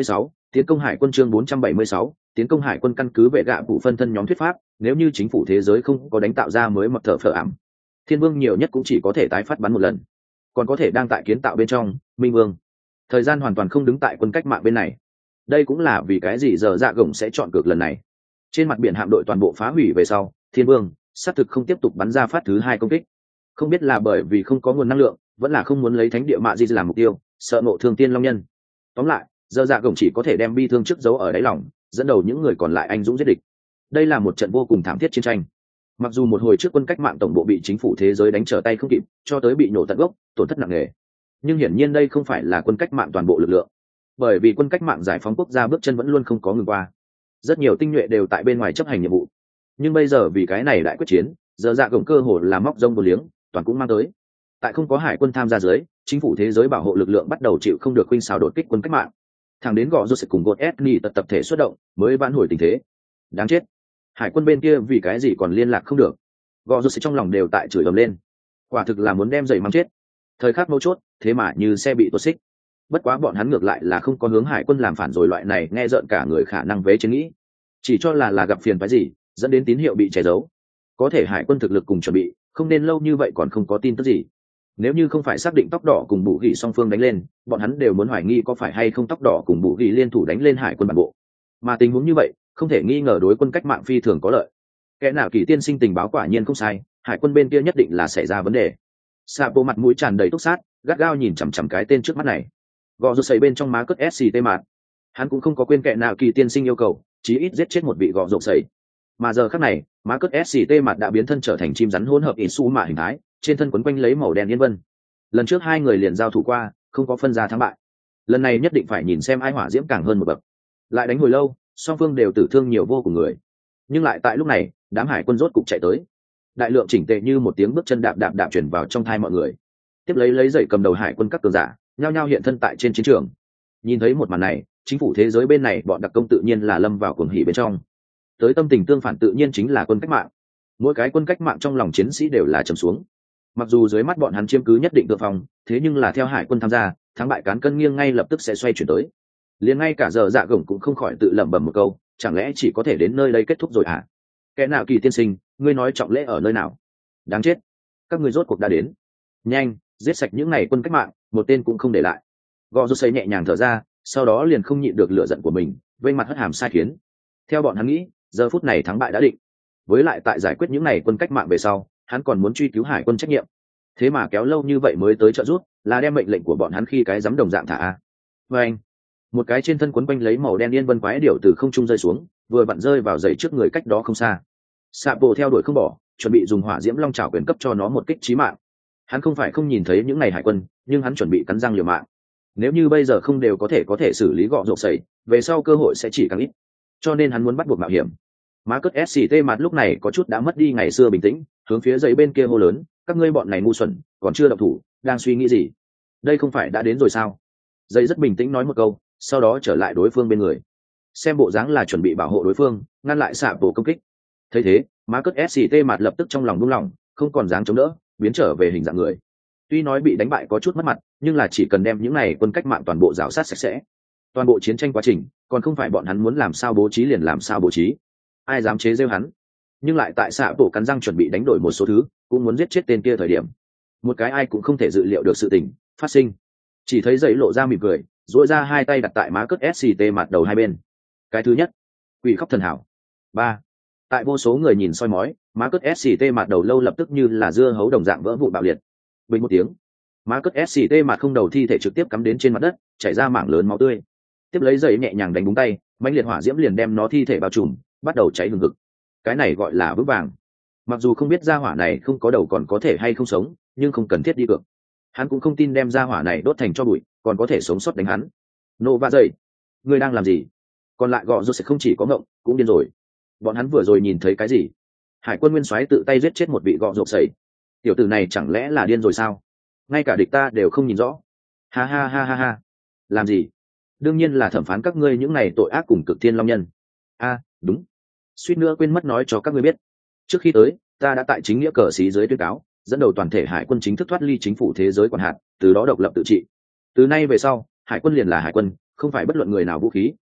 Tiến công hải quân chương 476, tiến công hải quân căn cứ vệ gạ vụ phân thân nhóm thuyết pháp, nếu như chính phủ thế giới không có đánh tạo ra mới mập thở phở ảm, Thiên Vương nhiều nhất cũng chỉ có thể tái phát bắn một lần, còn có thể đang tại kiến tạo bên trong, Minh Vương. Thời gian hoàn toàn không đứng tại quân cách mạng bên này. Đây cũng là vì cái gì giờ dạ gồng sẽ chọn cược lần này. Trên mặt biển hạm đội toàn bộ phá hủy về sau, Thiên Vương xác thực không tiếp tục bắn ra phát thứ hai công kích. Không biết là bởi vì không có nguồn năng lượng, vẫn là không muốn lấy thánh địa mạ di làm mục tiêu, sợ ngộ thương tiên long nhân. Tóm lại, giờ dạ gồng chỉ có thể đem bi thương trước giấu ở đáy lòng, dẫn đầu những người còn lại anh dũng giết địch. Đây là một trận vô cùng thảm thiết chiến tranh. Mặc dù một hồi trước quân cách mạng tổng bộ bị chính phủ thế giới đánh trở tay không kịp, cho tới bị nổ tận gốc, tổn thất nặng nề, nhưng hiển nhiên đây không phải là quân cách mạng toàn bộ lực lượng, bởi vì quân cách mạng giải phóng quốc gia bước chân vẫn luôn không có ngừng qua. Rất nhiều tinh nhuệ đều tại bên ngoài chấp hành nhiệm vụ, nhưng bây giờ vì cái này đại quyết chiến, giờ dạ gồng cơ hồ là móc rông một liếng toàn cũng mang tới. Tại không có hải quân tham gia dưới, chính phủ thế giới bảo hộ lực lượng bắt đầu chịu không được khuynh xào đột kích quân cách mạng, thẳng đến gõ rút sẽ cùng gột Etni tập thể xuất động mới vãn hồi tình thế. Đáng chết, hải quân bên kia vì cái gì còn liên lạc không được? Gõ rút sẽ trong lòng đều tại chửi ầm lên, quả thực là muốn đem giày mắng chết. Thời khắc mấu chốt, thế mà như xe bị tuột xích. Bất quá bọn hắn ngược lại là không có hướng hải quân làm phản rồi, loại này nghe rợn cả người khả năng vế trên nghĩ, chỉ cho là gặp phiền phái gì, dẫn đến tín hiệu bị che giấu. Có thể hải quân thực lực cùng chuẩn bị, không nên lâu như vậy còn không có tin tức gì. Nếu như không phải xác định tóc đỏ cùng Bụ Gỉ song phương đánh lên, bọn hắn đều muốn hoài nghi có phải hay không tóc đỏ cùng Bụ Gỉ liên thủ đánh lên hải quân bản bộ. Mà tình huống như vậy, không thể nghi ngờ đối quân cách mạng phi thường có lợi. Kẻ nào kỳ tiên sinh tình báo quả nhiên không sai, hải quân bên kia nhất định là xảy ra vấn đề. Sapo mặt mũi tràn đầy túc sát, gắt gao nhìn chằm chằm cái tên trước mắt này. Gò rút sấy bên trong má cất SCT mạt. Hắn cũng không có quên kẻ nào kỳ tiên sinh yêu cầu, chí ít giết chết một vị gò rút sấy. Mà giờ khắc này, má cất SCT mạt đã biến thân trở thành chim rắn hỗn hợp Isu mạ hình thái, trên thân quấn quanh lấy màu đen yên vân. Lần trước hai người liền giao thủ qua, không có phân ra thắng bại. Lần này nhất định phải nhìn xem ai hỏa diễm càng hơn một bậc. Lại đánh hồi lâu, song phương đều tử thương nhiều vô cùng người. Nhưng lại tại lúc này, đám hải quân rốt cục chạy tới. Đại lượng chỉnh tề như một tiếng bước chân đạp đạp đạp truyền vào trong thai mọi người. Tiếp lấy dậy cầm đầu hải quân các cường giả, nhao nhao hiện thân tại trên chiến trường. Nhìn thấy một màn này, chính phủ thế giới bên này bọn đặc công tự nhiên là lâm vào cuồng hỉ bên trong. Tới tâm tình tương phản tự nhiên chính là quân cách mạng. Mỗi cái quân cách mạng trong lòng chiến sĩ đều là trầm xuống. Mặc dù dưới mắt bọn hắn chiếm cứ nhất định thượng phòng, thế nhưng là theo hải quân tham gia, thắng bại cán cân nghiêng ngay lập tức sẽ xoay chuyển tới. Liền ngay cả giờ dạ gồng cũng không khỏi tự lẩm bẩm một câu, chẳng lẽ chỉ có thể đến nơi đây kết thúc rồi à? Kẻ nào kỳ tiên sinh, ngươi nói trọng lễ ở nơi nào? Đáng chết, các ngươi rốt cuộc đã đến. Nhanh, giết sạch những này quân cách mạng, một tên cũng không để lại. Gò rút xây nhẹ nhàng thở ra, sau đó liền không nhịn được lửa giận của mình, vênh mặt hất hàm sai khiến. Theo bọn hắn nghĩ, giờ phút này thắng bại đã định. Với lại tại giải quyết những này quân cách mạng về sau, hắn còn muốn truy cứu hải quân trách nhiệm. Thế mà kéo lâu như vậy mới tới trợ giúp, là đem mệnh lệnh của bọn hắn khi cái dám đồng dạng thả a. Và anh, một cái trên thân quấn quanh lấy màu đen yên vân quái điểu từ không trung rơi xuống, vừa vặn rơi vào dậy trước người cách đó không xa. Sapo theo đuổi không bỏ, chuẩn bị dùng hỏa diễm long chảo quyền cấp cho nó một kích chí mạng. Hắn không phải không nhìn thấy những ngày hải quân, nhưng hắn chuẩn bị cắn răng liều mạng. Nếu như bây giờ không đều có thể xử lý gọn rộp sẩy, về sau cơ hội sẽ chỉ càng ít. Cho nên hắn muốn bắt buộc mạo hiểm. Má cất SCT mặt lúc này có chút đã mất đi ngày xưa bình tĩnh, hướng phía dậy bên kia hô lớn, các ngươi bọn này ngu xuẩn, còn chưa động thủ, đang suy nghĩ gì? Đây không phải đã đến rồi sao? Dậy rất bình tĩnh nói một câu, sau đó trở lại đối phương bên người. Xem bộ dáng là chuẩn bị bảo hộ đối phương, ngăn lại xạ bộ công kích. Thấy thế, má cất SCT mặt lập tức trong lòng buông lỏng, không còn dáng chống đỡ, biến trở về hình dạng người. Tuy nói bị đánh bại có chút mất mặt, nhưng là chỉ cần đem những này quân cách mạng toàn bộ rào sát sạch sẽ. Toàn bộ chiến tranh quá trình, còn không phải bọn hắn muốn làm sao bố trí liền làm sao bố trí. Ai dám chế giễu hắn? Nhưng lại tại xạ bộ cắn răng chuẩn bị đánh đổi một số thứ, cũng muốn giết chết tên kia thời điểm, một cái ai cũng không thể dự liệu được sự tình phát sinh. Chỉ thấy dậy lộ ra mỉm cười, duỗi ra hai tay đặt tại má cất SCT mặt đầu hai bên. Cái thứ nhất, quỷ khóc thần hảo. 3. Tại vô số người nhìn soi mói, má cất SCT mặt đầu lâu lập tức như là dưa hấu đồng dạng vỡ vụn bạo liệt. Bình một tiếng, má cất SCT mặt không đầu thi thể trực tiếp cắm đến trên mặt đất, chảy ra mảng lớn máu tươi. Tiếp lấy dậy nhẹ nhàng đánh búng tay, mãnh liệt hỏa diễm liền đem nó thi thể bao trùm, bắt đầu cháy hừng hực. Cái này gọi là vững vàng. Mặc dù không biết gia hỏa này không có đầu còn có thể hay không sống, nhưng không cần thiết đi cược. Hắn cũng không tin đem gia hỏa này đốt thành cho bụi còn có thể sống sót đánh hắn. Nô va dậy, ngươi đang làm gì? Còn lại gọ rút sẽ không chỉ có ngộng, cũng điên rồi. Bọn hắn vừa rồi nhìn thấy cái gì? Hải quân nguyên soái tự tay giết chết một vị gọ rột sẩy. Tiểu tử này chẳng lẽ là điên rồi sao? Ngay cả địch ta đều không nhìn rõ. Ha ha ha ha ha. Làm gì? Đương nhiên là thẩm phán các ngươi những này tội ác cùng cực thiên long nhân. A, đúng. Suýt nữa quên mất nói cho các ngươi biết. Trước khi tới, ta đã tại chính nghĩa cờ xí dưới tuyên cáo, dẫn đầu toàn thể hải quân chính thức thoát ly chính phủ thế giới quản hạt, từ đó độc lập tự trị. Từ nay về sau, hải quân liền là hải quân, không phải bất luận người nào vũ khí,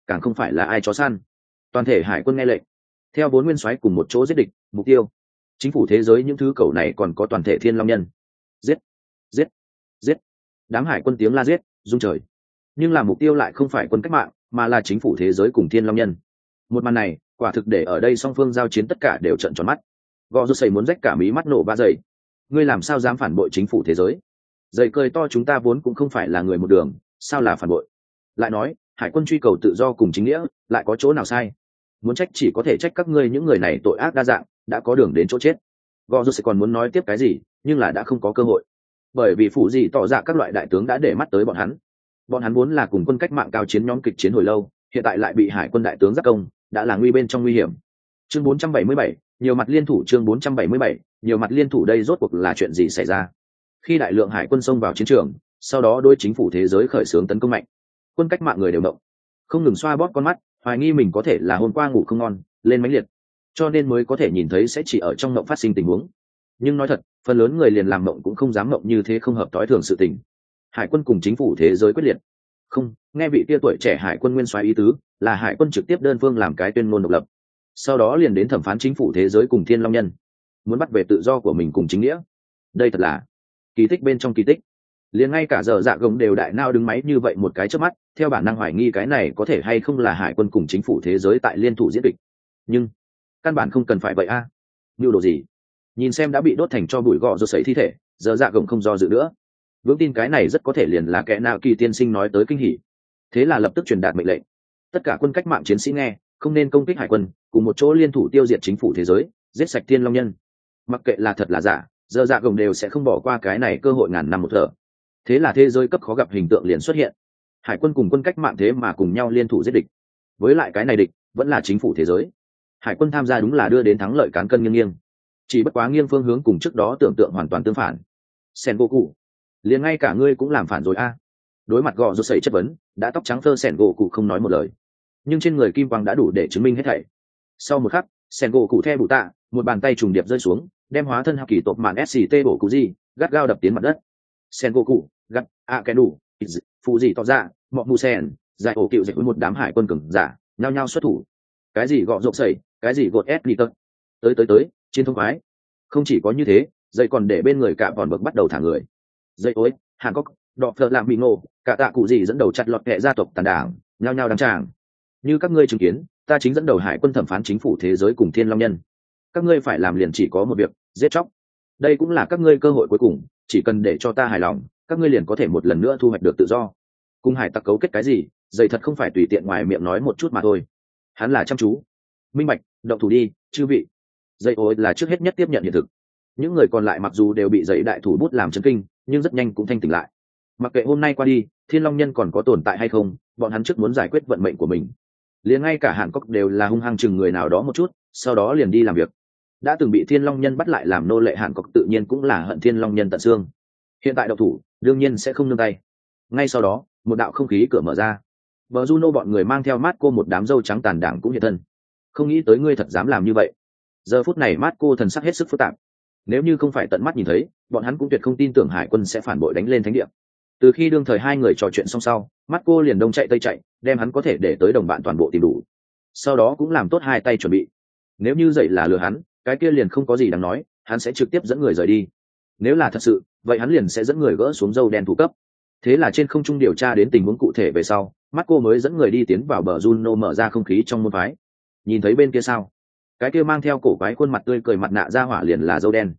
càng không phải là ai chó săn. Toàn thể hải quân nghe lệnh, theo 4 nguyên soái cùng một chỗ giết địch. Mục tiêu chính phủ thế giới những thứ cầu này còn có toàn thể thiên long nhân. Giết, giết, giết. Đám hải quân tiếng la giết rung trời, nhưng là mục tiêu lại không phải quân cách mạng mà là chính phủ thế giới cùng thiên long nhân. Một màn này quả thực để ở đây song phương giao chiến tất cả đều trợn tròn mắt. Gò rút sầy muốn rách cả mí mắt nổ ba giây. Ngươi làm sao dám phản bội chính phủ thế giới? Dậy cười to, chúng ta vốn cũng không phải là người một đường, sao là phản bội? Lại nói hải quân truy cầu tự do cùng chính nghĩa lại có chỗ nào sai? Muốn trách chỉ có thể trách các ngươi những người này tội ác đa dạng, đã có đường đến chỗ chết. Gò rút sầy còn muốn nói tiếp cái gì nhưng là đã không có cơ hội, bởi vì phụ gì tỏ ra các loại đại tướng đã để mắt tới bọn hắn. Bọn hắn vốn là cùng quân cách mạng cao chiến nhóm kịch chiến hồi lâu, hiện tại lại bị hải quân đại tướng giáp công, đã là nguy bên trong nguy hiểm. Chương 477, nhiều mặt liên thủ. Chương 477, nhiều mặt liên thủ. Đây rốt cuộc là chuyện gì xảy ra? Khi đại lượng hải quân xông vào chiến trường, sau đó đối chính phủ thế giới khởi xướng tấn công mạnh, quân cách mạng người đều động, không ngừng xoa bóp con mắt, hoài nghi mình có thể là hôm qua ngủ không ngon, lên mãnh liệt, cho nên mới có thể nhìn thấy sẽ chỉ ở trong mộng phát sinh tình huống. Nhưng nói thật, phần lớn người liền làm mộng cũng không dám mộng như thế không hợp tối thường sự tình. Hải quân cùng chính phủ thế giới quyết liệt. Không, nghe vị kia tuổi trẻ hải quân nguyên soái ý tứ, là hải quân trực tiếp đơn phương làm cái tuyên ngôn độc lập, sau đó liền đến thẩm phán chính phủ thế giới cùng thiên long nhân, muốn bắt về tự do của mình cùng chính nghĩa. Đây thật là kỳ tích bên trong kỳ tích. Liền ngay cả giờ dạ gồng đều đại nao đứng máy như vậy một cái chớp mắt, theo bản năng hoài nghi cái này có thể hay không là hải quân cùng chính phủ thế giới tại liên thủ diễn kịch. Nhưng căn bản không cần phải vậy a. Mưu đồ gì? Nhìn xem đã bị đốt thành cho bụi gọ rồi sấy thi thể, giờ dạ gồng không do dự nữa, vững tin cái này rất có thể liền là kẻ nào kỳ tiên sinh nói tới kinh hỉ. Thế là lập tức truyền đạt mệnh lệnh, tất cả quân cách mạng chiến sĩ nghe, không nên công kích hải quân, cùng một chỗ liên thủ tiêu diệt chính phủ thế giới, giết sạch thiên long nhân. Mặc kệ là thật là giả, giờ dạ gồng đều sẽ không bỏ qua cái này cơ hội ngàn năm một thở. Thế là thế giới cấp khó gặp hình tượng liền xuất hiện, hải quân cùng quân cách mạng thế mà cùng nhau liên thủ giết địch. Với lại cái này địch vẫn là chính phủ thế giới. Hải quân tham gia đúng là đưa đến thắng lợi cán cân nghiêng nghiêng, chỉ bất quá nghiêng phương hướng cùng trước đó tưởng tượng hoàn toàn tương phản. Sengoku, liền ngay cả ngươi cũng làm phản rồi a. Đối mặt gò rút sẩy chất vấn, đã tóc trắng phơ Sengoku không nói một lời, nhưng trên người kim quang đã đủ để chứng minh hết thảy. Sau một khắc, Sengoku theo bụ tạ, một bàn tay trùng điệp rơi xuống, đem hóa thân hắc kỳ tộc màn SCT bổ cụ gì, gắt gao đập tiến mặt đất. Sengoku, gắt, Akenu, phụ gì tỏ ra, mọ mù sen, giải ổ cựu dịch với một đám hải quân cường giả, nhao nhao xuất thủ. Cái gì gọ rộp sẩy, cái gì gột ép tật, tới, chiến thông khoái. Không chỉ có như thế, dây còn để bên người cả bọn bậc bắt đầu thả người. Dây ối, Hàn Quốc, đọ phở làm bị ngộ, cả tạ cụ gì dẫn đầu chặt lọt kệ gia tộc tàn đảng, nhao nhao đăng tràng. Như các ngươi chứng kiến, ta chính dẫn đầu hải quân thẩm phán chính phủ thế giới cùng thiên long nhân. Các ngươi phải làm liền chỉ có một việc, giết chóc. Đây cũng là các ngươi cơ hội cuối cùng, chỉ cần để cho ta hài lòng, các ngươi liền có thể một lần nữa thu hoạch được tự do. Cùng hải tặc cấu kết cái gì, dây thật không phải tùy tiện ngoài miệng nói một chút mà thôi. Hắn là chăm chú, minh bạch, động thủ đi, chư vị. Dây ối là trước hết nhất tiếp nhận hiện thực. Những người còn lại mặc dù đều bị dây đại thủ bút làm chấn kinh, nhưng rất nhanh cũng thanh tỉnh lại. Mặc kệ hôm nay qua đi, thiên long nhân còn có tồn tại hay không, bọn hắn trước muốn giải quyết vận mệnh của mình. Liền ngay cả Hàn Quốc đều là hung hăng chừng người nào đó một chút, sau đó liền đi làm việc. Đã từng bị thiên long nhân bắt lại làm nô lệ Hàn Quốc tự nhiên cũng là hận thiên long nhân tận xương. Hiện tại độc thủ, đương nhiên sẽ không nương tay. Ngay sau đó, một đạo không khí cửa mở ra. Bờ Juno bọn người mang theo Marco một đám râu trắng tàn đảng cũng hiện thân. Không nghĩ tới ngươi thật dám làm như vậy. Giờ phút này Marco thần sắc hết sức phức tạp. Nếu như không phải tận mắt nhìn thấy, bọn hắn cũng tuyệt không tin tưởng hải quân sẽ phản bội đánh lên thánh địa. Từ khi đương thời hai người trò chuyện xong sau, Marco liền đông chạy tây chạy, đem hắn có thể để tới đồng bạn toàn bộ tìm đủ. Sau đó cũng làm tốt hai tay chuẩn bị. Nếu như dậy là lừa hắn, cái kia liền không có gì đáng nói, hắn sẽ trực tiếp dẫn người rời đi. Nếu là thật sự, vậy hắn liền sẽ dẫn người gỡ xuống dâu đen thủ cấp. Thế là trên không trung điều tra đến tình huống cụ thể về sau, Marco mới dẫn người đi tiến vào bờ Juno mở ra không khí trong môn phái. Nhìn thấy bên kia sao? Cái kia mang theo cổ quái khuôn mặt tươi cười mặt nạ ra hỏa liền là dâu đen.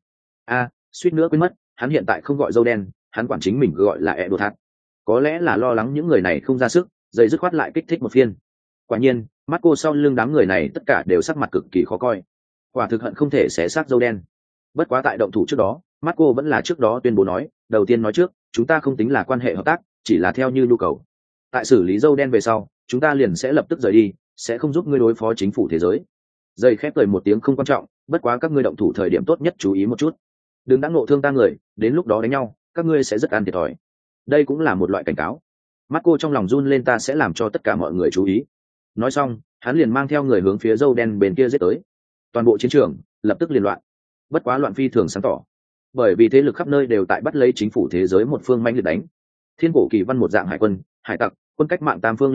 Suýt nữa quên mất, hắn hiện tại không gọi dâu đen, hắn quản chính mình gọi là đồ thạt. Có lẽ là lo lắng những người này không ra sức, dây dứt khoát lại kích thích một phiên. Quả nhiên, Marco sau lưng đám người này tất cả đều sắc mặt cực kỳ khó coi. Quả thực hận không thể xé xác dâu đen. Bất quá tại động thủ trước đó, Marco vẫn là trước đó tuyên bố nói, đầu tiên nói trước, chúng ta không tính là quan hệ hợp tác, chỉ là theo như nhu cầu. Tại xử lý dâu đen về sau, chúng ta liền sẽ lập tức rời đi, sẽ không giúp ngươi đối phó chính phủ thế giới. Dây khép cười một tiếng không quan trọng, bất quá các ngươi động thủ thời điểm tốt nhất chú ý một chút, đừng đã ngộ thương ta người, đến lúc đó đánh nhau, các ngươi sẽ rất ăn thiệt thòi. Đây cũng là một loại cảnh cáo. Marco trong lòng run lên, ta sẽ làm cho tất cả mọi người chú ý. Nói xong, hắn liền mang theo người hướng phía dâu đen bên kia giết tới. Toàn bộ chiến trường lập tức liên loạn. Bất quá loạn phi thường sáng tỏ, bởi vì thế lực khắp nơi đều tại bắt lấy chính phủ thế giới một phương manh liệt đánh. Thiên cổ kỳ văn một dạng hải quân, hải tặc, quân cách mạng tam phương liên thủ,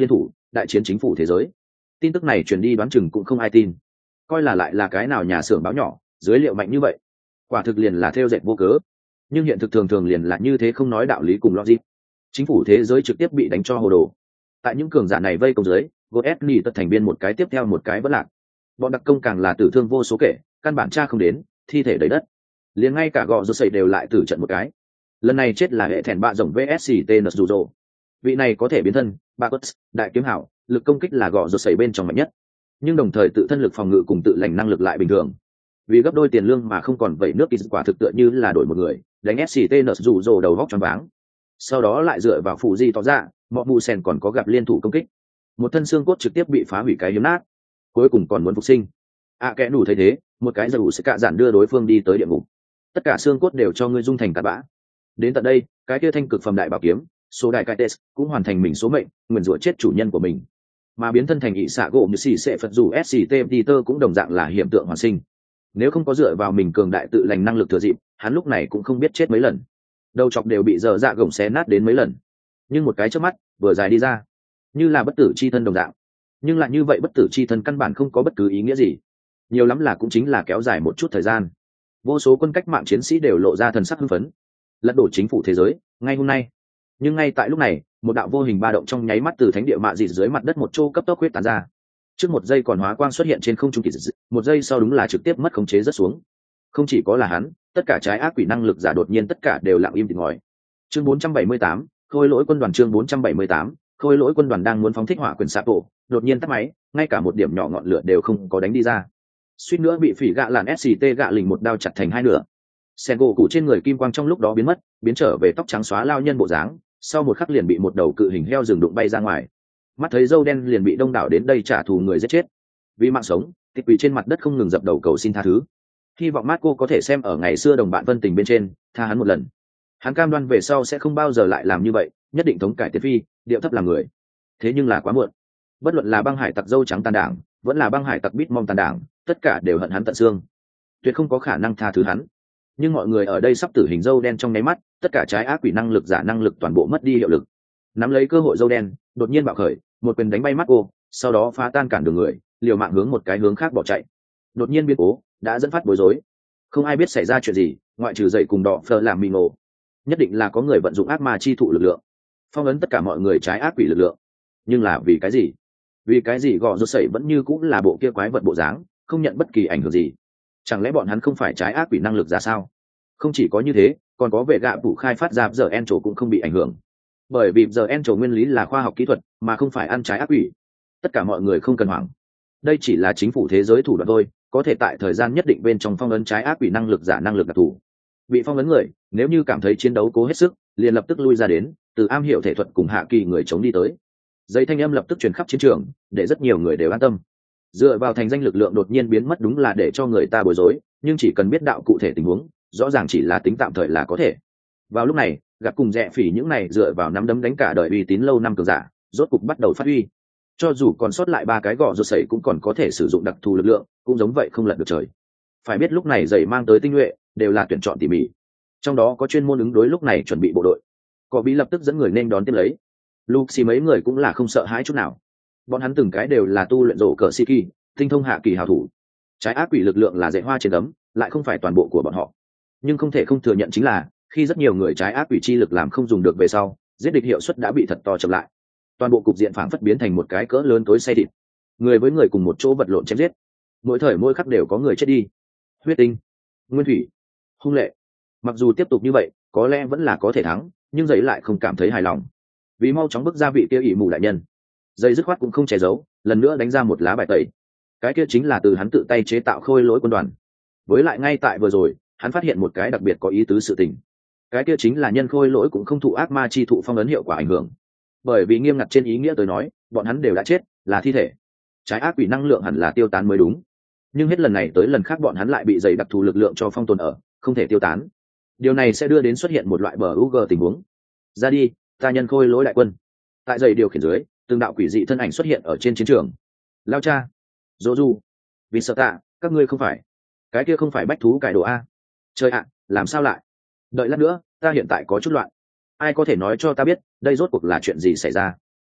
đại chiến chính phủ thế giới. Tin tức này truyền đi đoán chừng cũng không ai tin, coi là lại là cái nào nhà xưởng báo nhỏ dưới liệu mạnh như vậy, quả thực liền là theo dệt vô cớ. Nhưng hiện thực thường thường liền là như thế, không nói đạo lý cùng logic. Chính phủ thế giới trực tiếp bị đánh cho hồ đồ. Tại những cường giả này vây công dưới, Godesny tất thành viên một cái tiếp theo một cái vẫn lạc. Bọn đặc công càng là tử thương vô số kể, căn bản tra không đến, thi thể đầy đất. Liền ngay cả gọ rột sẩy đều lại tử trận một cái. Lần này chết là hệ thẹn bạ rồng VSCT Nsuzo. Vị này có thể biến thân, Bagus, đại kiếm hảo, lực công kích là gọ rột sẩy bên trong mạnh nhất. Nhưng đồng thời tự thân lực phòng ngự cùng tự lành năng lực lại bình thường. Vì gấp đôi tiền lương mà không còn vẩy nước thì quả thực tựa như là đổi một người, đánh SCT Nsuzo đầu góc choáng váng. Sau đó lại dựa vào phụ di tỏ ra, mọ mù sen còn có gặp liên thủ công kích. Một thân xương cốt trực tiếp bị phá hủy cái hiếm nát, cuối cùng còn muốn phục sinh. Kẻ đủ thấy thế, một cái giật ủ sẽ cạ giản đưa đối phương đi tới địa ngục. Tất cả xương cốt đều cho ngươi dung thành cát bã. Đến tận đây, cái kia thanh cực phẩm đại bảo kiếm số đại cai tes cũng hoàn thành mình số mệnh, nguyền rủa chết chủ nhân của mình. Mà biến thân thành ị xạ gỗ như xì sẽ phật dù sct peter cũng đồng dạng là hiện tượng hoàn sinh. Nếu không có dựa vào mình cường đại tự lành năng lực thừa dịp, hắn lúc này cũng không biết chết mấy lần, đầu chọc đều bị dở dạ gồng xé nát đến mấy lần. Nhưng một cái chớp mắt vừa dài đi ra, như là bất tử chi thân đồng dạng. Nhưng lại như vậy bất tử chi thân căn bản không có bất cứ ý nghĩa gì, nhiều lắm là cũng chính là kéo dài một chút thời gian. Vô số quân cách mạng chiến sĩ đều lộ ra thần sắc hưng phấn, lật đổ chính phủ thế giới ngay hôm nay. Nhưng ngay tại lúc này, một đạo vô hình ba động trong nháy mắt từ thánh địa mạ dịt dưới mặt đất một chỗ cấp tốc huyết tán ra. Trước một giây còn hóa quang xuất hiện trên không trung kỳ dị, một giây sau đúng là trực tiếp mất khống chế rất xuống. Không chỉ có là hắn, tất cả trái ác quỷ năng lực giả đột nhiên tất cả đều lặng im tịt ngòi. Chương 478, khôi lỗi quân đoàn. Chương 478, khôi lỗi quân đoàn đang muốn phóng thích hỏa quyền xạ tổ, đột nhiên tắt máy, ngay cả một điểm nhỏ ngọn lửa đều không có đánh đi ra. Suýt nữa bị phỉ gạ làn SCT gạ lình một đao chặt thành hai nửa. Sen gỗ cụ trên người kim quang trong lúc đó biến mất, biến trở về tóc trắng xóa lao nhân bộ dáng, sau một khắc liền bị một đầu cự hình heo rừng đụng bay ra ngoài. Mắt thấy dâu đen liền bị đông đảo đến đây trả thù người giết chết. Vì mạng sống, tịch quỷ trên mặt đất không ngừng dập đầu cầu xin tha thứ. Hy vọng Marco có thể xem ở ngày xưa đồng bạn vân tình bên trên, tha hắn một lần. Hắn cam đoan về sau sẽ không bao giờ lại làm như vậy, nhất định thống cải tiết phi, điệu thấp làm người. Thế nhưng là quá muộn. Bất luận là băng hải tặc dâu trắng tàn đảng, vẫn là băng hải tặc bít mong tàn đảng, tất cả đều hận hắn tận xương, tuyệt không có khả năng tha thứ hắn. Nhưng mọi người ở đây sắp tử hình dâu đen trong nháy mắt, tất cả trái ác quỷ năng lực giả năng lực toàn bộ mất đi hiệu lực. Nắm lấy cơ hội dâu đen đột nhiên bạo khởi, một quyền đánh bay Marco, sau đó phá tan cản đường người, liều mạng hướng một cái hướng khác bỏ chạy. Đột nhiên biến cố đã dẫn phát bối rối, không ai biết xảy ra chuyện gì, ngoại trừ dậy cùng đỏ phờ làm mì ngộ. Nhất định là có người vận dụng ác ma chi thụ lực lượng, phong ấn tất cả mọi người trái ác quỷ lực lượng. Nhưng là vì cái gì? Vì cái gì gò rột sẩy vẫn như cũng là bộ kia quái vật bộ dáng, không nhận bất kỳ ảnh hưởng gì? Chẳng lẽ bọn hắn không phải trái ác quỷ năng lực ra sao? Không chỉ có như thế, còn có vệ gạ phủ khai phát ra giờ en trổ cũng không bị ảnh hưởng, bởi vì giờ en trổ nguyên lý là khoa học kỹ thuật mà không phải ăn trái ác quỷ. Tất cả mọi người không cần hoảng, đây chỉ là chính phủ thế giới thủ đoạn thôi, có thể tại thời gian nhất định bên trong phong ấn trái ác quỷ năng lực giả năng lực đặc thù. Bị phong ấn người nếu như cảm thấy chiến đấu cố hết sức, liền lập tức lui ra đến, từ am hiểu thể thuật cùng hạ kỳ người chống đi tới. Giấy thanh âm lập tức truyền khắp chiến trường, để rất nhiều người đều an tâm. Dựa vào thành danh lực lượng đột nhiên biến mất đúng là để cho người ta bối rối, nhưng chỉ cần biết đạo cụ thể tình huống, rõ ràng chỉ là tính tạm thời là có thể. Vào lúc này, gặp cùng rẽ phỉ những này dựa vào nắm đấm đánh cả đời uy tín lâu năm cường giả, rốt cục bắt đầu phát huy. Cho dù còn sót lại ba cái gò rột sẩy cũng còn có thể sử dụng đặc thù lực lượng, cũng giống vậy không lật được trời. Phải biết lúc này giày mang tới tinh nhuệ đều là tuyển chọn tỉ mỉ, trong đó có chuyên môn ứng đối lúc này chuẩn bị bộ đội. Có bí lập tức dẫn người nên đón tiếp lấy. Luxi mấy người cũng là không sợ hãi chút nào, bọn hắn từng cái đều là tu luyện rổ cờ Siki, tinh thông hạ kỳ hào thủ. Trái ác quỷ lực lượng là dạy hoa trên tấm, lại không phải toàn bộ của bọn họ. Nhưng không thể không thừa nhận chính là khi rất nhiều người trái ác quỷ chi lực làm không dùng được về sau, giết địch hiệu suất đã bị thật to chậm lại. Toàn bộ cục diện phảng phất biến thành một cái cỡ lớn tối say thịt, người với người cùng một chỗ vật lộn chém giết, mỗi thời mỗi khắc đều có người chết đi. Huyết tinh, nguyên thủy, hung lệ. Mặc dù tiếp tục như vậy có lẽ vẫn là có thể thắng, nhưng giấy lại không cảm thấy hài lòng. Vì mau chóng bước ra vị kia ỷ mù đại nhân, giấy dứt khoát cũng không che giấu, lần nữa đánh ra một lá bài tẩy. Cái kia chính là từ hắn tự tay chế tạo khôi lỗi quân đoàn. Với lại ngay tại vừa rồi, hắn phát hiện một cái đặc biệt có ý tứ sự tình. Cái kia chính là nhân khôi lỗi cũng không thụ ác ma chi thụ phong ấn hiệu quả ảnh hưởng, bởi vì nghiêm ngặt trên ý nghĩa tôi nói, bọn hắn đều đã chết, là thi thể. Trái ác quỷ năng lượng hẳn là tiêu tán mới đúng, nhưng hết lần này tới lần khác bọn hắn lại bị dày đặc thù lực lượng cho phong tồn ở, không thể tiêu tán. Điều này sẽ đưa đến xuất hiện một loại bờ UG tình huống. Ra đi, ta nhân khôi lỗi đại quân. Tại dày điều khiển dưới, từng đạo quỷ dị thân ảnh xuất hiện ở trên chiến trường. Lao cha, dô du, vì sợ tạ, các ngươi không phải cái kia không phải bách thú cải đồ a? Trời ạ, làm sao lại? Đợi lát nữa, ta hiện tại có chút loạn, ai có thể nói cho ta biết đây rốt cuộc là chuyện gì xảy ra?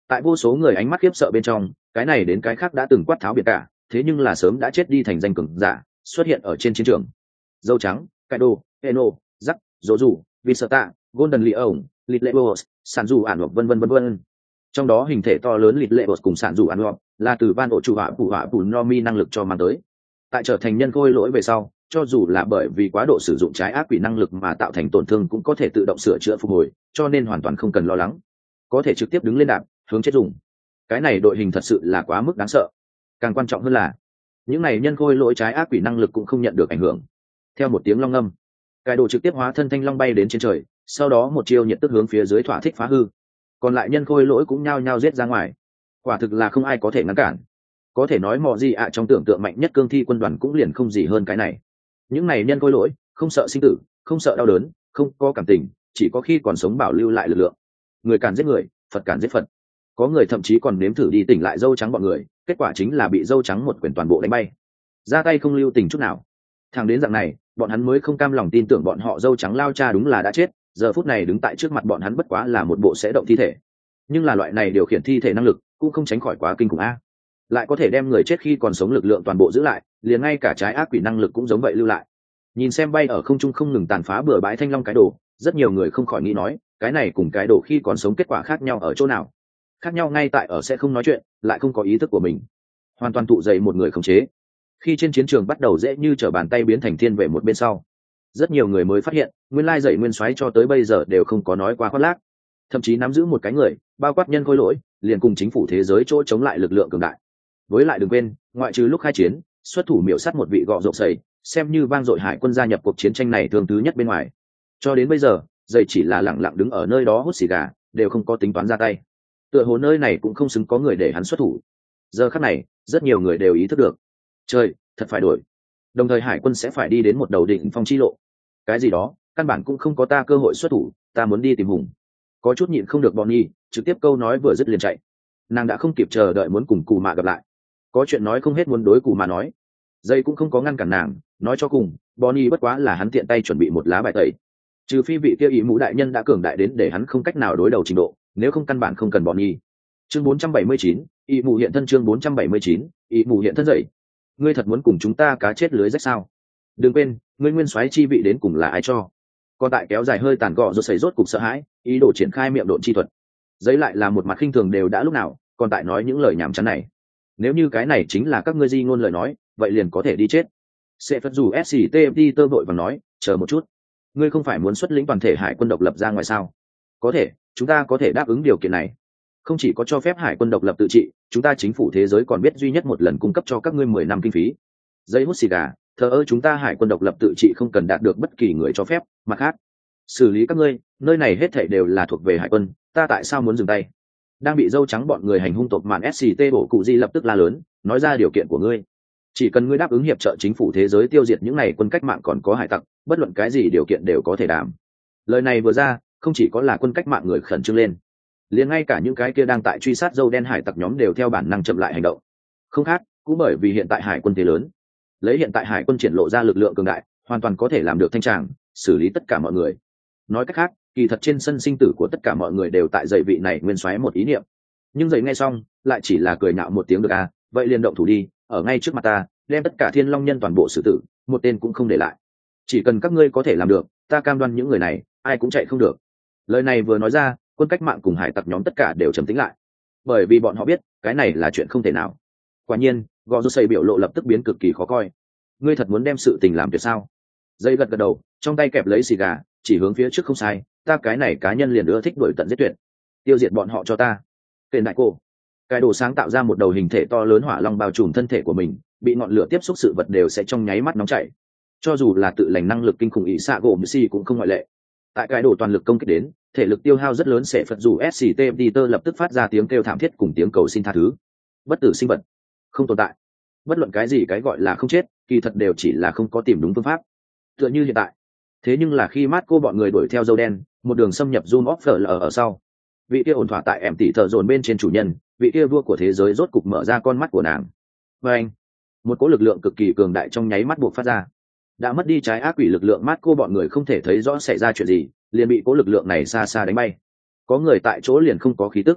Tại vô số người ánh mắt khiếp sợ bên trong, cái này đến cái khác đã từng quát tháo biệt cả, thế nhưng là sớm đã chết đi thành danh cường giả xuất hiện ở trên chiến trường. Dâu trắng, Kaido, Eno, Zack, Zoju, Visata, Golden Leon, Litlebos, sản dù ản hoặc vân vân. Trong đó hình thể to lớn Litlebos cùng sản dù ản hoặc là từ ban ổ chủ hỏa phủ Nomi năng lực cho mang tới. Tại trở thành nhân khôi lỗi về sau, cho dù là bởi vì quá độ sử dụng trái ác quỷ năng lực mà tạo thành tổn thương cũng có thể tự động sửa chữa phục hồi, cho nên hoàn toàn không cần lo lắng, có thể trực tiếp đứng lên đạp hướng chết dùng. Cái này đội hình thật sự là quá mức đáng sợ. Càng quan trọng hơn là những này nhân khôi lỗi trái ác quỷ năng lực cũng không nhận được ảnh hưởng. Theo một tiếng long ngâm, cái đồ trực tiếp hóa thân thanh long bay đến trên trời, sau đó một chiêu nhiệt tức hướng phía dưới thỏa thích phá hư. Còn lại nhân khôi lỗi cũng nhao nhao giết ra ngoài. Quả thực là không ai có thể ngăn cản. Có thể nói mọ gì ạ trong tưởng tượng mạnh nhất cương thi quân đoàn cũng liền không gì hơn cái này. Những này nhân khôi lỗi không sợ sinh tử, không sợ đau đớn, không có cảm tình, chỉ có khi còn sống bảo lưu lại lực lượng. Người càn giết người, Phật càn giết Phật. Có người thậm chí còn nếm thử đi tỉnh lại dâu trắng bọn người, kết quả chính là bị dâu trắng một quyền toàn bộ đánh bay, ra tay không lưu tình chút nào. Thẳng đến dạng này, bọn hắn mới không cam lòng tin tưởng bọn họ dâu trắng lao cha đúng là đã chết, giờ phút này đứng tại trước mặt bọn hắn bất quá là một bộ sẽ động thi thể. Nhưng là loại này điều khiển thi thể năng lực cũng không tránh khỏi quá kinh khủng a, lại có thể đem người chết khi còn sống lực lượng toàn bộ giữ lại, liền ngay cả trái ác quỷ năng lực cũng giống vậy lưu lại. Nhìn xem bay ở không trung không ngừng tàn phá bừa bãi thanh long cái đồ, rất nhiều người không khỏi nghĩ nói, cái này cùng cái đồ khi còn sống kết quả khác nhau ở chỗ nào? Khác nhau ngay tại ở sẽ không nói chuyện, lại không có ý thức của mình, hoàn toàn tụ dày một người khống chế. Khi trên chiến trường bắt đầu dễ như trở bàn tay biến thành thiên vệ một bên sau, rất nhiều người mới phát hiện nguyên lai dậy nguyên soái cho tới bây giờ đều không có nói qua khoác lác, thậm chí nắm giữ một cái người bao quát nhân khôi lỗi liền cùng chính phủ thế giới chỗ chống lại lực lượng cường đại. Với lại đừng quên, ngoại trừ lúc khai chiến xuất thủ miểu sát một vị gọ rộng sầy, xem như vang dội hải quân gia nhập cuộc chiến tranh này thường thứ nhất bên ngoài, cho đến bây giờ dậy chỉ là lẳng lặng đứng ở nơi đó hút xì gà, đều không có tính toán ra tay. Tựa hồ nơi này cũng không xứng có người để hắn xuất thủ. Giờ khắc này rất nhiều người đều ý thức được, trời thật phải đổi, đồng thời hải quân sẽ phải đi đến một đầu đỉnh phong chi lộ. Cái gì đó căn bản cũng không có ta cơ hội xuất thủ, ta muốn đi tìm hùng. Có chút nhịn không được Bonnie trực tiếp câu nói vừa dứt liền chạy. Nàng đã không kịp chờ đợi muốn cùng Cù Mạ gặp lại, có chuyện nói không hết muốn đối Cù Mạ nói. Dây cũng không có ngăn cản nàng, nói cho cùng Bonnie bất quá là hắn tiện tay chuẩn bị một lá bài tẩy, trừ phi vị kia ý mũ đại nhân đã cường đại đến để hắn không cách nào đối đầu trình độ, nếu không căn bản không cần Bonnie. Chương 479, ý mù hiện thân. Chương 479, ý mù hiện thân dậy. Ngươi thật muốn cùng chúng ta cá chết lưới rách sao? Đừng quên, ngươi nguyên soái chi vị đến cùng là ai cho? Còn tại kéo dài hơi tàn gọ rồi xảy rốt cục sợ hãi, ý đồ triển khai miệng độn chi thuật. Giấy lại là một mặt khinh thường đều đã lúc nào, còn tại nói những lời nhảm chán này. Nếu như cái này chính là các ngươi di ngôn lời nói, vậy liền có thể đi chết. Sẽ phất dù SCTMT tơ vội và nói, chờ một chút. Ngươi không phải muốn xuất lĩnh toàn thể hải quân độc lập ra ngoài sao? Có thể, chúng ta có thể đáp ứng điều kiện này. Không chỉ có cho phép hải quân độc lập tự trị, chúng ta chính phủ thế giới còn biết duy nhất một lần cung cấp cho các ngươi 10 năm kinh phí. Giấy hút xì gà, thờ ơ, chúng ta hải quân độc lập tự trị không cần đạt được bất kỳ người cho phép. Mặt khác, xử lý các ngươi, nơi này hết thảy đều là thuộc về hải quân, ta tại sao muốn dừng tay? Đang bị dâu trắng bọn người hành hung tộc mạn SCT bộ cụ di lập tức la lớn, nói ra điều kiện của ngươi. Chỉ cần ngươi đáp ứng hiệp trợ chính phủ thế giới tiêu diệt những này quân cách mạng còn có hải tặc, bất luận cái gì điều kiện đều có thể đảm. Lời này vừa ra, không chỉ có là quân cách mạng người khẩn trương lên, liền ngay cả những cái kia đang tại truy sát dâu đen hải tặc nhóm đều theo bản năng chậm lại hành động. Không khác, cũng bởi vì hiện tại hải quân thế lớn, lấy hiện tại hải quân triển lộ ra lực lượng cường đại, hoàn toàn có thể làm được thanh tràng, xử lý tất cả mọi người. Nói cách khác, kỳ thật trên sân sinh tử của tất cả mọi người đều tại dậy vị này nguyên soái một ý niệm. Nhưng dậy nghe xong, lại chỉ là cười nhạo một tiếng được à, vậy liền động thủ đi, ở ngay trước mặt ta, đem tất cả thiên long nhân toàn bộ xử tử, một tên cũng không để lại. Chỉ cần các ngươi có thể làm được, ta cam đoan những người này ai cũng chạy không được. Lời này vừa nói ra, quân cách mạng cùng hải tặc nhóm tất cả đều trầm tĩnh lại, bởi vì bọn họ biết cái này là chuyện không thể nào. Quả nhiên, gò rô xây biểu lộ lập tức biến cực kỳ khó coi. Ngươi thật muốn đem sự tình làm tuyệt sao? Dây gật gật đầu, trong tay kẹp lấy xì gà, chỉ hướng phía trước. Không sai, ta cái này cá nhân liền ưa thích đuổi tận giết tuyệt, tiêu diệt bọn họ cho ta. Kền đại cô, cái đồ sáng tạo ra một đầu hình thể to lớn hỏa long bao trùm thân thể của mình, bị ngọn lửa tiếp xúc sự vật đều sẽ trong nháy mắt nóng chảy. Cho dù là tự lành năng lực kinh khủng ỷ xạ gỗ mc cũng không ngoại lệ. Tại cái đồ toàn lực công kích đến, thể lực tiêu hao rất lớn, sẽ phật dù SCT Peter lập tức phát ra tiếng kêu thảm thiết cùng tiếng cầu xin tha thứ. Bất tử sinh vật không tồn tại, bất luận cái gì cái gọi là không chết, kỳ thật đều chỉ là không có tìm đúng phương pháp. Tựa như hiện tại. Thế nhưng là khi Marco bọn người đuổi theo dâu đen, một đường xâm nhập Zoom Offer ở sau, vị kia ổn thỏa tại em tỷ thợ dồn bên trên chủ nhân, vị kia vua của thế giới rốt cục mở ra con mắt của nàng. Và anh, một cỗ lực lượng cực kỳ cường đại trong nháy mắt buộc phát ra. Đã mất đi trái ác quỷ lực lượng, Marco bọn người không thể thấy rõ xảy ra chuyện gì, liền bị cỗ lực lượng này xa xa đánh bay. Có người tại chỗ liền không có khí tức.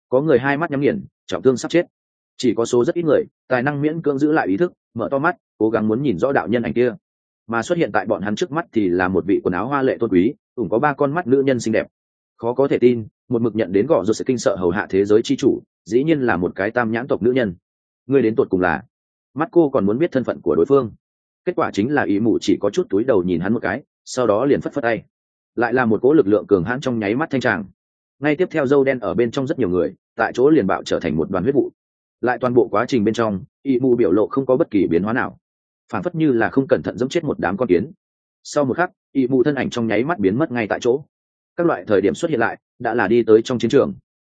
có người hai mắt nhắm nghiền, trọng thương sắp chết. Chỉ có số rất ít người tài năng miễn cưỡng giữ lại ý thức, mở to mắt cố gắng muốn nhìn rõ đạo nhân ảnh kia. Mà xuất hiện tại bọn hắn trước mắt thì là một vị quần áo hoa lệ tôn quý, cũng có 3 con mắt nữ nhân xinh đẹp. Khó có thể tin, một mực nhận đến gõ rồi sẽ kinh sợ hầu hạ thế giới chi chủ, dĩ nhiên là một cái tam nhãn tộc nữ nhân. Ngươi đến tột cùng là? Mắt cô còn muốn biết thân phận của đối phương. Kết quả chính là ý mù chỉ có chút túi đầu nhìn hắn một cái, sau đó liền phất phất tay. Lại là một cỗ lực lượng cường hãn trong nháy mắt thanh tràng. Ngay tiếp theo dâu đen ở bên trong rất nhiều người, tại chỗ liền bạo trở thành một đoàn huyết vụ. Lại toàn bộ quá trình bên trong, ý mù biểu lộ không có bất kỳ biến hóa nào, phản phất như là không cẩn thận giẫm chết một đám con kiến. Sau một khắc, ý mù thân ảnh trong nháy mắt biến mất ngay tại chỗ. Các loại thời điểm xuất hiện lại đã là đi tới trong chiến trường.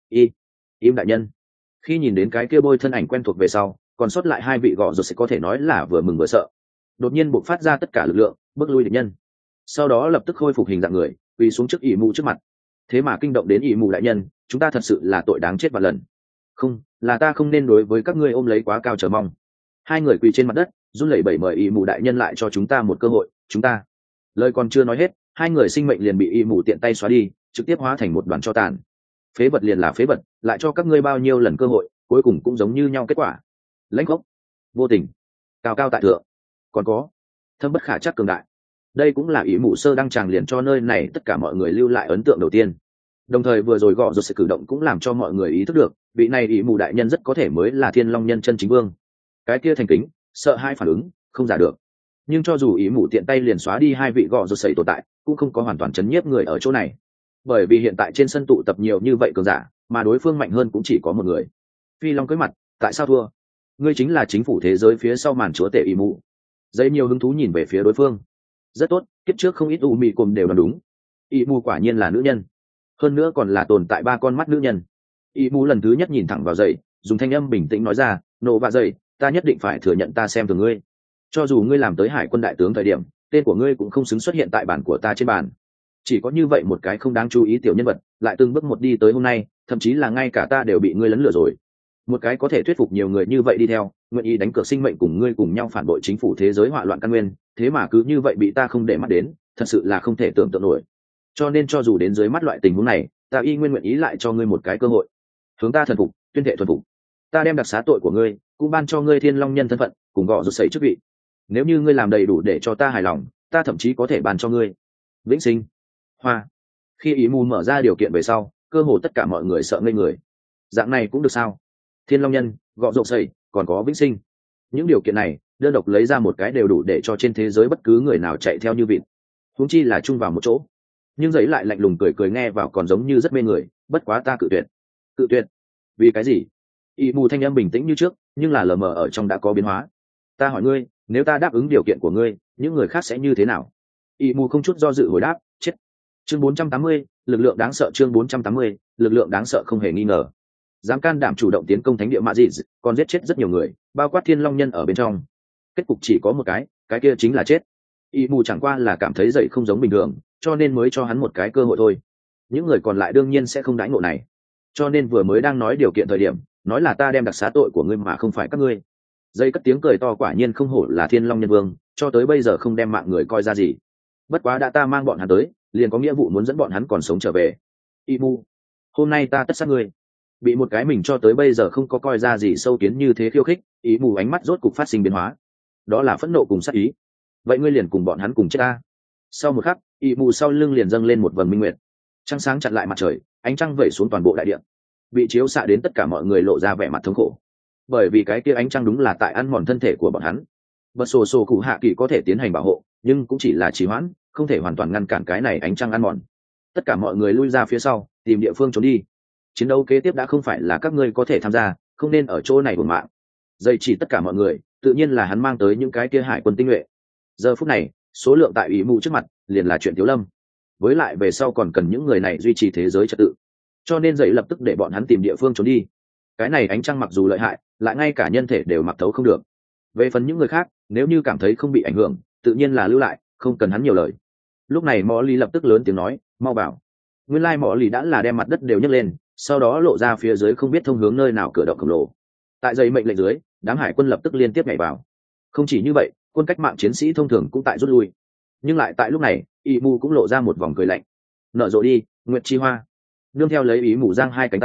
Im đại nhân. Khi nhìn đến cái kia bôi thân ảnh quen thuộc về sau, còn sót lại 2 vị gọ rồi sẽ có thể nói là vừa mừng vừa sợ. Đột nhiên bộc phát ra tất cả lực lượng, bước lui địch nhân. Sau đó lập tức khôi phục hình dạng người, quỳ xuống trước ỷ mù trước mặt. Thế mà kinh động đến ỷ mù đại nhân, chúng ta thật sự là tội đáng chết vạn lần. Không, là ta không nên đối với các ngươi ôm lấy quá cao chờ mong. 2 người quỳ trên mặt đất, run lẩy bẩy mời ỷ mù đại nhân lại cho chúng ta một cơ hội, chúng ta. Lời còn chưa nói hết, 2 người sinh mệnh liền bị ỷ mù tiện tay xóa đi, trực tiếp hóa thành một đoàn tro tàn. Phế vật liền là phế vật, lại cho các ngươi bao nhiêu lần cơ hội, cuối cùng cũng giống như nhau kết quả. Lãnh gốc, vô tình, cao cao tại thượng, còn có thâm bất khả trắc cường đại. Đây cũng là ý mụ sơ đăng tràng liền cho nơi này tất cả mọi người lưu lại ấn tượng đầu tiên. Đồng thời vừa rồi gõ rồi sự cử động cũng làm cho mọi người ý thức được vị này ý mụ đại nhân rất có thể mới là Thiên Long nhân chân chính vương. Cái kia thành kính sợ hai phản ứng không giả được, nhưng cho dù ý mụ tiện tay liền xóa đi 2 vị gõ rồi sẩy tồn tại cũng không có hoàn toàn chấn nhiếp người ở chỗ này, bởi vì hiện tại trên sân tụ tập nhiều như vậy cường giả, mà đối phương mạnh hơn cũng chỉ có một người. Phi Long cưới mặt, tại sao thua? Ngươi chính là chính phủ thế giới phía sau màn chúa tể ý mụ. Dây nhiều hứng thú nhìn về phía đối phương. Rất tốt, kiếp trước không ít u mì cùng đều là đúng. Ý mù quả nhiên là nữ nhân, hơn nữa còn là tồn tại 3 con mắt nữ nhân. Ý mù lần thứ nhất nhìn thẳng vào dậy, dùng thanh âm bình tĩnh nói ra, nộ và dậy, ta nhất định phải thừa nhận ta xem thường ngươi. Cho dù ngươi làm tới hải quân đại tướng thời điểm, tên của ngươi cũng không xứng xuất hiện tại bản của ta trên bàn. Chỉ có như vậy một cái không đáng chú ý tiểu nhân vật, lại từng bước một đi tới hôm nay, thậm chí là ngay cả ta đều bị ngươi lấn lừa rồi. Một cái có thể thuyết phục nhiều người như vậy đi theo, nguyện ý đánh cược sinh mệnh cùng ngươi cùng nhau phản bội chính phủ thế giới hỏa loạn căn nguyên, thế mà cứ như vậy bị ta không để mắt đến, thật sự là không thể tưởng tượng nổi. Cho nên cho dù đến dưới mắt loại tình huống này, ta y nguyên nguyện ý lại cho ngươi một cái cơ hội. Hướng ta thần phục, tuyên thệ thuần phục. Ta đem đặc xá tội của ngươi, cũng ban cho ngươi Thiên Long nhân thân phận, cùng gọ rụt sẩy chức vị. Nếu như ngươi làm đầy đủ để cho ta hài lòng, ta thậm chí có thể ban cho ngươi vĩnh sinh. Hoa. Khi ý mù mở ra điều kiện về sau, cơ hồ tất cả mọi người sợ ngây người. Dạng này cũng được sao? Thiên Long nhân, gọ rộp sẩy, còn có vĩnh sinh. Những điều kiện này đơn độc lấy ra một cái đều đủ để cho trên thế giới bất cứ người nào chạy theo như vịt, huống chi là chung vào một chỗ. Nhưng giấy lại lạnh lùng cười cười nghe vào còn giống như rất mê người. Bất quá ta cự tuyệt. Cự tuyệt? Vì cái gì? Y mù thanh âm bình tĩnh như trước, nhưng là lờ mờ ở trong đã có biến hóa. Ta hỏi ngươi, nếu ta đáp ứng điều kiện của ngươi, những người khác sẽ như thế nào? Y mù không chút do dự hồi đáp, chết. Chương 480, lực lượng đáng sợ. Chương 480, lực lượng đáng sợ không hề nghi ngờ. Dám can đảm chủ động tiến công thánh địa mạ dị, còn giết chết rất nhiều người, bao quát Thiên Long nhân ở bên trong. Kết cục chỉ có một cái kia chính là chết. Y mù chẳng qua là cảm thấy dậy không giống bình thường, cho nên mới cho hắn một cái cơ hội thôi. Những người còn lại đương nhiên sẽ không đãi ngộ này, cho nên vừa mới đang nói điều kiện thời điểm, nói là ta đem đặc xá tội của ngươi mà không phải các ngươi. Dây cất tiếng cười to, quả nhiên không hổ là Thiên Long nhân vương, cho tới bây giờ không đem mạng người coi ra gì. Bất quá đã ta mang bọn hắn tới, liền có nghĩa vụ muốn dẫn bọn hắn còn sống trở về. Y mù, hôm nay ta tất sát ngươi. Bị một cái mình cho tới bây giờ không có coi ra gì sâu kiến như thế khiêu khích, ý mù ánh mắt rốt cục phát sinh biến hóa, đó là phẫn nộ cùng sát ý. Vậy ngươi liền cùng bọn hắn cùng chết ta. Sau một khắc, ý mù sau lưng liền dâng lên một vầng minh nguyệt, trăng sáng chặn lại mặt trời, ánh trăng vẩy xuống toàn bộ đại địa, bị chiếu xạ đến tất cả mọi người lộ ra vẻ mặt thống khổ, bởi vì cái kia ánh trăng đúng là tại ăn mòn thân thể của bọn hắn. Bật sổ sổ cụ hạ kỳ có thể tiến hành bảo hộ, nhưng cũng chỉ là trì hoãn, không thể hoàn toàn ngăn cản cái này ánh trăng ăn mòn. Tất cả mọi người lui ra phía sau, tìm địa phương trốn đi. Chiến đấu kế tiếp đã không phải là các ngươi có thể tham gia, không nên ở chỗ này hưởng mạng. Dây chỉ tất cả mọi người, tự nhiên là hắn mang tới những cái kia hải quân tinh nhuệ. Giờ phút này, số lượng tại ý mù trước mặt liền là chuyện thiếu lâm, với lại về sau còn cần những người này duy trì thế giới trật tự, cho nên dậy lập tức để bọn hắn tìm địa phương trốn đi. Cái này ánh trăng mặc dù lợi hại, lại ngay cả nhân thể đều mặc thấu không được. Về phần những người khác, nếu như cảm thấy không bị ảnh hưởng, tự nhiên là lưu lại, không cần hắn nhiều lời. Lúc này Mõ Lý lập tức lớn tiếng nói, mau vào. Nguyên lai Mõ Lý đã là đem mặt đất đều nhấc lên, sau đó lộ ra phía dưới không biết thông hướng nơi nào cửa động khổng lồ. Tại dây mệnh lệnh dưới, đám hải quân lập tức liên tiếp nhảy vào. Không chỉ như vậy, quân cách mạng chiến sĩ thông thường cũng tại rút lui. Nhưng lại tại lúc này, ý mù cũng lộ ra một vòng cười lạnh. Nở rộ đi, Nguyệt Chi Hoa. Nương theo lấy ý mù giang hai cánh tay,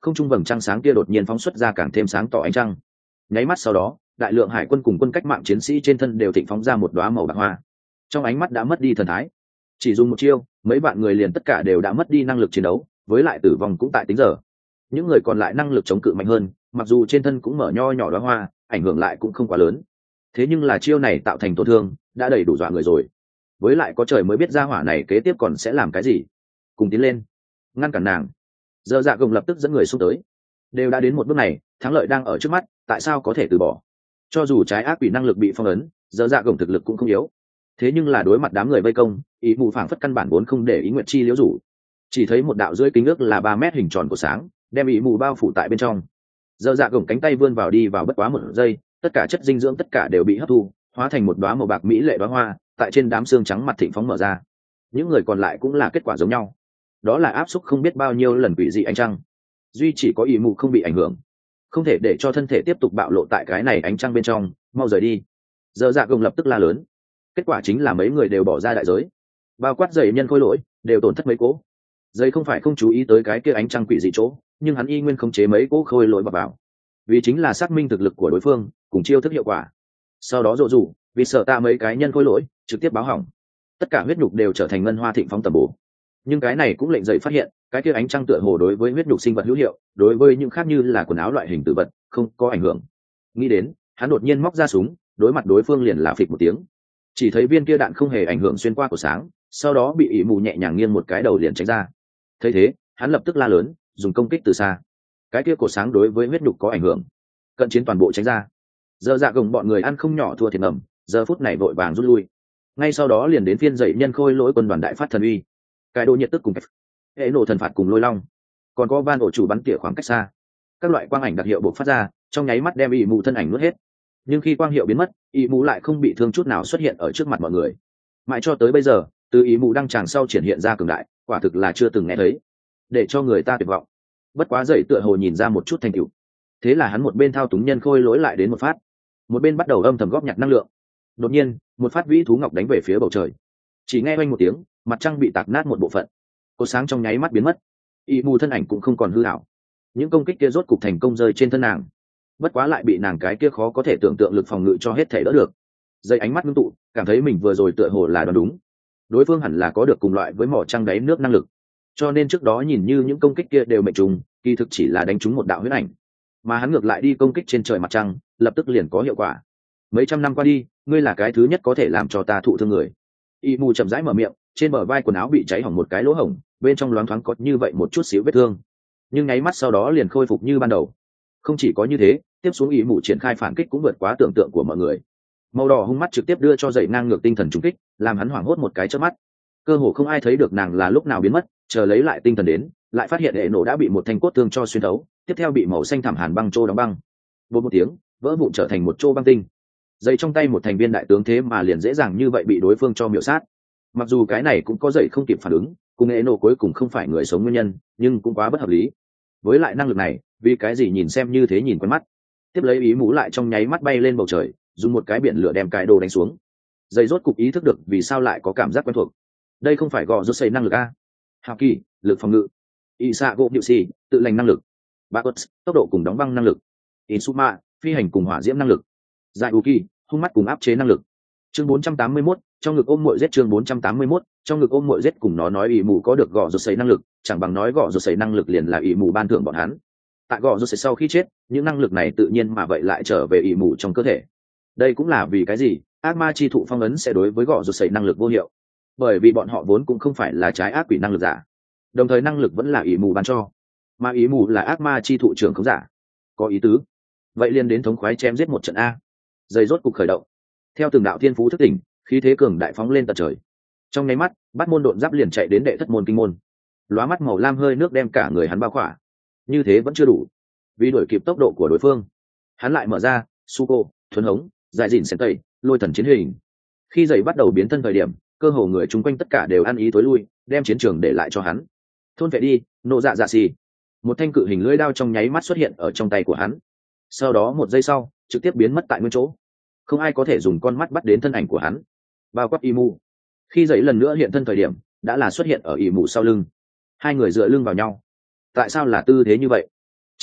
không trung vầng trăng sáng kia đột nhiên phóng xuất ra càng thêm sáng tỏ ánh trăng. Nháy mắt sau đó, đại lượng hải quân cùng quân cách mạng chiến sĩ trên thân đều thịnh phóng ra một đóa màu bạc hoa. Trong ánh mắt đã mất đi thần thái, chỉ dùng một chiêu, mấy bạn người liền tất cả đều đã mất đi năng lực chiến đấu, với lại tử vong cũng tại tính giờ. Những người còn lại năng lực chống cự mạnh hơn, mặc dù trên thân cũng mở nho nhỏ đóa hoa, ảnh hưởng lại cũng không quá lớn. Thế nhưng là chiêu này tạo thành tổn thương, đã đầy đủ dọa người rồi. Với lại có trời mới biết ra hỏa này kế tiếp còn sẽ làm cái gì. Cùng tiến lên, ngăn cản nàng. Giờ dạ gồng lập tức dẫn người xung tới. Đều đã đến một bước này, thắng lợi đang ở trước mắt, tại sao có thể từ bỏ? Cho dù trái ác quỷ năng lực bị phong ấn, giờ dạ gồng thực lực cũng không yếu. Thế nhưng là đối mặt đám người vây công, ý mù phảng phất căn bản vốn không để ý nguyệt chi liễu rủ. Chỉ thấy một đạo rưỡi kính ước là 3 mét hình tròn của sáng, đem ý mù bao phủ tại bên trong. Giờ dạ gồng cánh tay vươn vào đi vào bất quá một giây, tất cả chất dinh dưỡng tất cả đều bị hấp thu, hóa thành một đóa màu bạc mỹ lệ đóa hoa, tại trên đám xương trắng mặt thịnh phóng mở ra. Những người còn lại cũng là kết quả giống nhau. Đó là áp xúc không biết bao nhiêu lần quỷ dị ánh trăng. Duy chỉ có ý mù không bị ảnh hưởng, không thể để cho thân thể tiếp tục bạo lộ tại cái này ánh trăng bên trong, mau rời đi. Giờ dạ gồng lập tức la lớn. Kết quả chính là mấy người đều bỏ ra đại giới, bao quát dày nhân khôi lỗi đều tổn thất mấy cỗ. Dây không phải không chú ý tới cái kia ánh trăng quỷ dị chỗ, nhưng hắn y nguyên khống chế mấy cỗ khôi lỗi vào, vì chính là xác minh thực lực của đối phương cùng chiêu thức hiệu quả. Sau đó dỗ dụ vì sợ ta mấy cái nhân khôi lỗi trực tiếp báo hỏng, tất cả huyết nhục đều trở thành ngân hoa thịnh phóng tầm bổ. Nhưng cái này cũng lệnh dậy phát hiện cái kia ánh trăng tựa hồ đối với huyết nhục sinh vật hữu hiệu, đối với những khác như là quần áo loại hình tự vật không có ảnh hưởng. Nghĩ đến, hắn đột nhiên móc ra súng, đối mặt đối phương liền là phịch một tiếng. Chỉ thấy viên kia đạn không hề ảnh hưởng xuyên qua của sáng, sau đó bị ỷ mù nhẹ nhàng nghiêng một cái đầu liền tránh ra. Thấy thế, hắn lập tức la lớn, dùng công kích từ xa. Cái kia cổ sáng đối với huyết nhục có ảnh hưởng, cận chiến toàn bộ tránh ra. Giờ dạ gồng bọn người ăn không nhỏ thua thiệt ngầm, giờ phút này vội vàng rút lui. Ngay sau đó liền đến phiên dậy nhân khôi lỗi quân đoàn đại phát thần uy. Cái đồ nhiệt tức cùng hệ nổ thần phạt cùng lôi long, còn có van ổ chủ bắn tỉa khoảng cách xa. Các loại quang ảnh đặc hiệu bộc phát ra, trong nháy mắt đem ỷ mù thân ảnh nuốt hết. Nhưng khi quang hiệu biến mất, ỷ mù lại không bị thương chút nào xuất hiện ở trước mặt mọi người. Mãi cho tới bây giờ, từ ỷ mù đăng tràng sau triển hiện ra cường đại, quả thực là chưa từng nghe thấy, để cho người ta tuyệt vọng. Bất quá dậy tựa hồ nhìn ra một chút thành tựu, thế là hắn một bên thao túng nhân khôi lỗi lại đến một phát, một bên bắt đầu âm thầm góp nhặt năng lượng. Đột nhiên, một phát vĩ thú ngọc đánh về phía bầu trời, chỉ nghe oanh một tiếng, mặt trăng bị tạc nát một bộ phận, cột sáng trong nháy mắt biến mất, ỷ mù thân ảnh cũng không còn hư ảo. Những công kích kia rốt cục thành công rơi trên thân nàng, bất quá lại bị nàng cái kia khó có thể tưởng tượng lực phòng ngự cho hết thể đỡ được. Dây ánh mắt ngưng tụ, cảm thấy mình vừa rồi tựa hồ là đoán đúng, đối phương hẳn là có được cùng loại với mỏ trăng đáy nước năng lực, cho nên trước đó nhìn như những công kích kia đều mệnh trùng, kỳ thực chỉ là đánh trúng một đạo huyết ảnh, mà hắn ngược lại đi công kích trên trời mặt trăng, lập tức liền có hiệu quả. Mấy trăm năm qua đi, ngươi là cái thứ nhất có thể làm cho ta thụ thương người. Y mù chậm rãi mở miệng, trên bờ vai quần áo bị cháy hỏng một cái lỗ hổng, bên trong loáng thoáng có như vậy một chút xíu vết thương, nhưng nháy mắt sau đó liền khôi phục như ban đầu. Không chỉ có như thế, tiếp xuống Y mù triển khai phản kích cũng vượt quá tưởng tượng của mọi người. Màu đỏ hung mắt trực tiếp đưa cho dậy ngang ngược tinh thần trùng kích, làm hắn hoảng hốt một cái chớp mắt. Cơ hồ không ai thấy được nàng là lúc nào biến mất, chờ lấy lại tinh thần đến, lại phát hiện hệ nổ đã bị một thanh cốt thương cho xuyên thấu, tiếp theo bị màu xanh thảm hàn băng trô đóng băng. Một tiếng, vỡ vụn trở thành một trô băng tinh. Dậy trong tay một thành viên đại tướng thế mà liền dễ dàng như vậy bị đối phương cho miểu sát. Mặc dù cái này cũng có dậy không kịp phản ứng, cùng hệ nổ cuối cùng không phải người sống nguyên nhân, nhưng cũng quá bất hợp lý. Với lại năng lực này, vì cái gì nhìn xem như thế nhìn quen mắt. Tiếp lấy ý mũ lại trong nháy mắt bay lên bầu trời, dùng một cái biển lửa đem cái đồ đánh xuống. Dây rốt cục ý thức được vì sao lại có cảm giác quen thuộc. Đây không phải gò rút xây năng lực a. Hào kỳ, lực phòng ngự. Isa gỗ nhự xì, tự lành năng lực. Bakuts, tốc độ cùng đóng băng năng lực. Insuma, phi hành cùng hỏa diễm năng lực. Giải Uki, hung mắt cùng áp chế năng lực. Chương 481, trong ngực ôm muội giết. Chương 481, trong ngực ôm muội giết. Cùng nó nói ý mù có được gò rút xây năng lực, chẳng bằng nói gò rút xây năng lực liền là ý mù ban thưởng bọn hắn. Tại gò rút xây sau khi chết, những năng lực này tự nhiên mà vậy lại trở về ý mù trong cơ thể. Đây cũng là vì cái gì ác ma chi thụ phong ấn sẽ đối với gò rút xây năng lực vô hiệu, bởi vì bọn họ vốn cũng không phải là trái ác quỷ năng lực giả, đồng thời năng lực vẫn là ý mù ban cho, mà ý mù là ác ma chi thụ trưởng không giả. Có ý tứ, vậy liền đến thống khoái chém giết một trận a. Dây rốt cục khởi động, theo từng đạo thiên phú thức tỉnh, khí thế cường đại phóng lên tận trời. Trong nháy mắt, bắt môn độn giáp liền chạy đến đệ thất môn kinh môn, lóa mắt màu lam hơi nước đem cả người hắn bao khỏa. Như thế vẫn chưa đủ, vì đuổi kịp tốc độ của đối phương, hắn lại mở ra Suko, thuần hống, giải dìn sen tây, lôi thần chiến hình. Khi dậy bắt đầu biến thân thời điểm, cơ hồ người chung quanh tất cả đều ăn ý tối lui, đem chiến trường để lại cho hắn. Thôn vệ đi, nộ dạ dạ xì. Một thanh cự hình lưỡi đao trong nháy mắt xuất hiện ở trong tay của hắn, sau đó một giây sau trực tiếp biến mất tại nguyên chỗ. Không ai có thể dùng con mắt bắt đến thân ảnh của hắn, bao quát Imu. Khi dậy lần nữa hiện thân thời điểm, đã là xuất hiện ở Imu sau lưng. Hai người dựa lưng vào nhau. Tại sao là tư thế như vậy?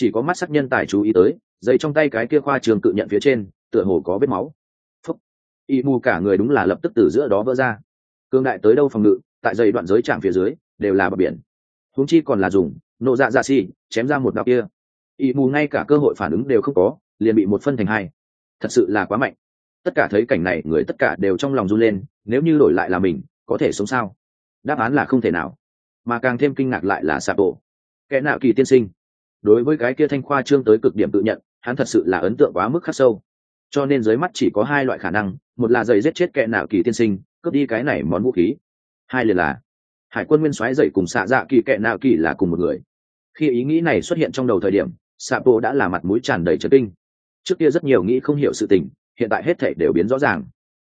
chỉ có mắt sắc nhân tài chú ý tới giấy trong tay cái kia khoa trường cự nhận phía trên tựa hồ có vết máu. Phúc. Y mù cả người đúng là lập tức từ giữa đó vỡ ra. Cương đại tới đâu phòng ngự, tại dây đoạn giới chạm phía dưới đều là bờ biển, huống chi còn là dùng nộ dạ dạ xì chém ra một đạo kia. Y mù ngay cả cơ hội phản ứng đều không có, liền bị một phân thành hai. Thật sự là quá mạnh. Tất cả thấy cảnh này người tất cả đều trong lòng run lên, nếu như đổi lại là mình có thể sống sao? Đáp án là không thể nào. Mà càng thêm kinh ngạc lại là Sạp Bộ. Kẻ nào kỳ tiên sinh đối với cái kia thanh khoa trương tới cực điểm tự nhận, hắn thật sự là ấn tượng quá mức khắc sâu, cho nên dưới mắt chỉ có hai loại khả năng, một là giày giết chết kẻ nào kỳ tiên sinh cướp đi cái này món vũ khí, hai liền là hải quân nguyên soái dậy cùng xạ dạ kỳ kẻ nào kỳ là cùng một người. Khi ý nghĩ này xuất hiện trong đầu thời điểm, Sạp Bộ đã là mặt mũi tràn đầy chấn kinh. Trước kia rất nhiều nghĩ không hiểu sự tình, hiện tại hết thảy đều biến rõ ràng.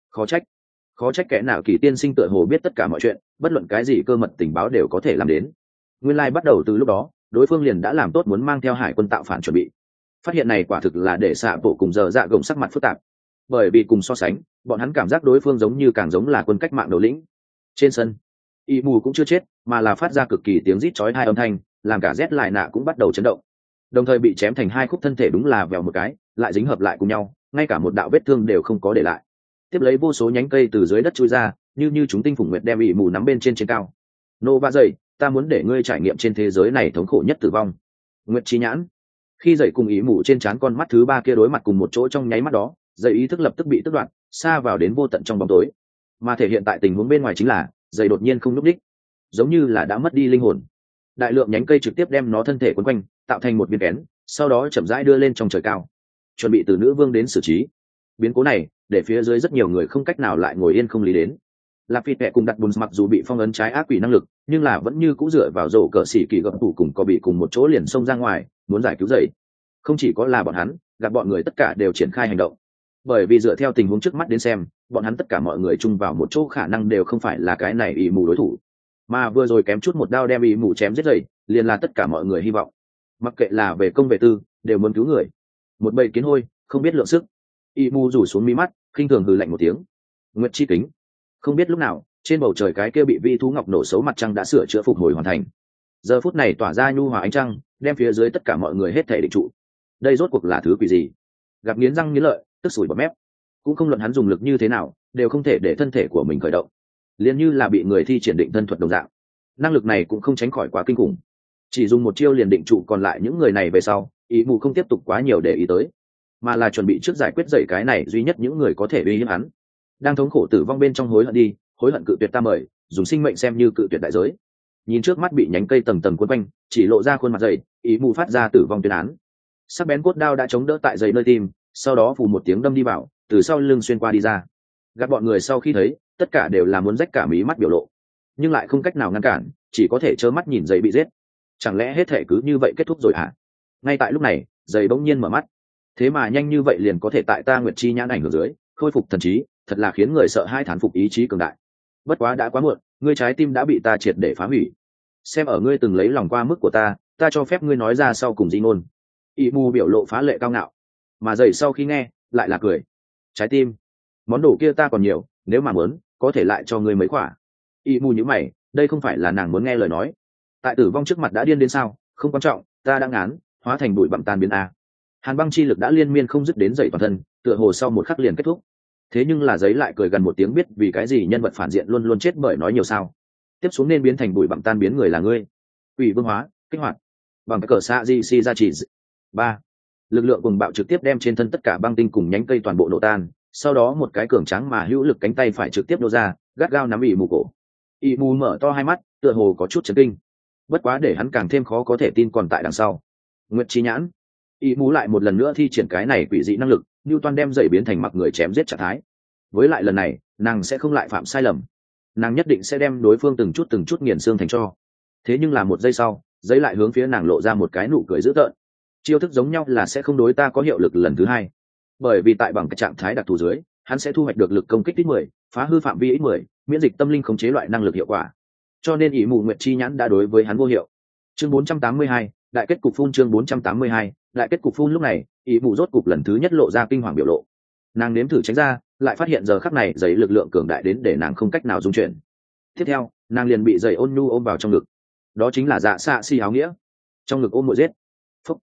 Khó trách kẻ nào kỳ tiên sinh tựa hồ biết tất cả mọi chuyện, bất luận cái gì cơ mật tình báo đều có thể làm đến. Nguyên lai bắt đầu từ lúc đó đối phương liền đã làm tốt muốn mang theo hải quân tạo phản chuẩn bị. Phát hiện này quả thực là để Sạ Bộ cùng giờ dạ gồng sắc mặt phức tạp, bởi vì cùng so sánh bọn hắn cảm giác đối phương giống như càng giống là quân cách mạng đầu lĩnh. Trên sân y mù cũng chưa chết, mà là phát ra cực kỳ tiếng rít chói tai âm thanh, làm cả rét lại nạ cũng bắt đầu chấn động, đồng thời bị chém thành hai khúc, thân thể đúng là vèo một cái lại dính hợp lại cùng nhau, ngay cả một đạo vết thương đều không có để lại. Tiếp lấy vô số nhánh cây từ dưới đất chui ra, như chúng tinh phủng nguyệt đem y mù nắm bên trên cao. Nô ba dậy, ta muốn để ngươi trải nghiệm trên thế giới này thống khổ nhất tử vong. Nguyệt Chi Nhãn. Khi dậy cùng ý mù trên trán con mắt thứ ba kia đối mặt cùng một chỗ trong nháy mắt đó, dậy ý thức lập tức bị tước đoạt, xa vào đến vô tận trong bóng tối. Mà thể hiện tại tình huống bên ngoài chính là dậy đột nhiên không nhúc đích, giống như là đã mất đi linh hồn. Đại lượng nhánh cây trực tiếp đem nó thân thể quấn quanh, tạo thành một viên kén, sau đó chậm rãi đưa lên trong trời cao, chuẩn bị từ nữ vương đến xử trí. Biến cố này để phía dưới rất nhiều người không cách nào lại ngồi yên không lý đến. Lạp Phi Tệ cùng đặt bùn mặc dù bị phong ấn trái ác quỷ năng lực, nhưng là vẫn như cũ dựa vào rổ cờ xỉ kỳ gập tủ cùng có bị cùng một chỗ liền xông ra ngoài, muốn giải cứu dậy. Không chỉ có là bọn hắn, gặp bọn người tất cả đều triển khai hành động. Bởi vì dựa theo tình huống trước mắt đến xem, bọn hắn tất cả mọi người chung vào một chỗ khả năng đều không phải là cái này ý mù đối thủ, mà vừa rồi kém chút một đao đem ý mù chém giết dậy, liền là tất cả mọi người hy vọng. Mặc kệ là về công về tư, đều muốn cứu người. Một bầy kiến hôi, không biết lượng sức. Ý mù rủ xuống mí mắt, khinh thường hừ lạnh một tiếng. Nguyệt Chi Kính. Không biết lúc nào trên bầu trời cái kia bị vi thú ngọc nổ xấu mặt trăng đã sửa chữa phục hồi hoàn thành, giờ phút này tỏa ra nhu hòa ánh trăng, đem phía dưới tất cả mọi người hết thể định trụ. Đây rốt cuộc là thứ quỷ gì? Gặp nghiến răng nghiến lợi, tức sủi bọt mép, cũng không luận hắn dùng lực như thế nào đều không thể để thân thể của mình khởi động, liền như là bị người thi triển định thân thuật đồng dạng. Năng lực này cũng không tránh khỏi quá kinh khủng, chỉ dùng một chiêu liền định trụ còn lại những người này về sau, ý mù không tiếp tục quá nhiều để ý tới, mà là chuẩn bị trước giải quyết dậy cái này duy nhất những người có thể uy hiếp hắn. Đang thống khổ tử vong bên trong hối hận đi, hối hận cự tuyệt ta mời, dùng sinh mệnh xem như cự tuyệt đại giới. Nhìn trước mắt bị nhánh cây tầng tầng cuốn quanh, chỉ lộ ra khuôn mặt dày, ý mù phát ra tử vong tuyên án. Sắc bén cốt đao đã chống đỡ tại dày nơi tim, sau đó phù một tiếng đâm đi vào, từ sau lưng xuyên qua đi ra. Gặp bọn người sau khi thấy, tất cả đều là muốn rách cả mí mắt biểu lộ, nhưng lại không cách nào ngăn cản, chỉ có thể trơ mắt nhìn dày bị giết. Chẳng lẽ hết thể cứ như vậy kết thúc rồi hả? Ngay tại lúc này, dày bỗng nhiên mở mắt. Thế mà nhanh như vậy liền có thể tại ta Nguyệt Chi Nhãn ảnh hưởng dưới khôi phục thần trí, thật là khiến người sợ hai thán phục ý chí cường đại. Bất quá đã quá muộn, ngươi trái tim đã bị ta triệt để phá hủy. Xem ở ngươi từng lấy lòng qua mức của ta, ta cho phép ngươi nói ra sau cùng di ngôn. Y mù biểu lộ phá lệ cao ngạo, mà dậy sau khi nghe lại là cười. Trái tim, món đồ kia ta còn nhiều, nếu mà muốn có thể lại cho ngươi mấy quả. Y mù nhíu mày, đây không phải là nàng muốn nghe lời nói. Tại tử vong trước mặt đã điên đến sao? Không quan trọng, ta đã ngán, hóa thành bụi bặm tan biến a. Hàn băng chi lực đã liên miên không dứt đến dậy toàn thân, tựa hồ sau một khắc liền kết thúc. Thế nhưng là giấy lại cười gần một tiếng, biết vì cái gì nhân vật phản diện luôn luôn chết bởi nói nhiều sao. Tiếp xuống nên biến thành bụi bặm tan biến người là ngươi. Ủy vương hóa kích hoạt bằng cờ xạ di si ra chỉ 3. Lực lượng cùng bạo trực tiếp đem trên thân tất cả băng tinh cùng nhánh cây toàn bộ nổ tan, sau đó một cái cường tráng mà hữu lực cánh tay phải trực tiếp nô ra, gắt gao nắm ỉ mù cổ. Ỉ mù mở to hai mắt, tựa hồ có chút chấn kinh. Bất quá để hắn càng thêm khó có thể tin còn tại đằng sau. Nguyệt Chi Nhãn. Ỉ mù lại một lần nữa thi triển cái này quỷ dị năng lực, Newton đem dậy biến thành mặc người chém giết trạng thái. Với lại lần này, nàng sẽ không lại phạm sai lầm. Nàng nhất định sẽ đem đối phương từng chút nghiền xương thành tro. Thế nhưng là một giây sau, giấy lại hướng phía nàng lộ ra một cái nụ cười dữ tợn. Chiêu thức giống nhau là sẽ không đối ta có hiệu lực lần thứ hai, bởi vì tại bằng cái trạng thái đặc thù dưới, hắn sẽ thu hoạch được lực công kích ít 10, phá hư phạm vi ít 10, miễn dịch tâm linh khống chế loại năng lực hiệu quả. Cho nên ỷ mù Nguyệt Chi Nhãn đã đối với hắn vô hiệu. Chương 482, đại kết cục phun. Chương 482, đại kết cục phun. Lúc này ỷ mù rốt cục lần thứ nhất lộ ra kinh hoàng biểu lộ. Nàng nếm thử tránh ra, lại phát hiện giờ khắc này giấy lực lượng cường đại đến để nàng không cách nào dung chuyển. Tiếp theo nàng liền bị giày ôn nhu ôm vào trong ngực, đó chính là dạ xạ si áo nghĩa, trong ngực ôm muội giết. Phúc.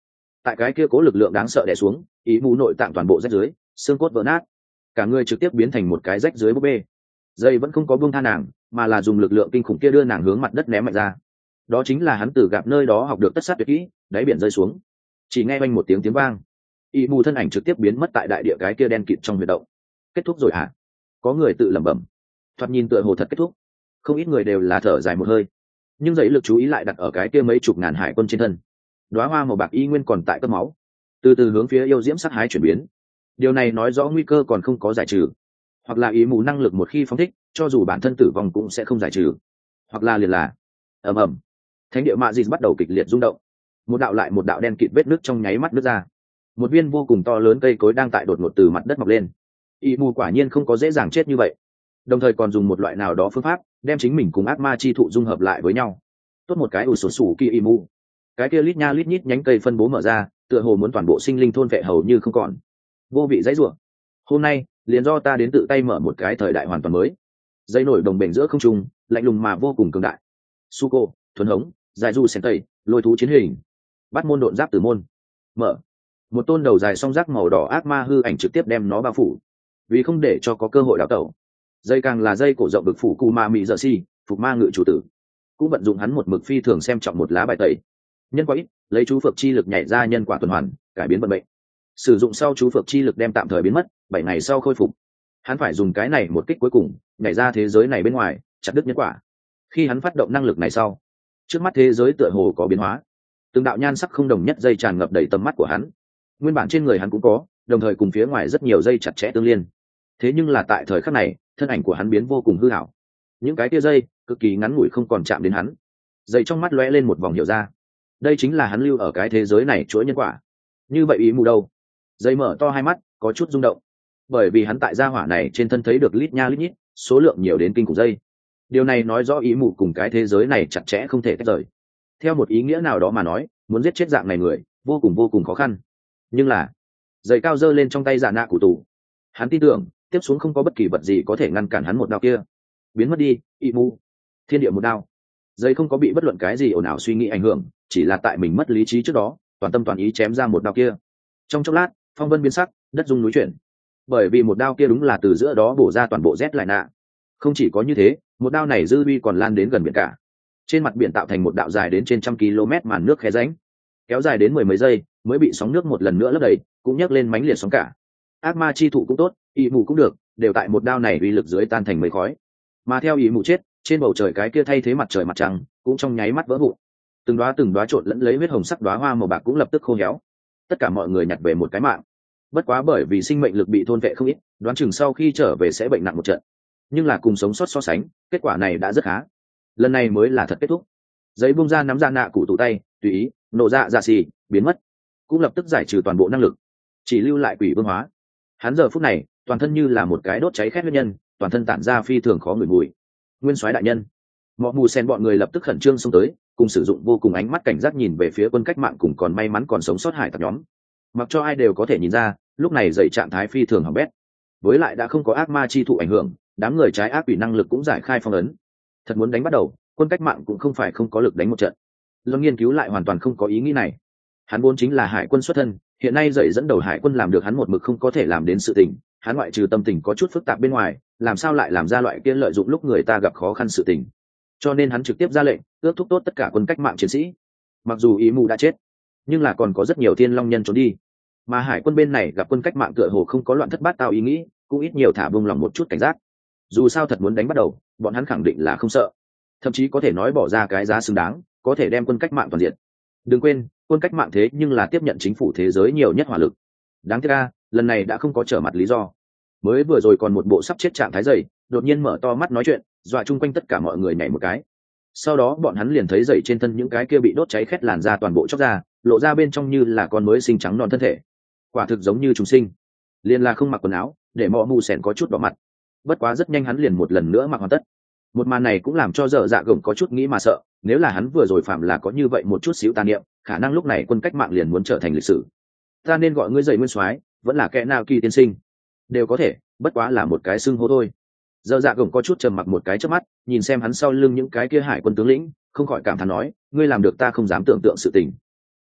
Tại cái kia cố lực lượng đáng sợ đè xuống, ý mù nội tạng toàn bộ rách dưới, xương cốt vỡ nát, cả người trực tiếp biến thành một cái rách dưới búp bê. Dây vẫn không có buông tha nàng, mà là dùng lực lượng kinh khủng kia đưa nàng hướng mặt đất ném mạnh ra. Đó chính là hắn từ gặp nơi đó học được tất sát tuyệt kỹ, đáy biển rơi xuống. Chỉ nghe oanh một tiếng tiếng vang, ý mù thân ảnh trực tiếp biến mất tại đại địa cái kia đen kịt trong huyệt động. Kết thúc rồi hả? Có người tự lẩm bẩm. Thoạt nhìn tựa hồ thật kết thúc, không ít người đều là thở dài một hơi, nhưng dậy lực chú ý lại đặt ở cái kia mấy chục ngàn hải quân trên thân. Đóa hoa màu bạc y nguyên còn tại cấp máu, từ từ hướng phía yêu diễm sắc hái chuyển biến. Điều này nói rõ nguy cơ còn không có giải trừ, hoặc là ý mù năng lực một khi phóng thích, cho dù bản thân tử vong cũng sẽ không giải trừ, hoặc là liền là ầm ầm, thánh địa mạ dị bắt đầu kịch liệt rung động, một đạo lại một đạo đen kịt vết nước trong nháy mắt nứt ra, một viên vô cùng to lớn cây cối đang tại đột ngột từ mặt đất mọc lên. Ý mù quả nhiên không có dễ dàng chết như vậy, đồng thời còn dùng một loại nào đó phương pháp đem chính mình cùng ác ma chi thụ dung hợp lại với nhau. Tốt một cái ủ sổ sủ kỳ ý mù, cái kia lít nha lít nhít nhánh cây phân bố mở ra, tựa hồ muốn toàn bộ sinh linh thôn vệ hầu như không còn. Vô vị dãy rủa, hôm nay liền do ta đến tự tay mở một cái thời đại hoàn toàn mới. Dây nổi đồng bền giữa không trung, lạnh lùng mà vô cùng cường đại. Suko, thuần hống, dài du sen tây, lôi thú chiến hình, bắt môn độn giáp tử môn, mở. Một tôn đầu dài song rác màu đỏ ác ma hư ảnh trực tiếp đem nó bao phủ, vì không để cho có cơ hội đào tẩu. Dây càng là dây cổ rộng được phủ cu ma mỹ dợ si, phục ma ngự chủ tử, cũng vận dụng hắn một mực phi thường xem trọng một lá bài tẩy. Nhân quả ít, lấy chú phược chi lực nhảy ra nhân quả tuần hoàn, cải biến vận mệnh. Sử dụng sau chú phược chi lực đem tạm thời biến mất, 7 ngày sau khôi phục. Hắn phải dùng cái này một kích cuối cùng, nhảy ra thế giới này bên ngoài, chặt đứt nhân quả. Khi hắn phát động năng lực này sau, trước mắt thế giới tựa hồ có biến hóa. Từng đạo nhan sắc không đồng nhất dây tràn ngập đầy tầm mắt của hắn. Nguyên bản trên người hắn cũng có, đồng thời cùng phía ngoài rất nhiều dây chặt chẽ tương liên. Thế nhưng là tại thời khắc này, thân ảnh của hắn biến vô cùng hư ảo. Những cái tia dây cực kỳ ngắn ngủi không còn chạm đến hắn. Dây trong mắt lóe lên một vòng hiểu ra, đây chính là hắn lưu ở cái thế giới này chuỗi nhân quả. Như vậy ý mù đâu? Dây mở to hai mắt, có chút rung động, bởi vì hắn tại gia hỏa này trên thân thấy được lít nha lít nhít, số lượng nhiều đến kinh khủng dây. Điều này nói rõ ý mù cùng cái thế giới này chặt chẽ không thể tách rời. Theo một ý nghĩa nào đó mà nói, muốn giết chết dạng này người vô cùng khó khăn. Nhưng là dây cao giơ lên trong tay giả nạ cụ tù, hắn tin tưởng tiếp xuống không có bất kỳ vật gì có thể ngăn cản hắn một đao kia. Biến mất đi, ý mù. Thiên địa một đao. Dây không có bị bất luận cái gì ồn ào suy nghĩ ảnh hưởng, chỉ là tại mình mất lý trí trước đó, toàn tâm toàn ý chém ra một đao kia. Trong chốc lát, phong vân biến sắc, đất rung núi chuyển, bởi vì một đao kia đúng là từ giữa đó bổ ra toàn bộ Z lại nạ. Không chỉ có như thế, một đao này dư uy còn lan đến gần biển cả. Trên mặt biển tạo thành một đạo dài đến trên 100 km màn nước khe rãnh, kéo dài đến 10 mấy giây mới bị sóng nước một lần nữa lấp đầy, cũng nhấc lên mánh liệt sóng cả. Ác ma chi thụ cũng tốt, ý mù cũng được, đều tại một đao này uy lực dưới tan thành mây khói. Mà theo ý mù chết, trên bầu trời cái kia thay thế mặt trời mặt trăng cũng trong nháy mắt vỡ vụn. Từng đóa trộn lẫn lấy huyết hồng sắc đóa hoa màu bạc cũng lập tức khô héo. Tất cả mọi người nhặt về một cái mạng. Bất quá bởi vì sinh mệnh lực bị thôn vệ không ít, đoán chừng sau khi trở về sẽ bệnh nặng một trận. Nhưng là cùng sống sót so sánh, kết quả này đã rất khá. Lần này mới là thật kết thúc. Giấy bung ra nắm ra nạ cụ tủ tay, tùy ý nổ ra xì, biến mất, cũng lập tức giải trừ toàn bộ năng lực, chỉ lưu lại quỷ vương hóa. Hắn giờ phút này toàn thân như là một cái đốt cháy khét huyết nhân, toàn thân tản ra phi thường khó ngửi mùi. Nguyên soái đại nhân, mọi mù sen bọn người lập tức khẩn trương xông tới, cùng sử dụng vô cùng ánh mắt cảnh giác nhìn về phía quân cách mạng cùng còn may mắn còn sống sót hải tặc nhóm. Mặc cho ai đều có thể nhìn ra, lúc này dậy trạng thái phi thường hỏng bét, với lại đã không có ác ma chi thụ ảnh hưởng, đám người trái ác quỷ năng lực cũng giải khai phong ấn. Thật muốn đánh bắt đầu, quân cách mạng cũng không phải không có lực đánh một trận. Do nghiên cứu lại hoàn toàn không có ý nghĩ này. Hắn vốn chính là hải quân xuất thân, hiện nay dậy dẫn đầu hải quân làm được hắn một mực không có thể làm đến sự tình. Hắn ngoại trừ tâm tình có chút phức tạp bên ngoài, làm sao lại làm ra loại kia lợi dụng lúc người ta gặp khó khăn sự tình. Cho nên hắn trực tiếp ra lệnh ước thúc tốt tất cả quân cách mạng chiến sĩ. Mặc dù ý mù đã chết, nhưng là còn có rất nhiều thiên long nhân trốn đi, mà hải quân bên này gặp quân cách mạng tựa hồ không có loạn thất bát tao ý nghĩ, cũng ít nhiều thả buông lòng một chút cảnh giác. Dù sao thật muốn đánh bắt đầu, bọn hắn khẳng định là không sợ, thậm chí có thể nói bỏ ra cái giá xứng đáng, có thể đem quân cách mạng toàn diện. Đừng quên, quân cách mạng thế nhưng là tiếp nhận chính phủ thế giới nhiều nhất hỏa lực. Đáng tiếc lần này đã không có trở mặt lý do. Mới vừa rồi còn một bộ sắp chết trạng thái dày, đột nhiên mở to mắt nói chuyện, dọa chung quanh tất cả mọi người nhảy một cái. Sau đó bọn hắn liền thấy dậy trên thân những cái kia bị đốt cháy khét làn da toàn bộ chóc ra, lộ ra bên trong như là con mới sinh trắng non thân thể, quả thực giống như chúng sinh. Liền là không mặc quần áo, để mọ mù sèn có chút đỏ mặt. Bất quá rất nhanh hắn liền một lần nữa mặc hoàn tất. Một màn này cũng làm cho dở dạ gồng có chút nghĩ mà sợ, nếu là hắn vừa rồi phạm là có như vậy một chút xíu tà niệm, khả năng lúc này quân cách mạng liền muốn trở thành lịch sử. Ta nên gọi ngươi dậy nguyên soái, vẫn là kẻ nào kỳ tiên sinh, đều có thể, bất quá là một cái xưng hô thôi. Dở dạ gồng có chút trầm mặc một cái trước mắt, nhìn xem hắn sau lưng những cái kia hải quân tướng lĩnh, không khỏi cảm thán nói, ngươi làm được ta không dám tưởng tượng sự tình.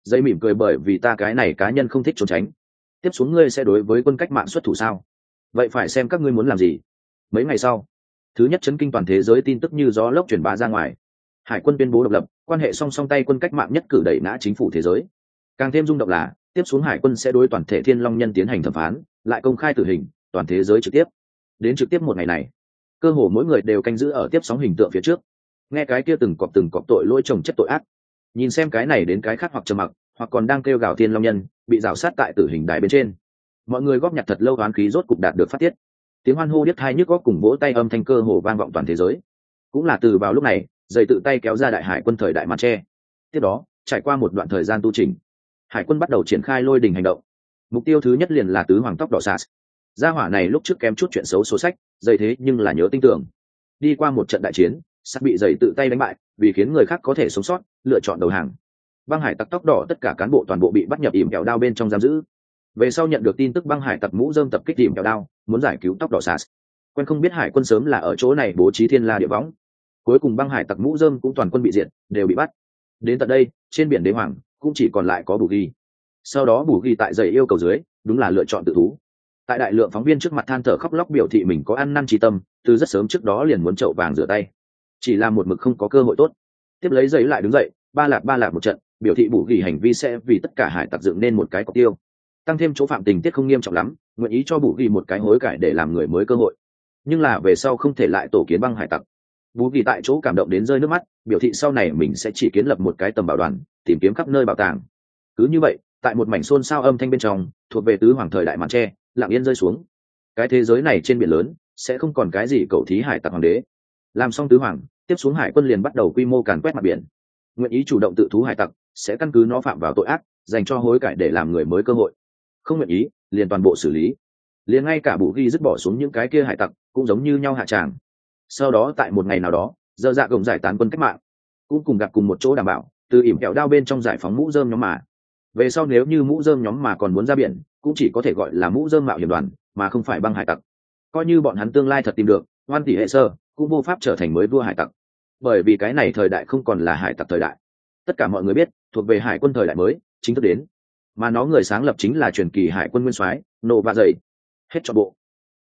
Dây mỉm cười, bởi vì ta cái này cá nhân không thích trốn tránh. Tiếp xuống ngươi sẽ đối với quân cách mạng xuất thủ sao? Vậy phải xem các ngươi muốn làm gì. Mấy ngày sau, thứ nhất chấn kinh toàn thế giới tin tức như gió lốc truyền bá ra ngoài. Hải quân tuyên bố độc lập, quan hệ song song tay quân cách mạng nhất cử đẩy ngã chính phủ thế giới. Càng thêm rung động là, tiếp xuống hải quân sẽ đối toàn thể Thiên Long Nhân tiến hành thẩm phán, lại công khai tử hình, toàn thế giới trực tiếp. Đến trực tiếp một ngày này, cơ hồ mỗi người đều canh giữ ở tiếp sóng hình tượng phía trước, nghe cái kia từng cọp tội lỗi chồng chất tội ác, nhìn xem cái này đến cái khác, hoặc trầm mặc, hoặc còn đang kêu gào Thiên Long Nhân bị rào sát tại tử hình đài bên trên. Mọi người góp nhặt thật lâu oán khí rốt cục đạt được phát tiết, tiếng hoan hô điếc tai nhức óc cùng vỗ tay âm thanh cơ hồ vang vọng toàn thế giới. Cũng là từ vào lúc này, dây tự tay kéo ra đại hải quân thời đại màn tre. Tiếp đó, trải qua một đoạn thời gian tu chỉnh, hải quân bắt đầu triển khai lôi đình hành động. Mục tiêu thứ nhất liền là tứ hoàng tóc đỏ sas. Gia hỏa này lúc trước kém chút chuyện xấu số sách, dây thế nhưng là nhớ tin tưởng. Đi qua một trận đại chiến, sas bị dây tự tay đánh bại, vì khiến người khác có thể sống sót, lựa chọn đầu hàng. Băng hải tặc tóc đỏ tất cả cán bộ toàn bộ bị bắt nhập ỉm kẹo đao bên trong giam giữ. Về sau nhận được tin tức băng hải tặc mũ rơm tập kích ỉm kẹo đao, muốn giải cứu tóc đỏ sas. Quen không biết hải quân sớm là ở chỗ này bố trí thiên la địa võng. Cuối cùng băng hải tặc mũ rơm cũng toàn quân bị diệt, đều bị bắt. Đến tận đây, trên biển đế hoàng cũng chỉ còn lại có Bù Ghi. Sau đó Bù Ghi tại giày yêu cầu dưới, đúng là lựa chọn tự thú. Tại đại lượng phóng viên trước mặt than thở khóc lóc biểu thị mình có ăn năn trí tâm, từ rất sớm trước đó liền muốn chậu vàng rửa tay, chỉ là một mực không có cơ hội tốt. Tiếp lấy giấy lại đứng dậy, ba lạc một trận, biểu thị Bù Ghi hành vi sẽ vì tất cả hải tặc dựng nên một cái cọc tiêu, tăng thêm chỗ phạm tình tiết không nghiêm trọng lắm, nguyện ý cho Bù Ghi một cái hối cải để làm người mới cơ hội. Nhưng là về sau không thể lại tổ kiến băng hải tặc. Bù Ghi tại chỗ cảm động đến rơi nước mắt, biểu thị sau này mình sẽ chỉ kiến lập một cái tầm bảo đoàn, tìm kiếm khắp nơi bảo tàng. Cứ như vậy, tại một mảnh xôn xao âm thanh bên trong, thuộc về tứ hoàng thời đại màn tre lặng yên rơi xuống. Cái thế giới này trên biển lớn sẽ không còn cái gì cầu thí hải tặc hoàng đế. Làm xong tứ hoàng, tiếp xuống hải quân liền bắt đầu quy mô càn quét mặt biển. Nguyện ý chủ động tự thú hải tặc sẽ căn cứ nó phạm vào tội ác, dành cho hối cải để làm người mới cơ hội. Không nguyện ý, liền toàn bộ xử lý. Liền ngay cả Bù Ghi dứt bỏ xuống những cái kia hải tặc cũng giống như nhau hạ tràng. Sau đó tại một ngày nào đó, Dơ Dạ Gồng giải tán quân cách mạng, cũng cùng gặp cùng một chỗ đảm bảo từ ỉm kẹo đao bên trong giải phóng mũ rơm nhóm mà. Về sau nếu như mũ rơm nhóm mà còn muốn ra biển, cũng chỉ có thể gọi là mũ rơm mạo hiểm đoàn, mà không phải băng hải tặc. Coi như bọn hắn tương lai thật tìm được Hoan Tỷ Hệ Sơ, cũng vô pháp trở thành mới vua hải tặc, bởi vì cái này thời đại không còn là hải tặc thời đại. Tất cả mọi người biết, thuộc về hải quân thời đại mới chính thức đến, mà nó người sáng lập chính là truyền kỳ hải quân nguyên soái Nô Vạ Dậy. Hết cho bộ.